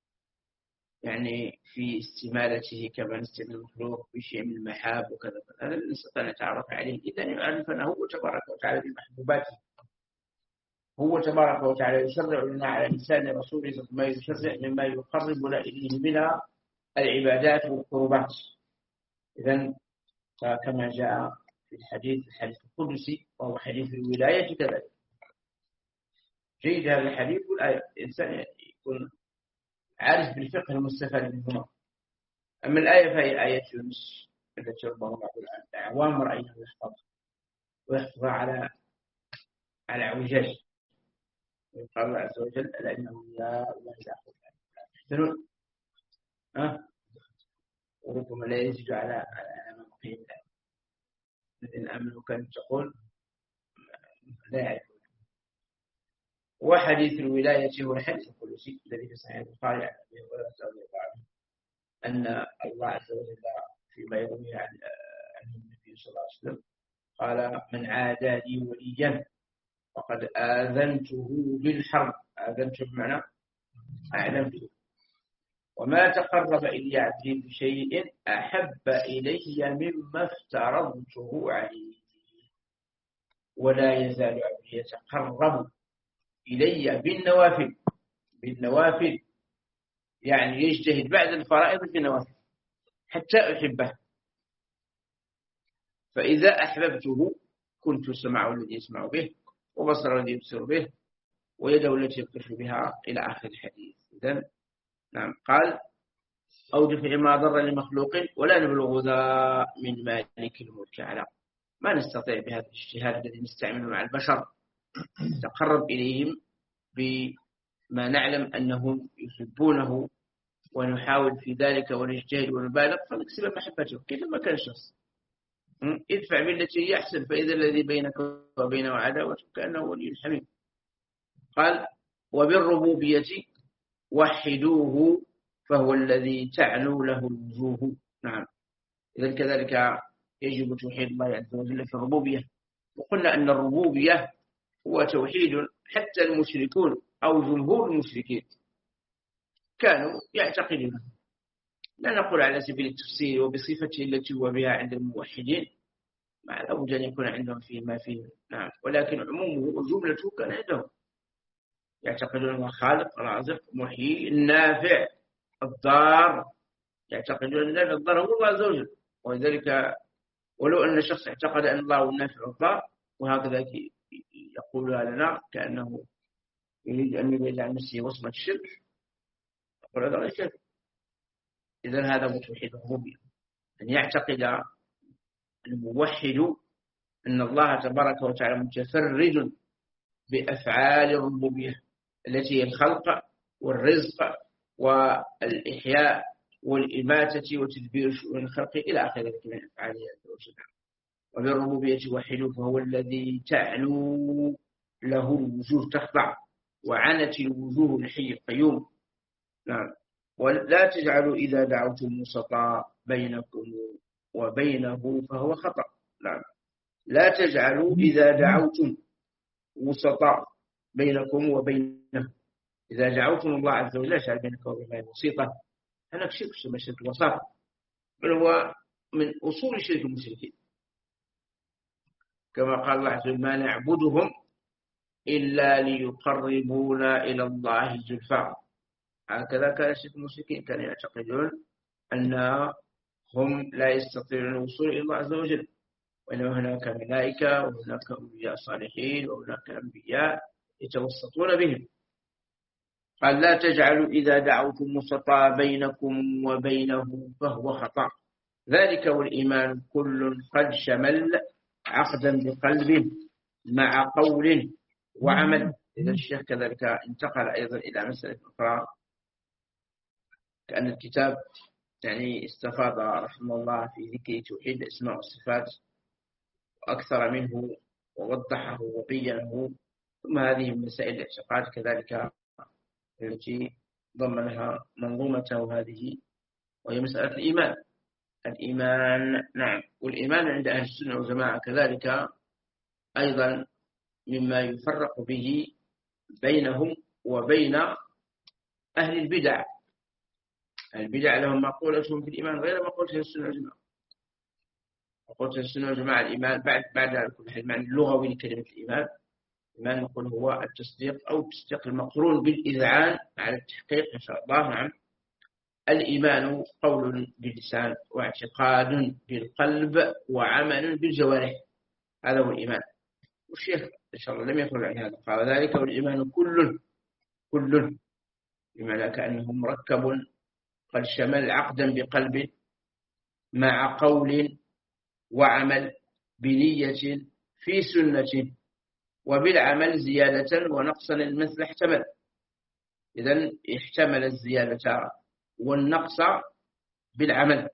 يعني في استمالته كما نستميل المخلوق بشيء من المحاب وكذا. هذا لا نستطيع أن نتعرف عليه إلا أن يعرفنا هو تبارك وتعالى بمحبوباته. هو تبارك وتعالى يشرع لنا على لسان رسوله ما يشرع مما يقربنا إليه من العبادات والقربات. إذن كما جاء في الحديث الحديث القدسي وهو حديث الولاية كذلك. جيد هذا الحديث والآية الإنسان يكون عارف بالفقه المستفاد منهما. أما الآية فهي آية يونس التي ربما بعض الأعوام رأيها يحفظ ويحفظ على على عوجاج. قال الله عز وجل ألا إنهم يا الله لا يحسنون ها وربما لا يزيد على على مقيم الذين آمنوا كانت تقول لا يعرفون. وحديث الولاية هو الحديث القدسي الذي في صحيح البخاري عن أبي هريرة رضي الله عنه أن الله عز وجل فيما يروي عن النبي صلى الله عليه وسلم قال من عادى لي وليا فقد آذنته بالحرب. آذنته بمعنى أعلمته. وما تقرب إلي عبدي بشيء أحب إلي مما افترضته عليه ولا يزال عبدي يتقرب إلي بالنوافل. بالنوافل يعني يجتهد بعد الفرائض في النوافل حتى أحبه. فإذا أحببته كنت سمعه الذي يسمع به وبصر الذي يبصر به ويده التي يبطش بها إلى آخر الحديث. إذن نعم قال أو دفع ما ضر لمخلوق ولا نبلغ ذا من مالك الملك على. ما نستطيع بهذا الاجتهاد الذي نستعمله مع البشر نتقرب إليهم بما نعلم أنهم يحبونه ونحاول في ذلك ونجتهد ونبالغ فنكسب محبته. كيف ما كان الشخص ادفع بالتي هي أحسن فإذا الذي بينك وبينه عداوة كأنه ولي حميم. قال وبالربوبية وحدوه فهو الذي تعلو له الوجوه. نعم. إذن كذلك يجب توحيد الله عز وجل في الربوبية. وقلنا أن الربوبية هو توحيد حتى المشركون أو جمهور المشركين كانوا يعتقدون. لا نقول على سبيل التفسير وبصفته التي هو بها عند الموحدين مع لابد أن يكون عندهم فيه ما فيه. نعم. ولكن عمومه وجملته كان عندهم، يعتقدون أنه خالق رازق محيي النافع الضار، يعتقدون أن النافع الضار هو الله عز وجل. ولذلك ولو أن الشخص اعتقد أن الله هو النافع الضار وهكذا يقولها لنا كأنه يريد أن يبعد عن نفسه وصمة الشرك، يقول هذا غير كذب. إذن هذا هو توحيد الربوبية، أن يعتقد الموحد أن الله تبارك وتعالى متفرد بأفعال الربوبية التي هي الخلق والرزق والإحياء والإماتة وتدبير شؤون الخلق إلى آخر ذلك من أفعاله عز وجل. وبالربوبية وحده فهو الذي تعلو له الوجوه تخضع وعنت الوجوه لحي القيوم. نعم. ولا تجعلوا إذا دعوتم وسطا بينكم وبينه فهو خطأ. نعم. لا تجعلوا إذا دعوتم وسطا بينكم وبينه. إذا دعوتم الله عز وجل جعل بينك وبينه وسيطة، هناك شرك يسمى شرك الوساطة، بل هو من أصول شرك المشركين، كما قال الله عز وجل ما نعبدهم إلا ليقربونا إلى الله زلفى. هكذا كان شرك المشركين، كانوا يعتقدون أنهم لا يستطيعون الوصول إلى الله عز وجل، وأن هناك ملائكة وهناك أولياء صالحين وهناك أنبياء يتوسطون بهم. قال لا تجعلوا إذا دعوتم وسطا بينكم وبينه فهو خطأ. ذلك والإيمان كل قد شمل عقدا بقلب مع قول وعمل. إذا الشيخ كذلك انتقل أيضا إلى مسألة أخرى، كأن الكتاب يعني استفاض رحمه الله في ذكر توحيد الأسماء والصفات وأكثر منه ووضحه وبينه، ثم هذه مسائل الاعتقاد كذلك التي ضمنها منظومته هذه، وهي مسألة الإيمان. الإيمان نعم. والإيمان عند أهل السنة والجماعة كذلك أيضا مما يفرق به بينهم وبين أهل البدع. البدع لهم مقولتهم في الإيمان غير مقولة السنة والجماعة. مقولة السنة والجماعة الإيمان بعد بعد كل حال المعنى اللغوي لكلمة الإيمان. الإيمان نقول هو التصديق أو التصديق المقرون بالإذعان على التحقيق إن شاء الله. نعم. الإيمان قول باللسان واعتقاد بالقلب وعمل بالجوارح، هذا هو الإيمان. والشيخ إن شاء الله لم يخرج عن هذا، قال ذلك والإيمان كل كل بمعنى كأنه مركب قد شمل عقدا بقلب مع قول وعمل بنية في سنة وبالعمل زيادة ونقصا المثل احتمل. إذن احتمل الزيادة والنقص بالعمل.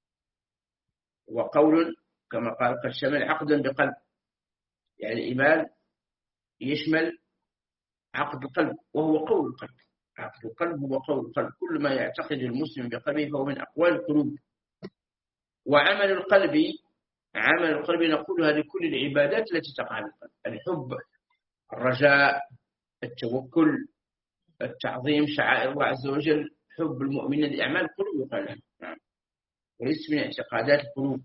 وقول كما قال قد شمل عقدا بقلب، يعني الإيمان يشمل عقد القلب وهو قول القلب. عقد القلب هو قول القلب، كل ما يعتقد المسلم بقلبه فهو من أقوال القلوب. وعمل القلب عمل القلب نقول هذه كل العبادات التي تقع بالقلب، الحب، الرجاء، التوكل، التعظيم، شعائر الله عز وجل، حب المؤمنين، الأعمال القلوب يقال نعم، وليس من اعتقادات القلوب.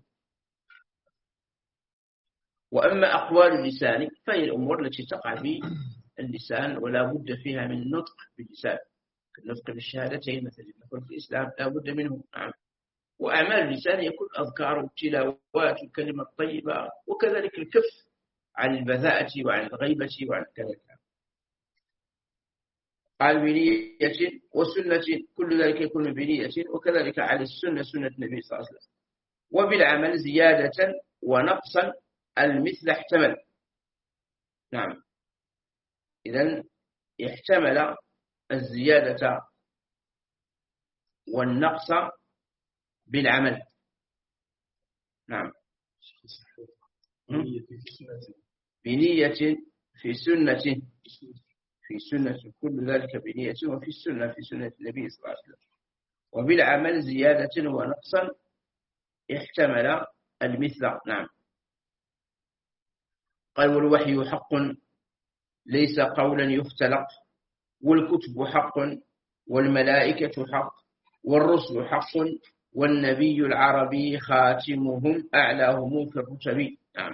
وأما أقوال اللسان فهي الأمور التي تقع في اللسان ولا بد فيها من نطق باللسان، النطق بالشهادتين مثل نقول في الإسلام لا بد منه نعم. وأعمال اللسان يكون أذكار والتلاوات والكلمة الطيبة، وكذلك الكف عن البذاءة وعن الغيبة وعن كذلك. قال بنية وسنة، كل ذلك يكون بنية، وكذلك على السنة سنة النبي صلى الله عليه وسلم. وبالعمل زيادة ونقصا المثل احتمل نعم. إذن احتمل الزيادة والنقص بالعمل نعم. بنية في سنة في سنة كل ذلك بنية، وفي السنة في سنة النبي صلى الله عليه وسلم. وبالعمل زيادة ونقصا احتمل المثل نعم. قال والوحي حق ليس قولا يختلق، والكتب حق والملائكة حق والرسل حق والنبي العربي خاتمهم أعلاهم في الرتب.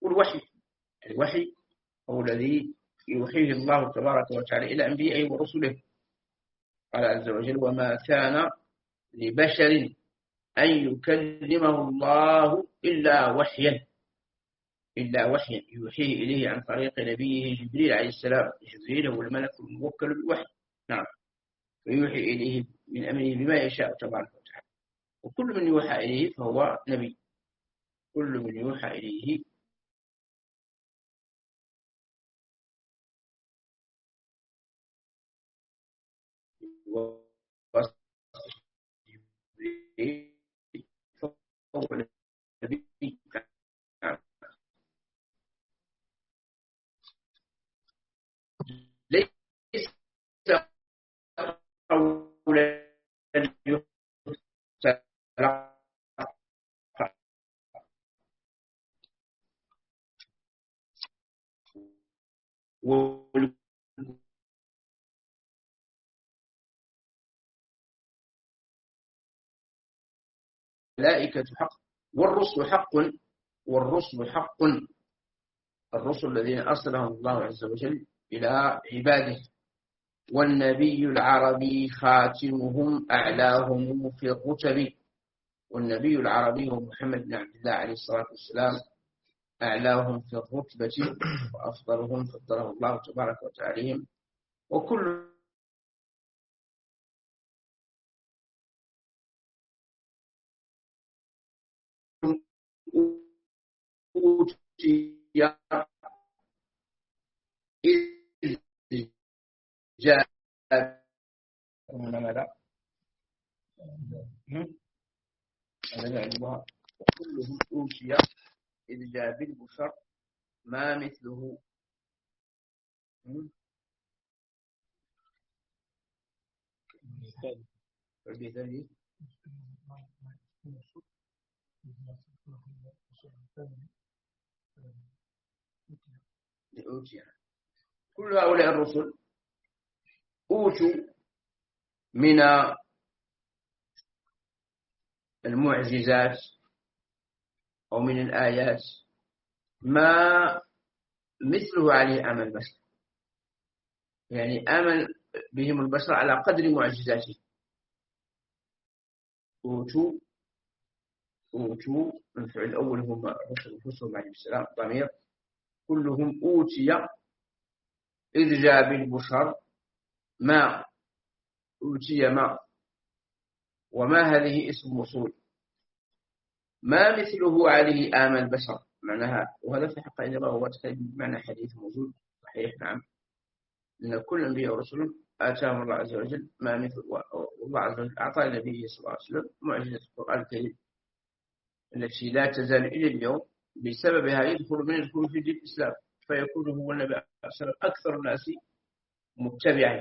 والوحي، الوحي هو الذي يوحيه الله تبارك وتعالى إلى أنبيائه ورسله. قال عز وجل: وما كان لبشر أن يكلمه الله إلا وحيا إلا وحيا يوحيه إليه عن طريق نبيه جبريل عليه السلام. جبريل هو الملك الموكل بالوحي، نعم، ويوحي إليه من أمره بما يشاء تبارك وتعالى. وكل من يوحى إليه فهو نبي، كل من يوحى إليه فهو نبي. ليس قولا يختلق والملائكة حق والرسل حق والرسل حق الرسل الذين أرسلهم الله عز وجل إلى عباده. والنبي العربي خاتمهم أعلاهم في الرتب، والنبي العربي هو محمد بن عبد الله عليه الصلاة والسلام أعلاهم في الرتبة وأفضلهم فضله الله تبارك وتعالى. وكل أوتي إذ جاء ماذا؟ وكلهم أوتي إذ جاء بالبشر ما مثله. فبذلك أوتي كل هؤلاء الرسل أوتوا من المعجزات أو من الآيات ما مثله عليه آمن البشر، يعني آمن بهم البشر على قدر معجزاته. أوتوا أوتوا الفعل الأول هم الرسل أنفسهم عليه السلام ضمير، كلهم أوتي إذ جاء بالبشر ما أوتي ما، وما هذه اسم موصول، ما مثله عليه آمن البشر معناها، وهذا في حق إنما هو معنى حديث موجود صحيح، نعم، لأن كل أنبياء ورسل آتاهم الله عز وجل ما مثل، والله عز وجل أعطى النبي صلى الله عليه وسلم معجزة القرآن الكريم التي لا تزال إلى اليوم بسببها يدخل من يدخل في دين الإسلام، فيكون هو النبي صلى الله عليه وسلم أكثر الناس متبعا.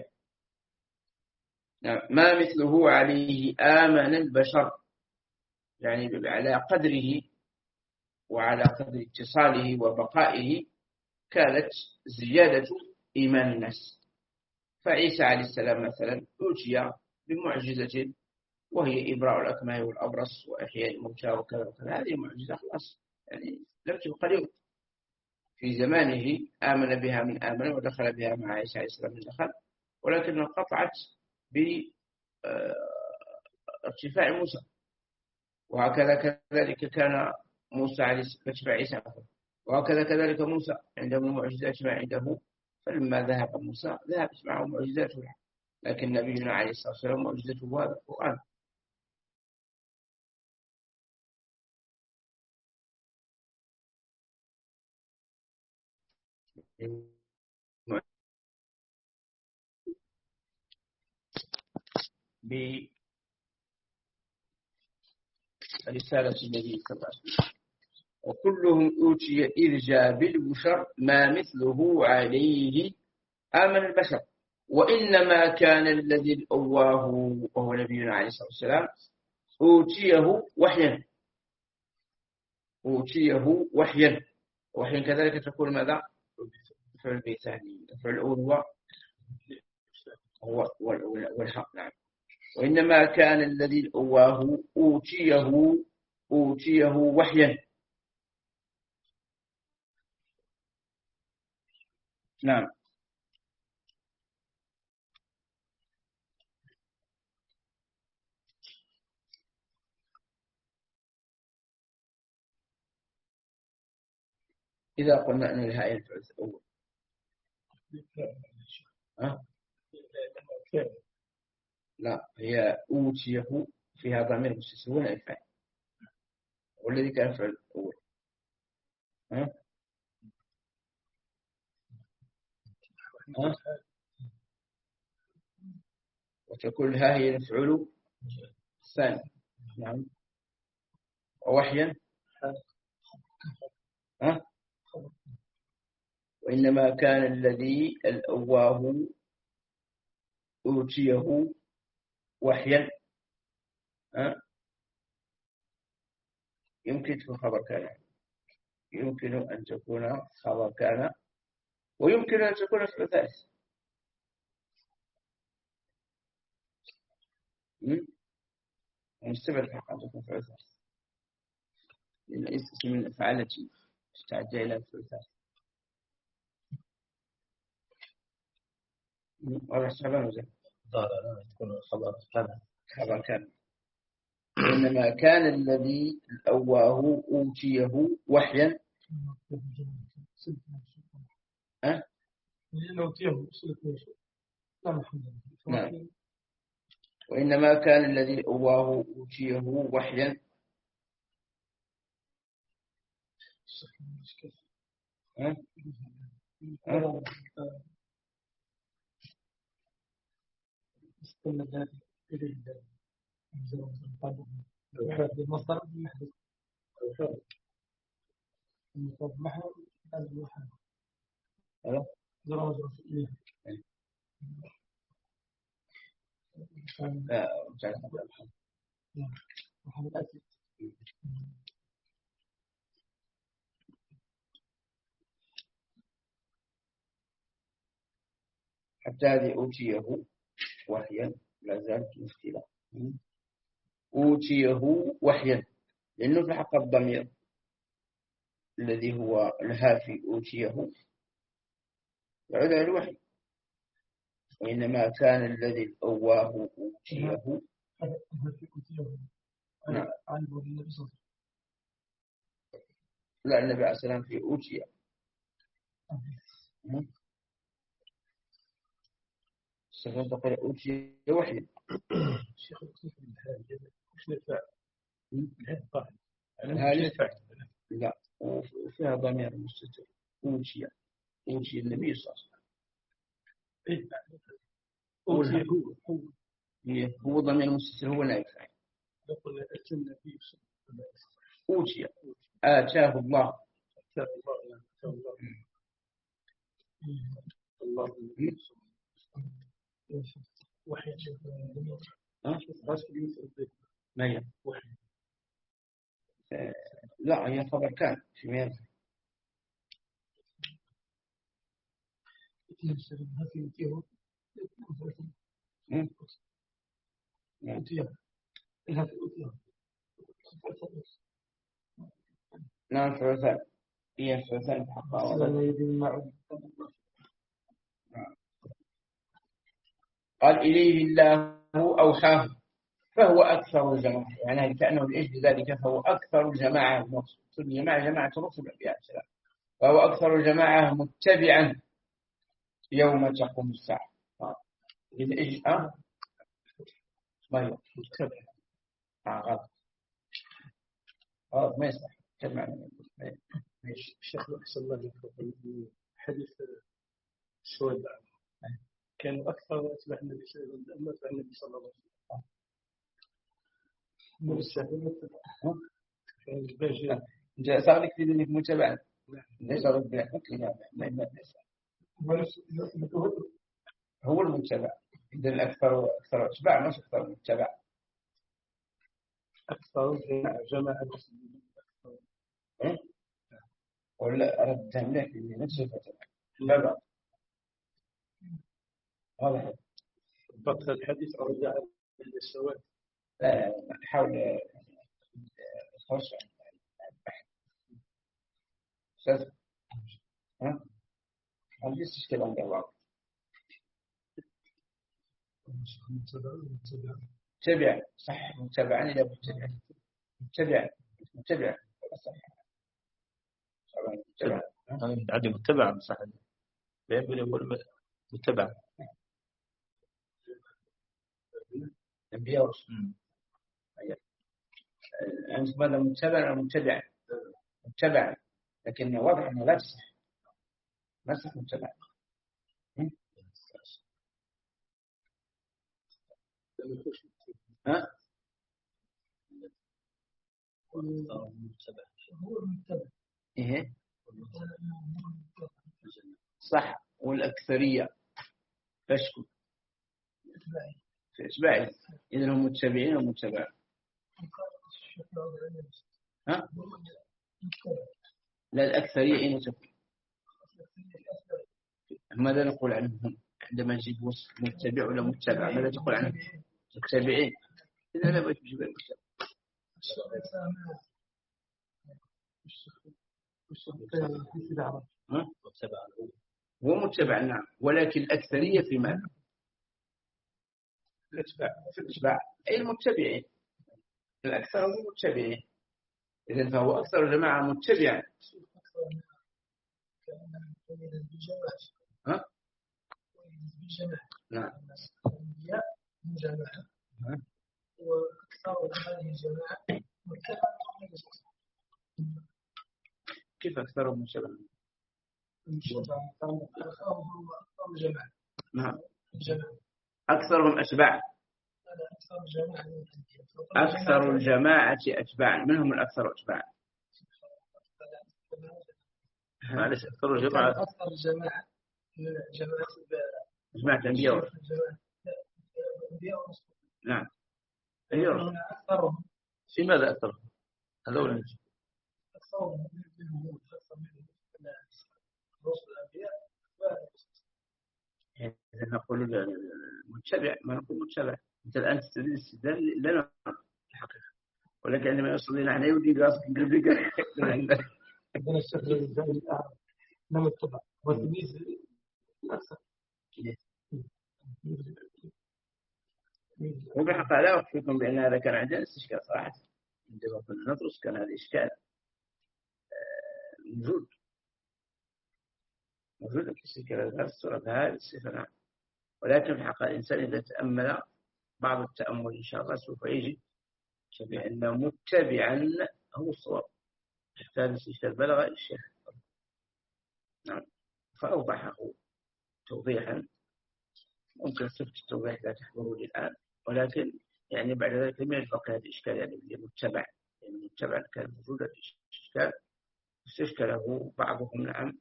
ما مثله عليه آمن البشر، يعني على قدره وعلى قدر اتصاله وبقائه كانت زيادة إيمان الناس. فعيسى عليه السلام مثلا أوتي بمعجزة وهي إبراء الأكمه والأبرص وإحياء الموتى وكذا وكذا، هذه معجزة خلاص يعني لم تبقى اليوم. في زمانه آمن بها من آمن ودخل بها مع عيسى عليه السلام من دخل، ولكن انقطعت بارتفاع موسى. وهكذا كذلك كان موسى عليه السلام عيسى، وهكذا كذلك موسى عنده معجزات ما عنده، فلما ذهب موسى ذهبت معه معجزاته، لكن نبينا عليه الصلاة والسلام معجزته هذا القرآن. برسالة النبي صلى الله عليه وسلم. وكلهم أوتي إذ جاء بالبشر ما مثله عليه آمن البشر، وإنما كان الذي أواه وهو نبينا عليه الصلاة والسلام أوتيه وحيا، أوتيه وحيا وحيا كذلك تقول ماذا؟ فعل بثاني، الفعل الأول هو والحق، نعم. وإنما كان الذي أواه أوتيه أوتيه وحيا، نعم. إذا قلنا أن الهاء ينفعل الأول أه؟ لا، هي أوتيه فيها ضمير مستتر ولا يفعل، والذي كان يفعل الأول أه؟ أه؟ وتكون الهاء هي المفعول الثاني. نعم. ووحيا أه؟ وإنما كان الذي الأواه أوتيه وحيا أه؟ يمكن تكون خبر كان، يمكن أن تكون خبر كان، ويمكن أن تكون فعل ثالث. مستبعد حق أن تكون فعل ثالث، لأن اسم من الأفعال التي تتعدى إلى فعل ثالث. ولا سبب زين.
لا لا تكون خبر كان.
خبر كان. إنما كان الذي الأواه أوتيه وحيا أه؟ نعم. وإنما كان الذي أواه أوتيه وحيا أه؟ أه؟ حتى هذه أوتيه وحيا لا زالت مشكلة. أوتيه وحيا لأنه في حق الضمير الذي هو الهافي أوتيه يعود على الوحي، وإنما كان الذي أواه أوتيه. نعم. لا، النبي عليه السلام في أوتيه. السلام تقول أوتيه وحيا.
شيخ وش نفع؟
لا، وفيها ضمير مستتر. أوتيه أوتي النبي صلى الله عليه وسلم. أوتيه هو هو ضمير مستتر هو لا يفعل.
نقول أتى النبي صلى الله عليه وسلم.
أوتي آتاه الله.
آتاه الله. الله الله وحي
ما هي؟ لا، هي خبر كان في ماذا؟ نعم ثلاثان. هي ثلاثان حقا. قال إليه الله أوحاه فهو أكثر الجماعة، يعني كأنه الإجل ذلك فهو أكثر الجماعة المقصود الجماعة جماعة رسل الأنبياء السلام، فهو أكثر الجماعة متبعا يوم تقوم الساعة. الإجل أه ما هي متبع آه غلط غلط ما يصح تبع.
الشيخ أحسن الله يذكر حديث سود كانوا أكثر أتباع النبي صلى الله عليه وسلم أتباع النبي صلى الله عليه وسلم.
جاء صار لك في ذلك متبع ليس رد هو المتبع. إذا الأكثر أكثر أتباع مش أكثر متبع.
أكثر جماعة
ولا أردها لك اللي نفسه فتبع لا لا هذا
بطل الحديث أو رجع للسواد.
لا حاول خش أستاذ ها ما عنديش إشكال عند الله. متبع صح، متبعا إلى متبع متبع متبع صح.
عندي متبع صح، بيقول يقول متبع
أنبياء ورسل. أنت ماذا متبع أو متبع؟ متبع، لكن واضح أنه لا تصح، ما تصح متبع. ها؟ إيه صح، والأكثرية فشكوا في إتباعي، إذن هم متبعين ومتبع. ها؟ لا، الأكثرية أين تكون؟ ماذا نقول عنهم عندما نجيب وصف متبع ولا متبع؟ ماذا تقول عنهم؟ متبعين. إذا لا بد تجيب المتبع. هو متبع نعم، ولكن الأكثرية في ماذا؟ الاتباع، في الاتباع أي المتبعين، الأكثر هم المتبعين، إذن فهو أكثر جماعة متبعا. ها؟ نعم.
وأكثر هذه الجماعة
كيف أكثرهم متبعا؟ نعم. أكثرهم أتباع. أكثر الجماعة أتباعا. من هم الأكثر أتباعا؟
معلش أكثر الجماعة
أكثر الجماعة جماعة
جماعة الأنبياء. نعم. الأنبياء
أكثرهم
في ماذا أكثر؟ هذول
أكثرهم منهم أكثر منهم رسل الأنبياء.
إذا نقول المتبع ما نقول متبع. أنت الآن تستدل استدلال لنا الحقيقة، ولكن عندما يوصل لنا عليه يودي راسك قلبك
عندنا الشكل الإنساني لم يتبع والتمييز الأكثر.
وبحق لا أخفيكم بأن هذا كان عندنا استشكال صراحة. عندما كنا ندرس كان هذا إشكال موجود موجود في السكة الصورة بهذه الصفة. نعم. ولكن في حق الإنسان إذا تأمل بعض التأمل إن شاء الله سوف يجي بأن متبعا هو الصواب. هذا الشيء بلغ الشيخ. نعم. فأوضحه توضيحا ممكن صفة التوضيح لا تحضره لي الآن، ولكن يعني بعد ذلك لم يلفق هذا الإشكال يعني المتبع يعني المتبع كان موجود الإشكال استشكله بعضهم. نعم.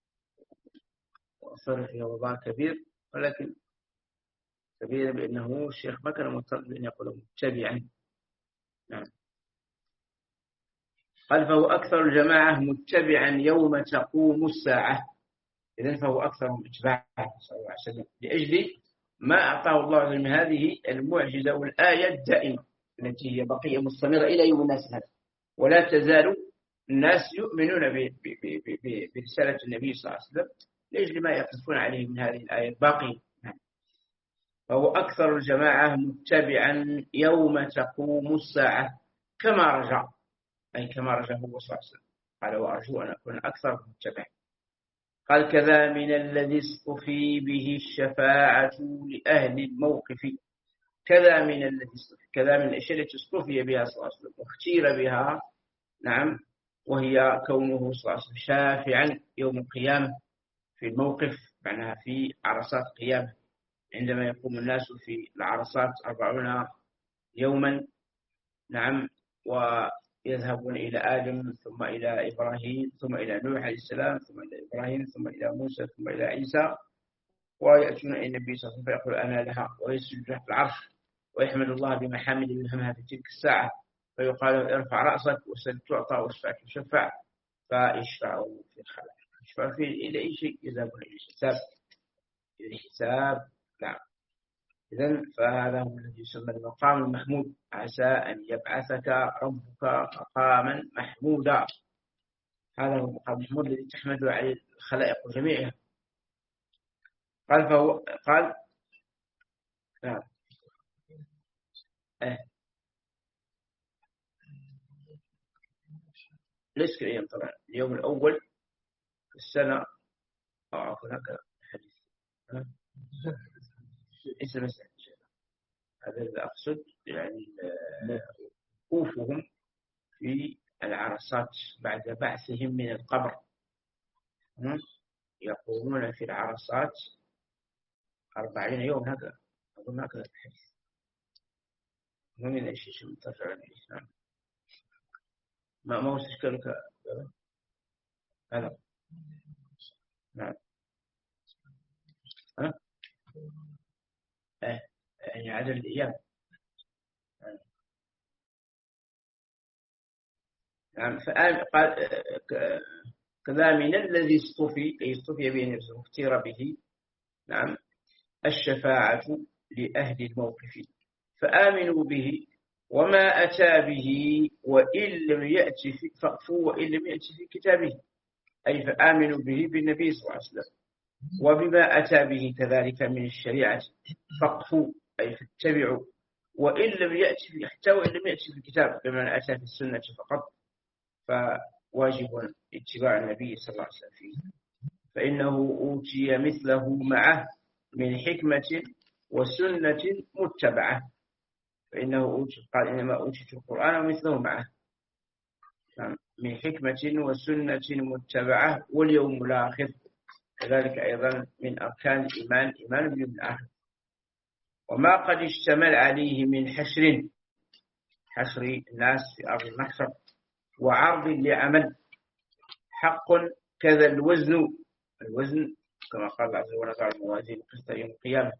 وأصر فيه وضع كبير، ولكن كبير بأنه الشيخ ما كان مضطر بأن يقول متبعا. نعم. قال فهو أكثر الجماعة متبعا يوم تقوم الساعة. إذن فهو أكثرهم اتباعا صلى الله عليه وسلم لأجل ما أعطاه الله من هذه المعجزة والآية الدائمة التي هي بقية مستمرة إلى يوم الناس هذا، ولا تزال الناس يؤمنون برسالة النبي صلى الله عليه وسلم لأجل ما يقفون عليه من هذه الآية الباقية. فهو أكثر الجماعة متبعا يوم تقوم الساعة كما رجع، أي كما رجع هو صلى الله عليه وسلم. قال وأرجو أن أكون أكثر متبعا. قال كذا من الذي اصطفي به الشفاعة لأهل الموقف. كذا من الذي اصطفي، كذا من الأشياء التي اصطفي بها صلى الله عليه وسلم واختير بها. نعم. وهي كونه صلى الله عليه وسلم شافعا يوم القيامة في الموقف، معناها في عرصات القيامة عندما يقوم الناس في العرصات أربعون يوما. نعم. ويذهبون إلى آدم ثم إلى إبراهيم ثم إلى نوح عليه السلام ثم إلى إبراهيم ثم إلى موسى ثم إلى عيسى، ويأتون إلى النبي صلى الله عليه وسلم فيقول أنا لها، ويسجد تحت العرش ويحمد الله بمحامد يلهمها في تلك الساعة، فيقال ارفع رأسك وسل تعطى واشفع تشفع، فيشفعوا في الخلق يشفع فيه إلى أي شيء يذهبون إلى الحساب إلى الحساب. نعم. إذن فهذا هو الذي يسمى المقام المحمود. عسى أن يبعثك ربك مقاما محمودا. هذا هو المقام المحمود الذي تحمد عليه الخلائق جميعها، قال فهو قال نعم إيه ليس كأيام طبعا اليوم الأول في السنة أو عفوا هكذا حديث ليس مسألة هذا اللي أقصد يعني وقوفهم في العرصات بعد بعثهم من القبر يقومون في العرصات أربعين يوم هكذا أظن هكذا الحديث مو من أي شيء ترجع للإسلام ما ما هو تشكلك هذا نعم ها إيه يعني عدد الأيام نعم فقال قال كذا من الذي اصطفي أي اصطفي به نفسه اختير به نعم الشفاعة لأهل الموقف فآمنوا به وما أتى به وإن لم يأتي في فأفوا وإن لم يأتي في كتابه أي فآمنوا به بالنبي صلى الله عليه وسلم وبما أتى به كذلك من الشريعة فاقفوا أي فاتبعوا وإن لم يأتي حتى وإن لم يأتي في الكتاب بما أتى في السنة فقط فواجب اتباع النبي صلى الله عليه وسلم فيه فإنه أوتي مثله معه من حكمة وسنة متبعة فإنه أوتي قال إنما أوتيت القرآن ومثله معه من حكمة وسنة متبعة واليوم الآخر كذلك أيضا من أركان الإيمان إيمان باليوم الآخر وما قد اشتمل عليه من حشر حشر الناس في أرض المحشر وعرض لعمل حق كذا الوزن الوزن كما قال الله عز وجل ونضع الموازين القسط يوم القيامة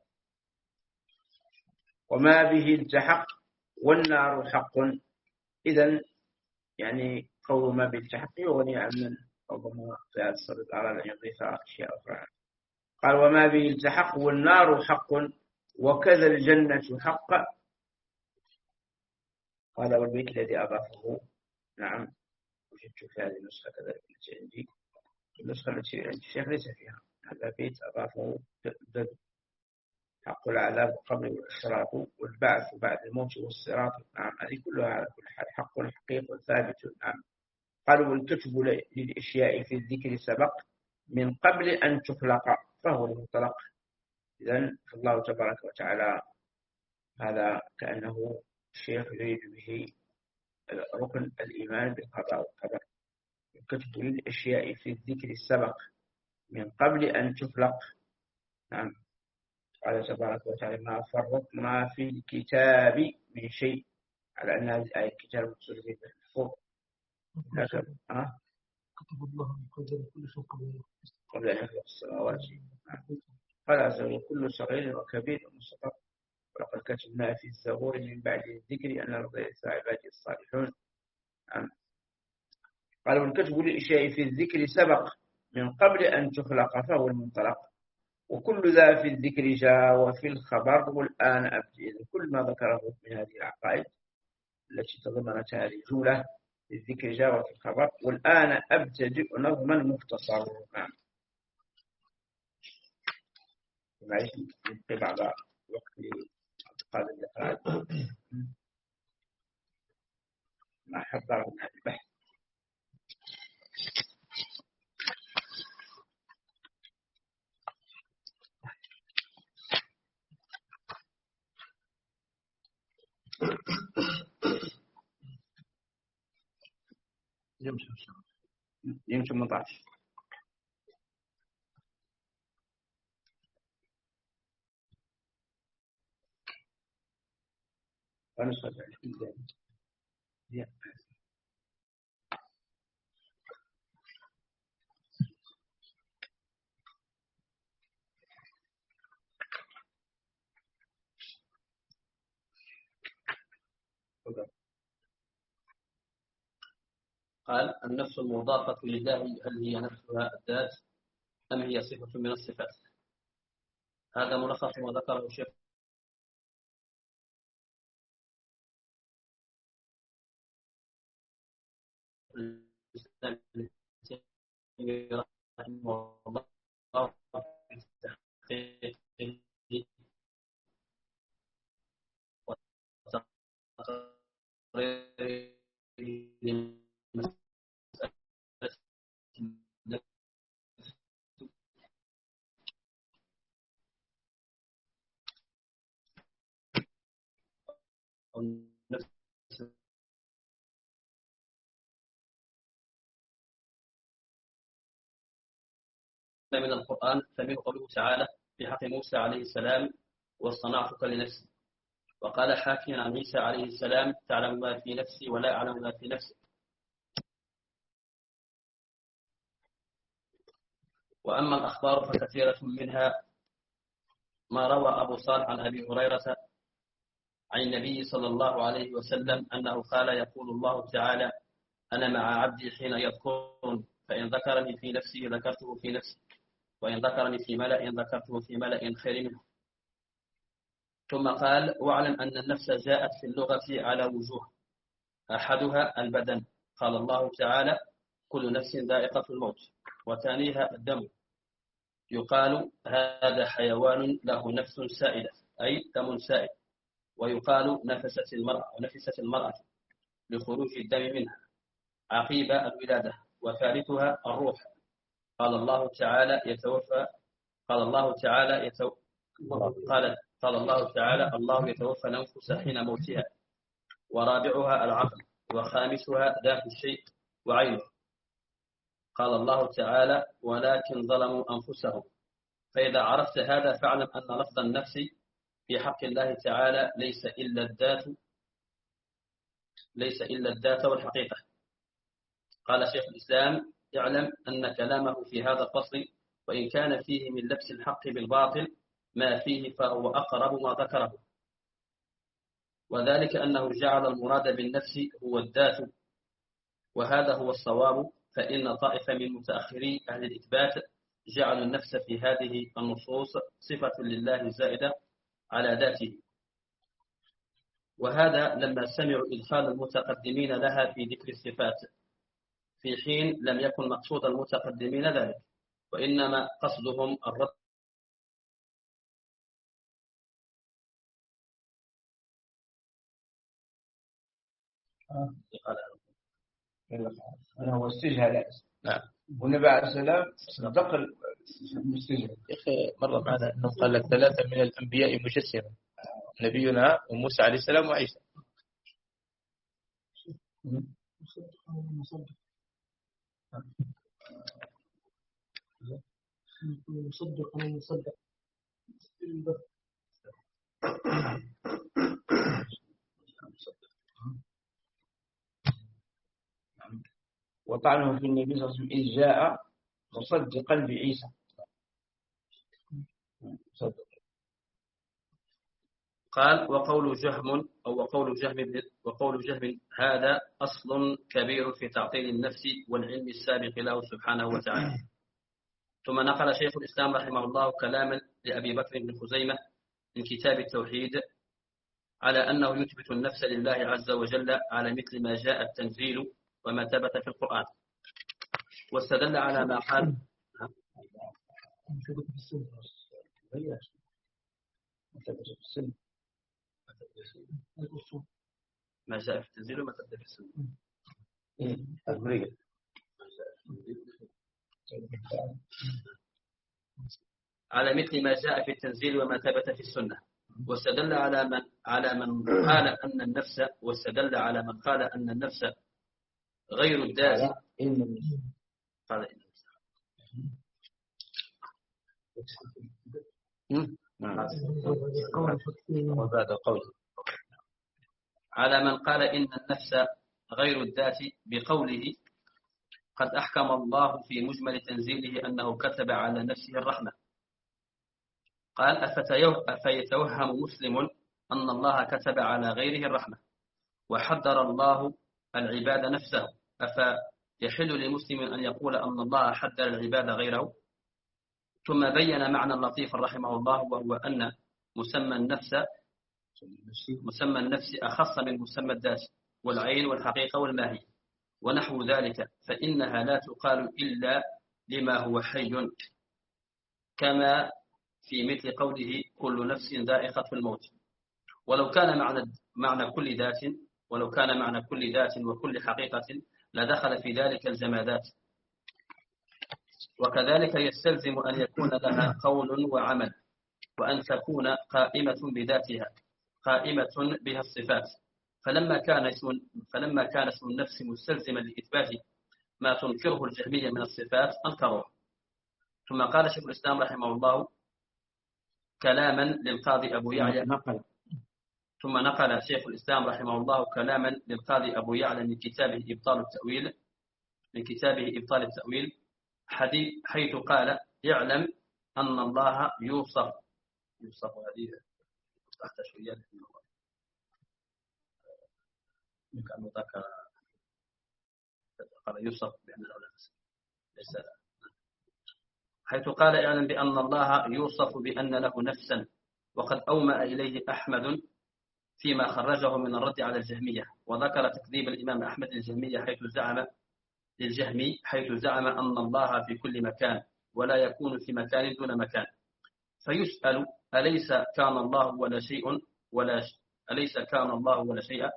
وما به التحق والنار حق إذن يعني قول ما به التحق يغني عن من ربما في هذا الصدد أراد أن يضيف أشياء أخرى قال وما به التحق والنار حق وكذا الجنة حق هذا هو البيت الذي أضافه نعم وجدت في هذه النسخة كذلك التي عندي النسخة التي عند الشيخ ليس فيها هذا بيت أضافه ضد حق العذاب قبل والإشراق والبعث بعد الموت والصراط نعم هذه كلها على كل حال حق حقيق ثابت نعم قالوا والكتب للأشياء في الذكر سبق من قبل أن تخلق فهو المنطلق إذن الله تبارك وتعالى هذا كأنه الشيخ يريد به ركن الإيمان بالقضاء والقدر الكتب للأشياء في الذكر السبق من قبل أن تخلق نعم قال تبارك وتعالى ما فرطنا في الكتاب من شيء على أن هذه الآية الكتاب مقصود به الفوق هكذا أه
كتب الله من قدر كل شيء قبل
قبل أن يخلق السماوات قال عز وجل كل صغير وكبير مستطر ولقد كتبنا في الزبور من بعد الذكر أن الأرض يرثها عبادي الصالحون نعم قال والكتب للأشياء في الذكر سبق من قبل أن تخلق فهو المنطلق وكل ذا في الذكر جاء وفي الخبر والآن أبدأ كل ما ذكره من هذه العقائد التي تضمنت هذه الجملة في الذكر جاء وفي الخبر والآن أبتدئ نظما مختصر نعم معلش نبقي بعض الوقت لأعتقاد اللقاء ما حضرنا البحث يوم ثمانية عشر ونسخة ذلك
قال النفس المضافة لله هل هي نفسها الذات أم هي صفة من الصفات؟ هذا ملخص ما ذكره الشيخ رحمه الله تحقيقه وتقريره لمسألة النفس من القرآن، فمنه قوله تعالى في حق موسى عليه السلام واصطنعتك لنفسي، وقال حاكيا عن عيسى عليه السلام تعلم ما في نفسي ولا أعلم ما في نفسك. وأما الأخبار فكثيرة منها ما روى أبو صالح عن أبي هريرة عن النبي صلى الله عليه وسلم أنه قال يقول الله تعالى أنا مع عبدي حين يذكرني، فإن ذكرني في نفسه ذكرته في نفسي، وإن ذكرني في ملأ ذكرته في ملأ خير منه. ثم قال واعلم أن النفس جاءت في اللغة على وجوه، أحدها البدن، قال الله تعالى كل نفس ذائقة الموت، وثانيها الدم، يقال هذا حيوان له نفس سائلة أي دم سائل، ويقال نفست المرأة ونفست المرأة لخروج الدم منها عقيب الولادة، وثالثها الروح، قال الله تعالى يتوفى قال الله تعالى يتو... قال قال الله تعالى الله يتوفى الأنفس حين موتها، ورابعها العقل، وخامسها ذات الشيء وعينه، قال الله تعالى ولكن ظلموا أنفسهم. فإذا عرفت هذا فاعلم أن لفظ النفس في حق الله تعالى ليس إلا الذات ليس إلا الذات والحقيقة. قال شيخ الإسلام اعلم أن كلامه في هذا الفصل وإن كان فيه من لبس الحق بالباطل ما فيه فهو أقرب ما ذكره، وذلك أنه جعل المراد بالنفس هو الذات، وهذا هو الصواب، فإن طائفة من متأخري أهل الإثبات جعلوا النفس في هذه النصوص صفة لله زائدة على ذاته، وهذا لما سمعوا إدخال المتقدمين لها في ذكر الصفات، في حين لم يكن مقصود المتقدمين ذلك، وإنما قصدهم الرد
أنا هو استجهل.
نعم.
والنبي عليه السلام انتقل مستجهل.
يا أخي مرة معنا أنه قال لك ثلاثة من الأنبياء مجسمة، نبينا وموسى عليه السلام وعيسى.
مصدق مصدق أنا مصدق
وطعنه في النبي صلى الله عليه وسلم إذ جاء مصدقا بعيسى.
قال وقول جهم أو وقول جهم وقول جهم هذا أصل كبير في تعطيل النفس والعلم السابق له سبحانه وتعالى. ثم نقل شيخ الإسلام رحمه الله كلاما لأبي بكر بن خزيمة من كتاب التوحيد على أنه يثبت النفس لله عز وجل على مثل ما جاء التنزيل وما ثبت في القرآن، واستدل على ما قال ما جاء في التنزيل وما ثبت في السنة. على مثل ما جاء في التنزيل وما ثبت في السنة، واستدل على من على من قال أن النفس واستدل على من قال أن النفس غير الذات قال
وبعد قول
على من قال إن النفس غير الذات بقوله قد أحكم الله في مجمل تنزيله أنه كتب على نفسه الرحمة. قال أفيتوهم مسلم أن الله كتب على غيره الرحمة وحذر الله العباد نفسه، أفيحل لمسلم أن يقول أن الله حذر العباد غيره؟ ثم بين معنى لطيفا رحمه الله، وهو أن مسمى النفس مسمى النفس أخص من مسمى الذات والعين والحقيقة والماهية ونحو ذلك، فإنها لا تقال إلا لما هو حي، كما في مثل قوله كل نفس ذائقة الموت. ولو كان معنى معنى كل ذات ولو كان معنى كل ذات وكل حقيقة لدخل في ذلك الجمادات. وكذلك يستلزم أن يكون لها قول وعمل، وأن تكون قائمة بذاتها قائمة بها الصفات. فلما كان اسم فلما كان اسم النفس مستلزما لإثبات ما تنكره الجهمية من الصفات أنكروه. ثم قال شيخ الإسلام رحمه الله كلاما للقاضي أبو يعلى
نقل
ثم نقل شيخ الإسلام رحمه الله كلاما للقاضي أبو يعلى من كتابه إبطال التأويل من كتابه إبطال التأويل حديث حيث قال يعلم أن الله يوصف يوصف هذه تحت شوية كأنه ذكر قال يوصف بأن له نفس ليس حيث قال يعلم بأن الله يوصف بأن له نفسا. وقد أومأ إليه أحمد فيما خرجه من الرد على الجهمية، وذكر تكذيب الإمام أحمد للجهمية حيث زعم للجهمي حيث زعم أن الله في كل مكان ولا يكون في مكان دون مكان. فيسأل أليس كان الله ولا شيء ولا ش... أليس كان الله ولا شيء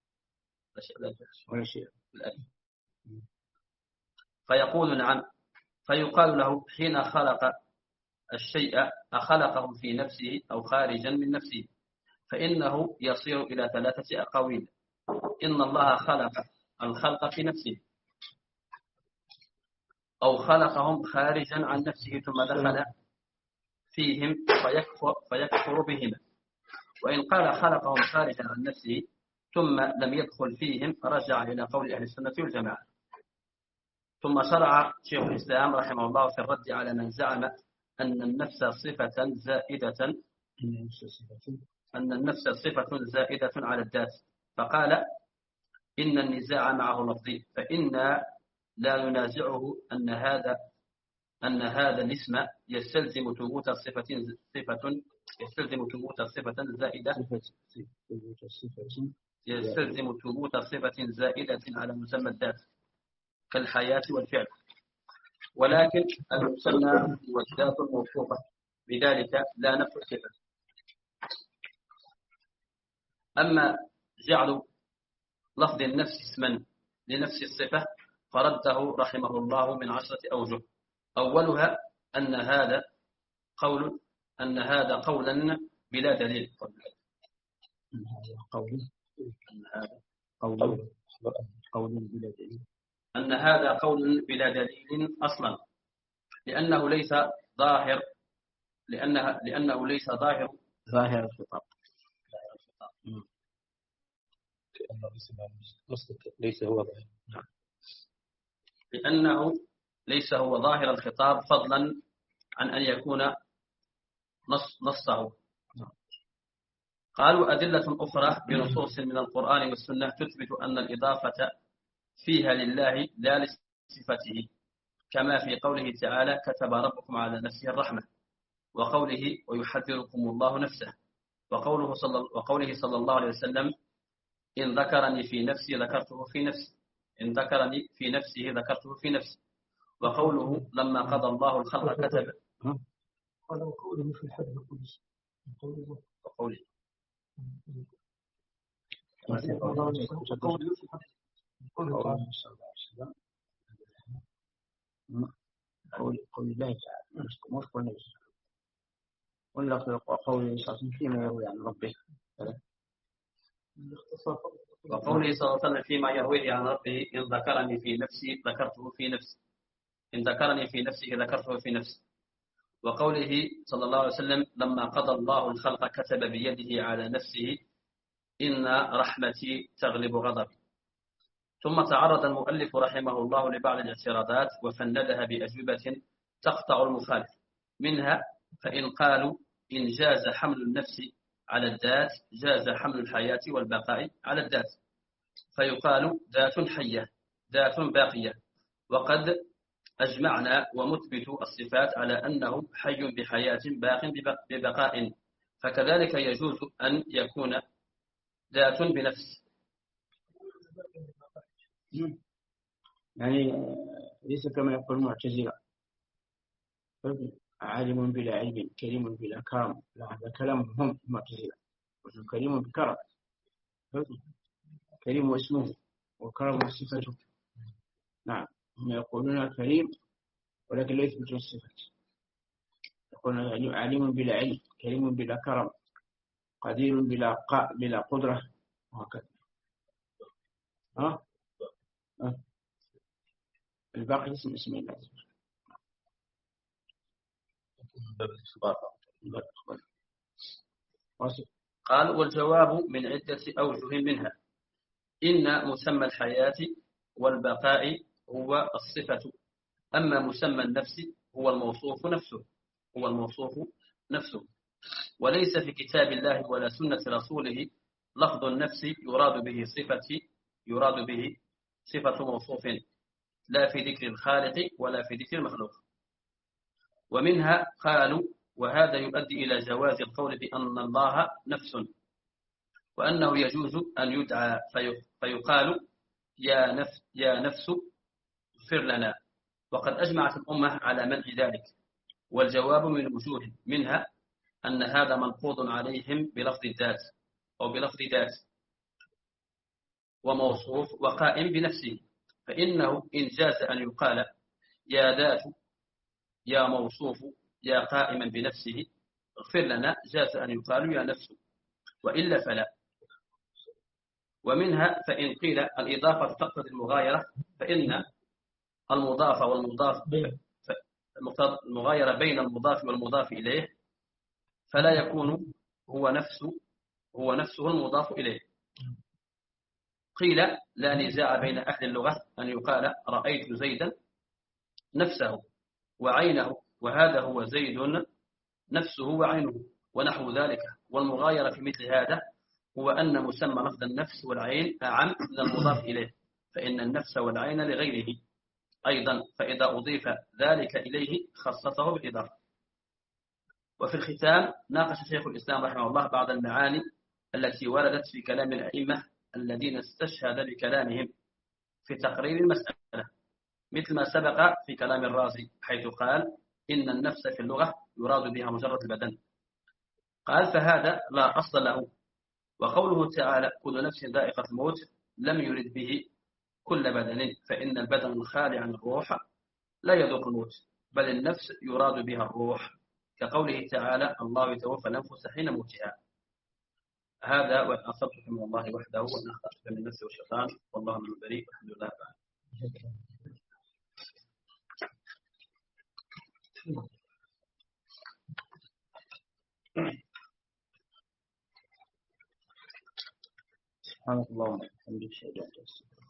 ولا شيء
فيقول نعم. فيقال له حين خلق الشيء أخلقه في نفسه أو خارجا من نفسه، فإنه يصير إلى ثلاثة أقاويل: إن الله خلق الخلق في نفسه، أو خلقهم خارجا عن نفسه ثم دخل فيهم فيكفر, فيكفر بهما. وإن قال خلقهم خارجا عن نفسه ثم لم يدخل فيهم رجع إلى قول أهل السنة والجماعة. ثم شرع شيخ الإسلام رحمه الله في الرد على من زعم أن النفس صفة زائدة أن النفس صفة زائدة على الذات، فقال إن النزاع معه لفظي، فإنا لا ننازعه أن هذا أن هذا الاسم يستلزم ثبوت صفة صفة يستلزم ثبوت صفة زائدة يستلزم ثبوت صفة زائدة على مسمى الذات كالحياة والفعل، ولكن المسمى والذات الموصوفة بذلك لا نفي الصفة. أما جعل لفظ النفس اسما لنفس الصفة فرده رحمه الله من عشرة أوجه. أولها أن هذا قول أن هذا قولا بلا دليل
قول
أن هذا
قول قول بلا دليل
أن هذا قول بلا دليل أصلا، لأنه ليس ظاهر لأنها لأنه ليس ظاهر
ظاهر الخطاب
ليس هو
لأنه ليس هو ظاهر الخطاب فضلا عن أن يكون نص نصه. قالوا أدلة أخرى بنصوص من القرآن والسنة تثبت أن الإضافة فيها لله لا لصفته، كما في قوله تعالى كتب ربكم على نفسه الرحمة، وقوله ويحذركم الله نفسه، وقوله صلى, وقوله صلى الله عليه وسلم إن ذكرني في نفسي ذكرته في نفسي إن ذكرني في نفسه ذكرته في نفسي، وقوله لما قضى الله الخلق كتب
هذا وقوله في الحد القدس
وقوله
قوله
قول قول الله تعالى مش قول نفسه ولا قول فيما يروي عن ربه،
وقوله صلى الله عليه وسلم فيما يرويه عن ربه إن ذكرني في نفسي ذكرته في نفسي إن ذكرني في نفسه ذكرته في نفسي، وقوله صلى الله عليه وسلم لما قضى الله الخلق كتب بيده على نفسه إن رحمتي تغلب غضبي. ثم تعرض المؤلف رحمه الله لبعض الاعتراضات وفندها بأجوبة تقطع المخالف، منها فإن قالوا إن جاز حمل النفس على الذات جاز حمل الحياة والبقاء على الذات، فيقال ذات حية ذات باقية، وقد أجمعنا ومثبت الصفات على أنه حي بحياة باق ببقاء، فكذلك يجوز أن يكون ذات بنفس.
يعني ليس كما يقول المعتزلة عالم بلا علم، كريم بلا كرم. لا، هذا كلامهم هم معتزلة. كريم بكرم، كريم واسمه وكرم صفته. نعم، هم يقولون كريم ولكن لا يثبتون الصفة. يقولون عليم بلا علم، كريم بلا كرم، قدير بلا ق... بلا قدرة، وهكذا. ها؟ ها؟ الباقي اسم اسم الله.
قال والجواب من عدة أوجه منها: إن مسمى الحياة والبقاء هو الصفة، أما مسمى النفس هو الموصوف نفسه هو الموصوف نفسه وليس في كتاب الله ولا سنة رسوله لفظ النفس يراد به صفة يراد به صفة موصوف، لا في ذكر الخالق ولا في ذكر المخلوق. ومنها قالوا: وهذا يؤدي إلى جواز القول بأن الله نفس، وأنه يجوز أن يدعى فيقال يا نفس يا نفس اغفر لنا، وقد أجمعت الأمة على منع ذلك. والجواب من وجوه، منها أن هذا منقوض عليهم بلفظ الذات أو بلفظ ذات وموصوف وقائم بنفسه، فإنه إن جاز أن يقال يا ذات يا موصوف يا قائما بنفسه اغفر لنا، جاز أن يقال يا نفس، وإلا فلا. ومنها فإن قيل الإضافة تقتضي المغايرة، فإن المضاف والمضاف المغايرة بين المضاف والمضاف إليه فلا يكون هو نفسه هو نفسه المضاف إليه. قيل لا نزاع بين أهل اللغة أن يقال رأيت زيدا نفسه وعينه، وهذا هو زيد نفسه وعينه ونحو ذلك. والمغايرة في مثل هذا هو أن مسمى لفظ النفس والعين أعم من المضاف إليه، فإن النفس والعين لغيره أيضا، فإذا أضيف ذلك إليه خصصه بالإضافة. وفي الختام ناقش شيخ الإسلام رحمه الله بعض المعاني التي وردت في كلام الأئمة الذين استشهد بكلامهم في تقرير المسألة، مثل ما سبق في كلام الرازي حيث قال إن النفس في اللغة يراد بها مجرد البدن. قال فهذا لا أصل له، وقوله تعالى كل نفس ذائقة الموت لم يرد به كل بدن، فإن البدن الخالي عن الروح لا يذوق الموت، بل النفس يراد بها الروح، كقوله تعالى الله يتوفى الأنفس حين موتها. هذا وإن أصبت من الله وحده وإن أخطأت من النفس والشيطان والله من البريء والحمد لله تعالى.
سبحانك اللهم وبحمدك، أشهد أن لا إله إلا أنت.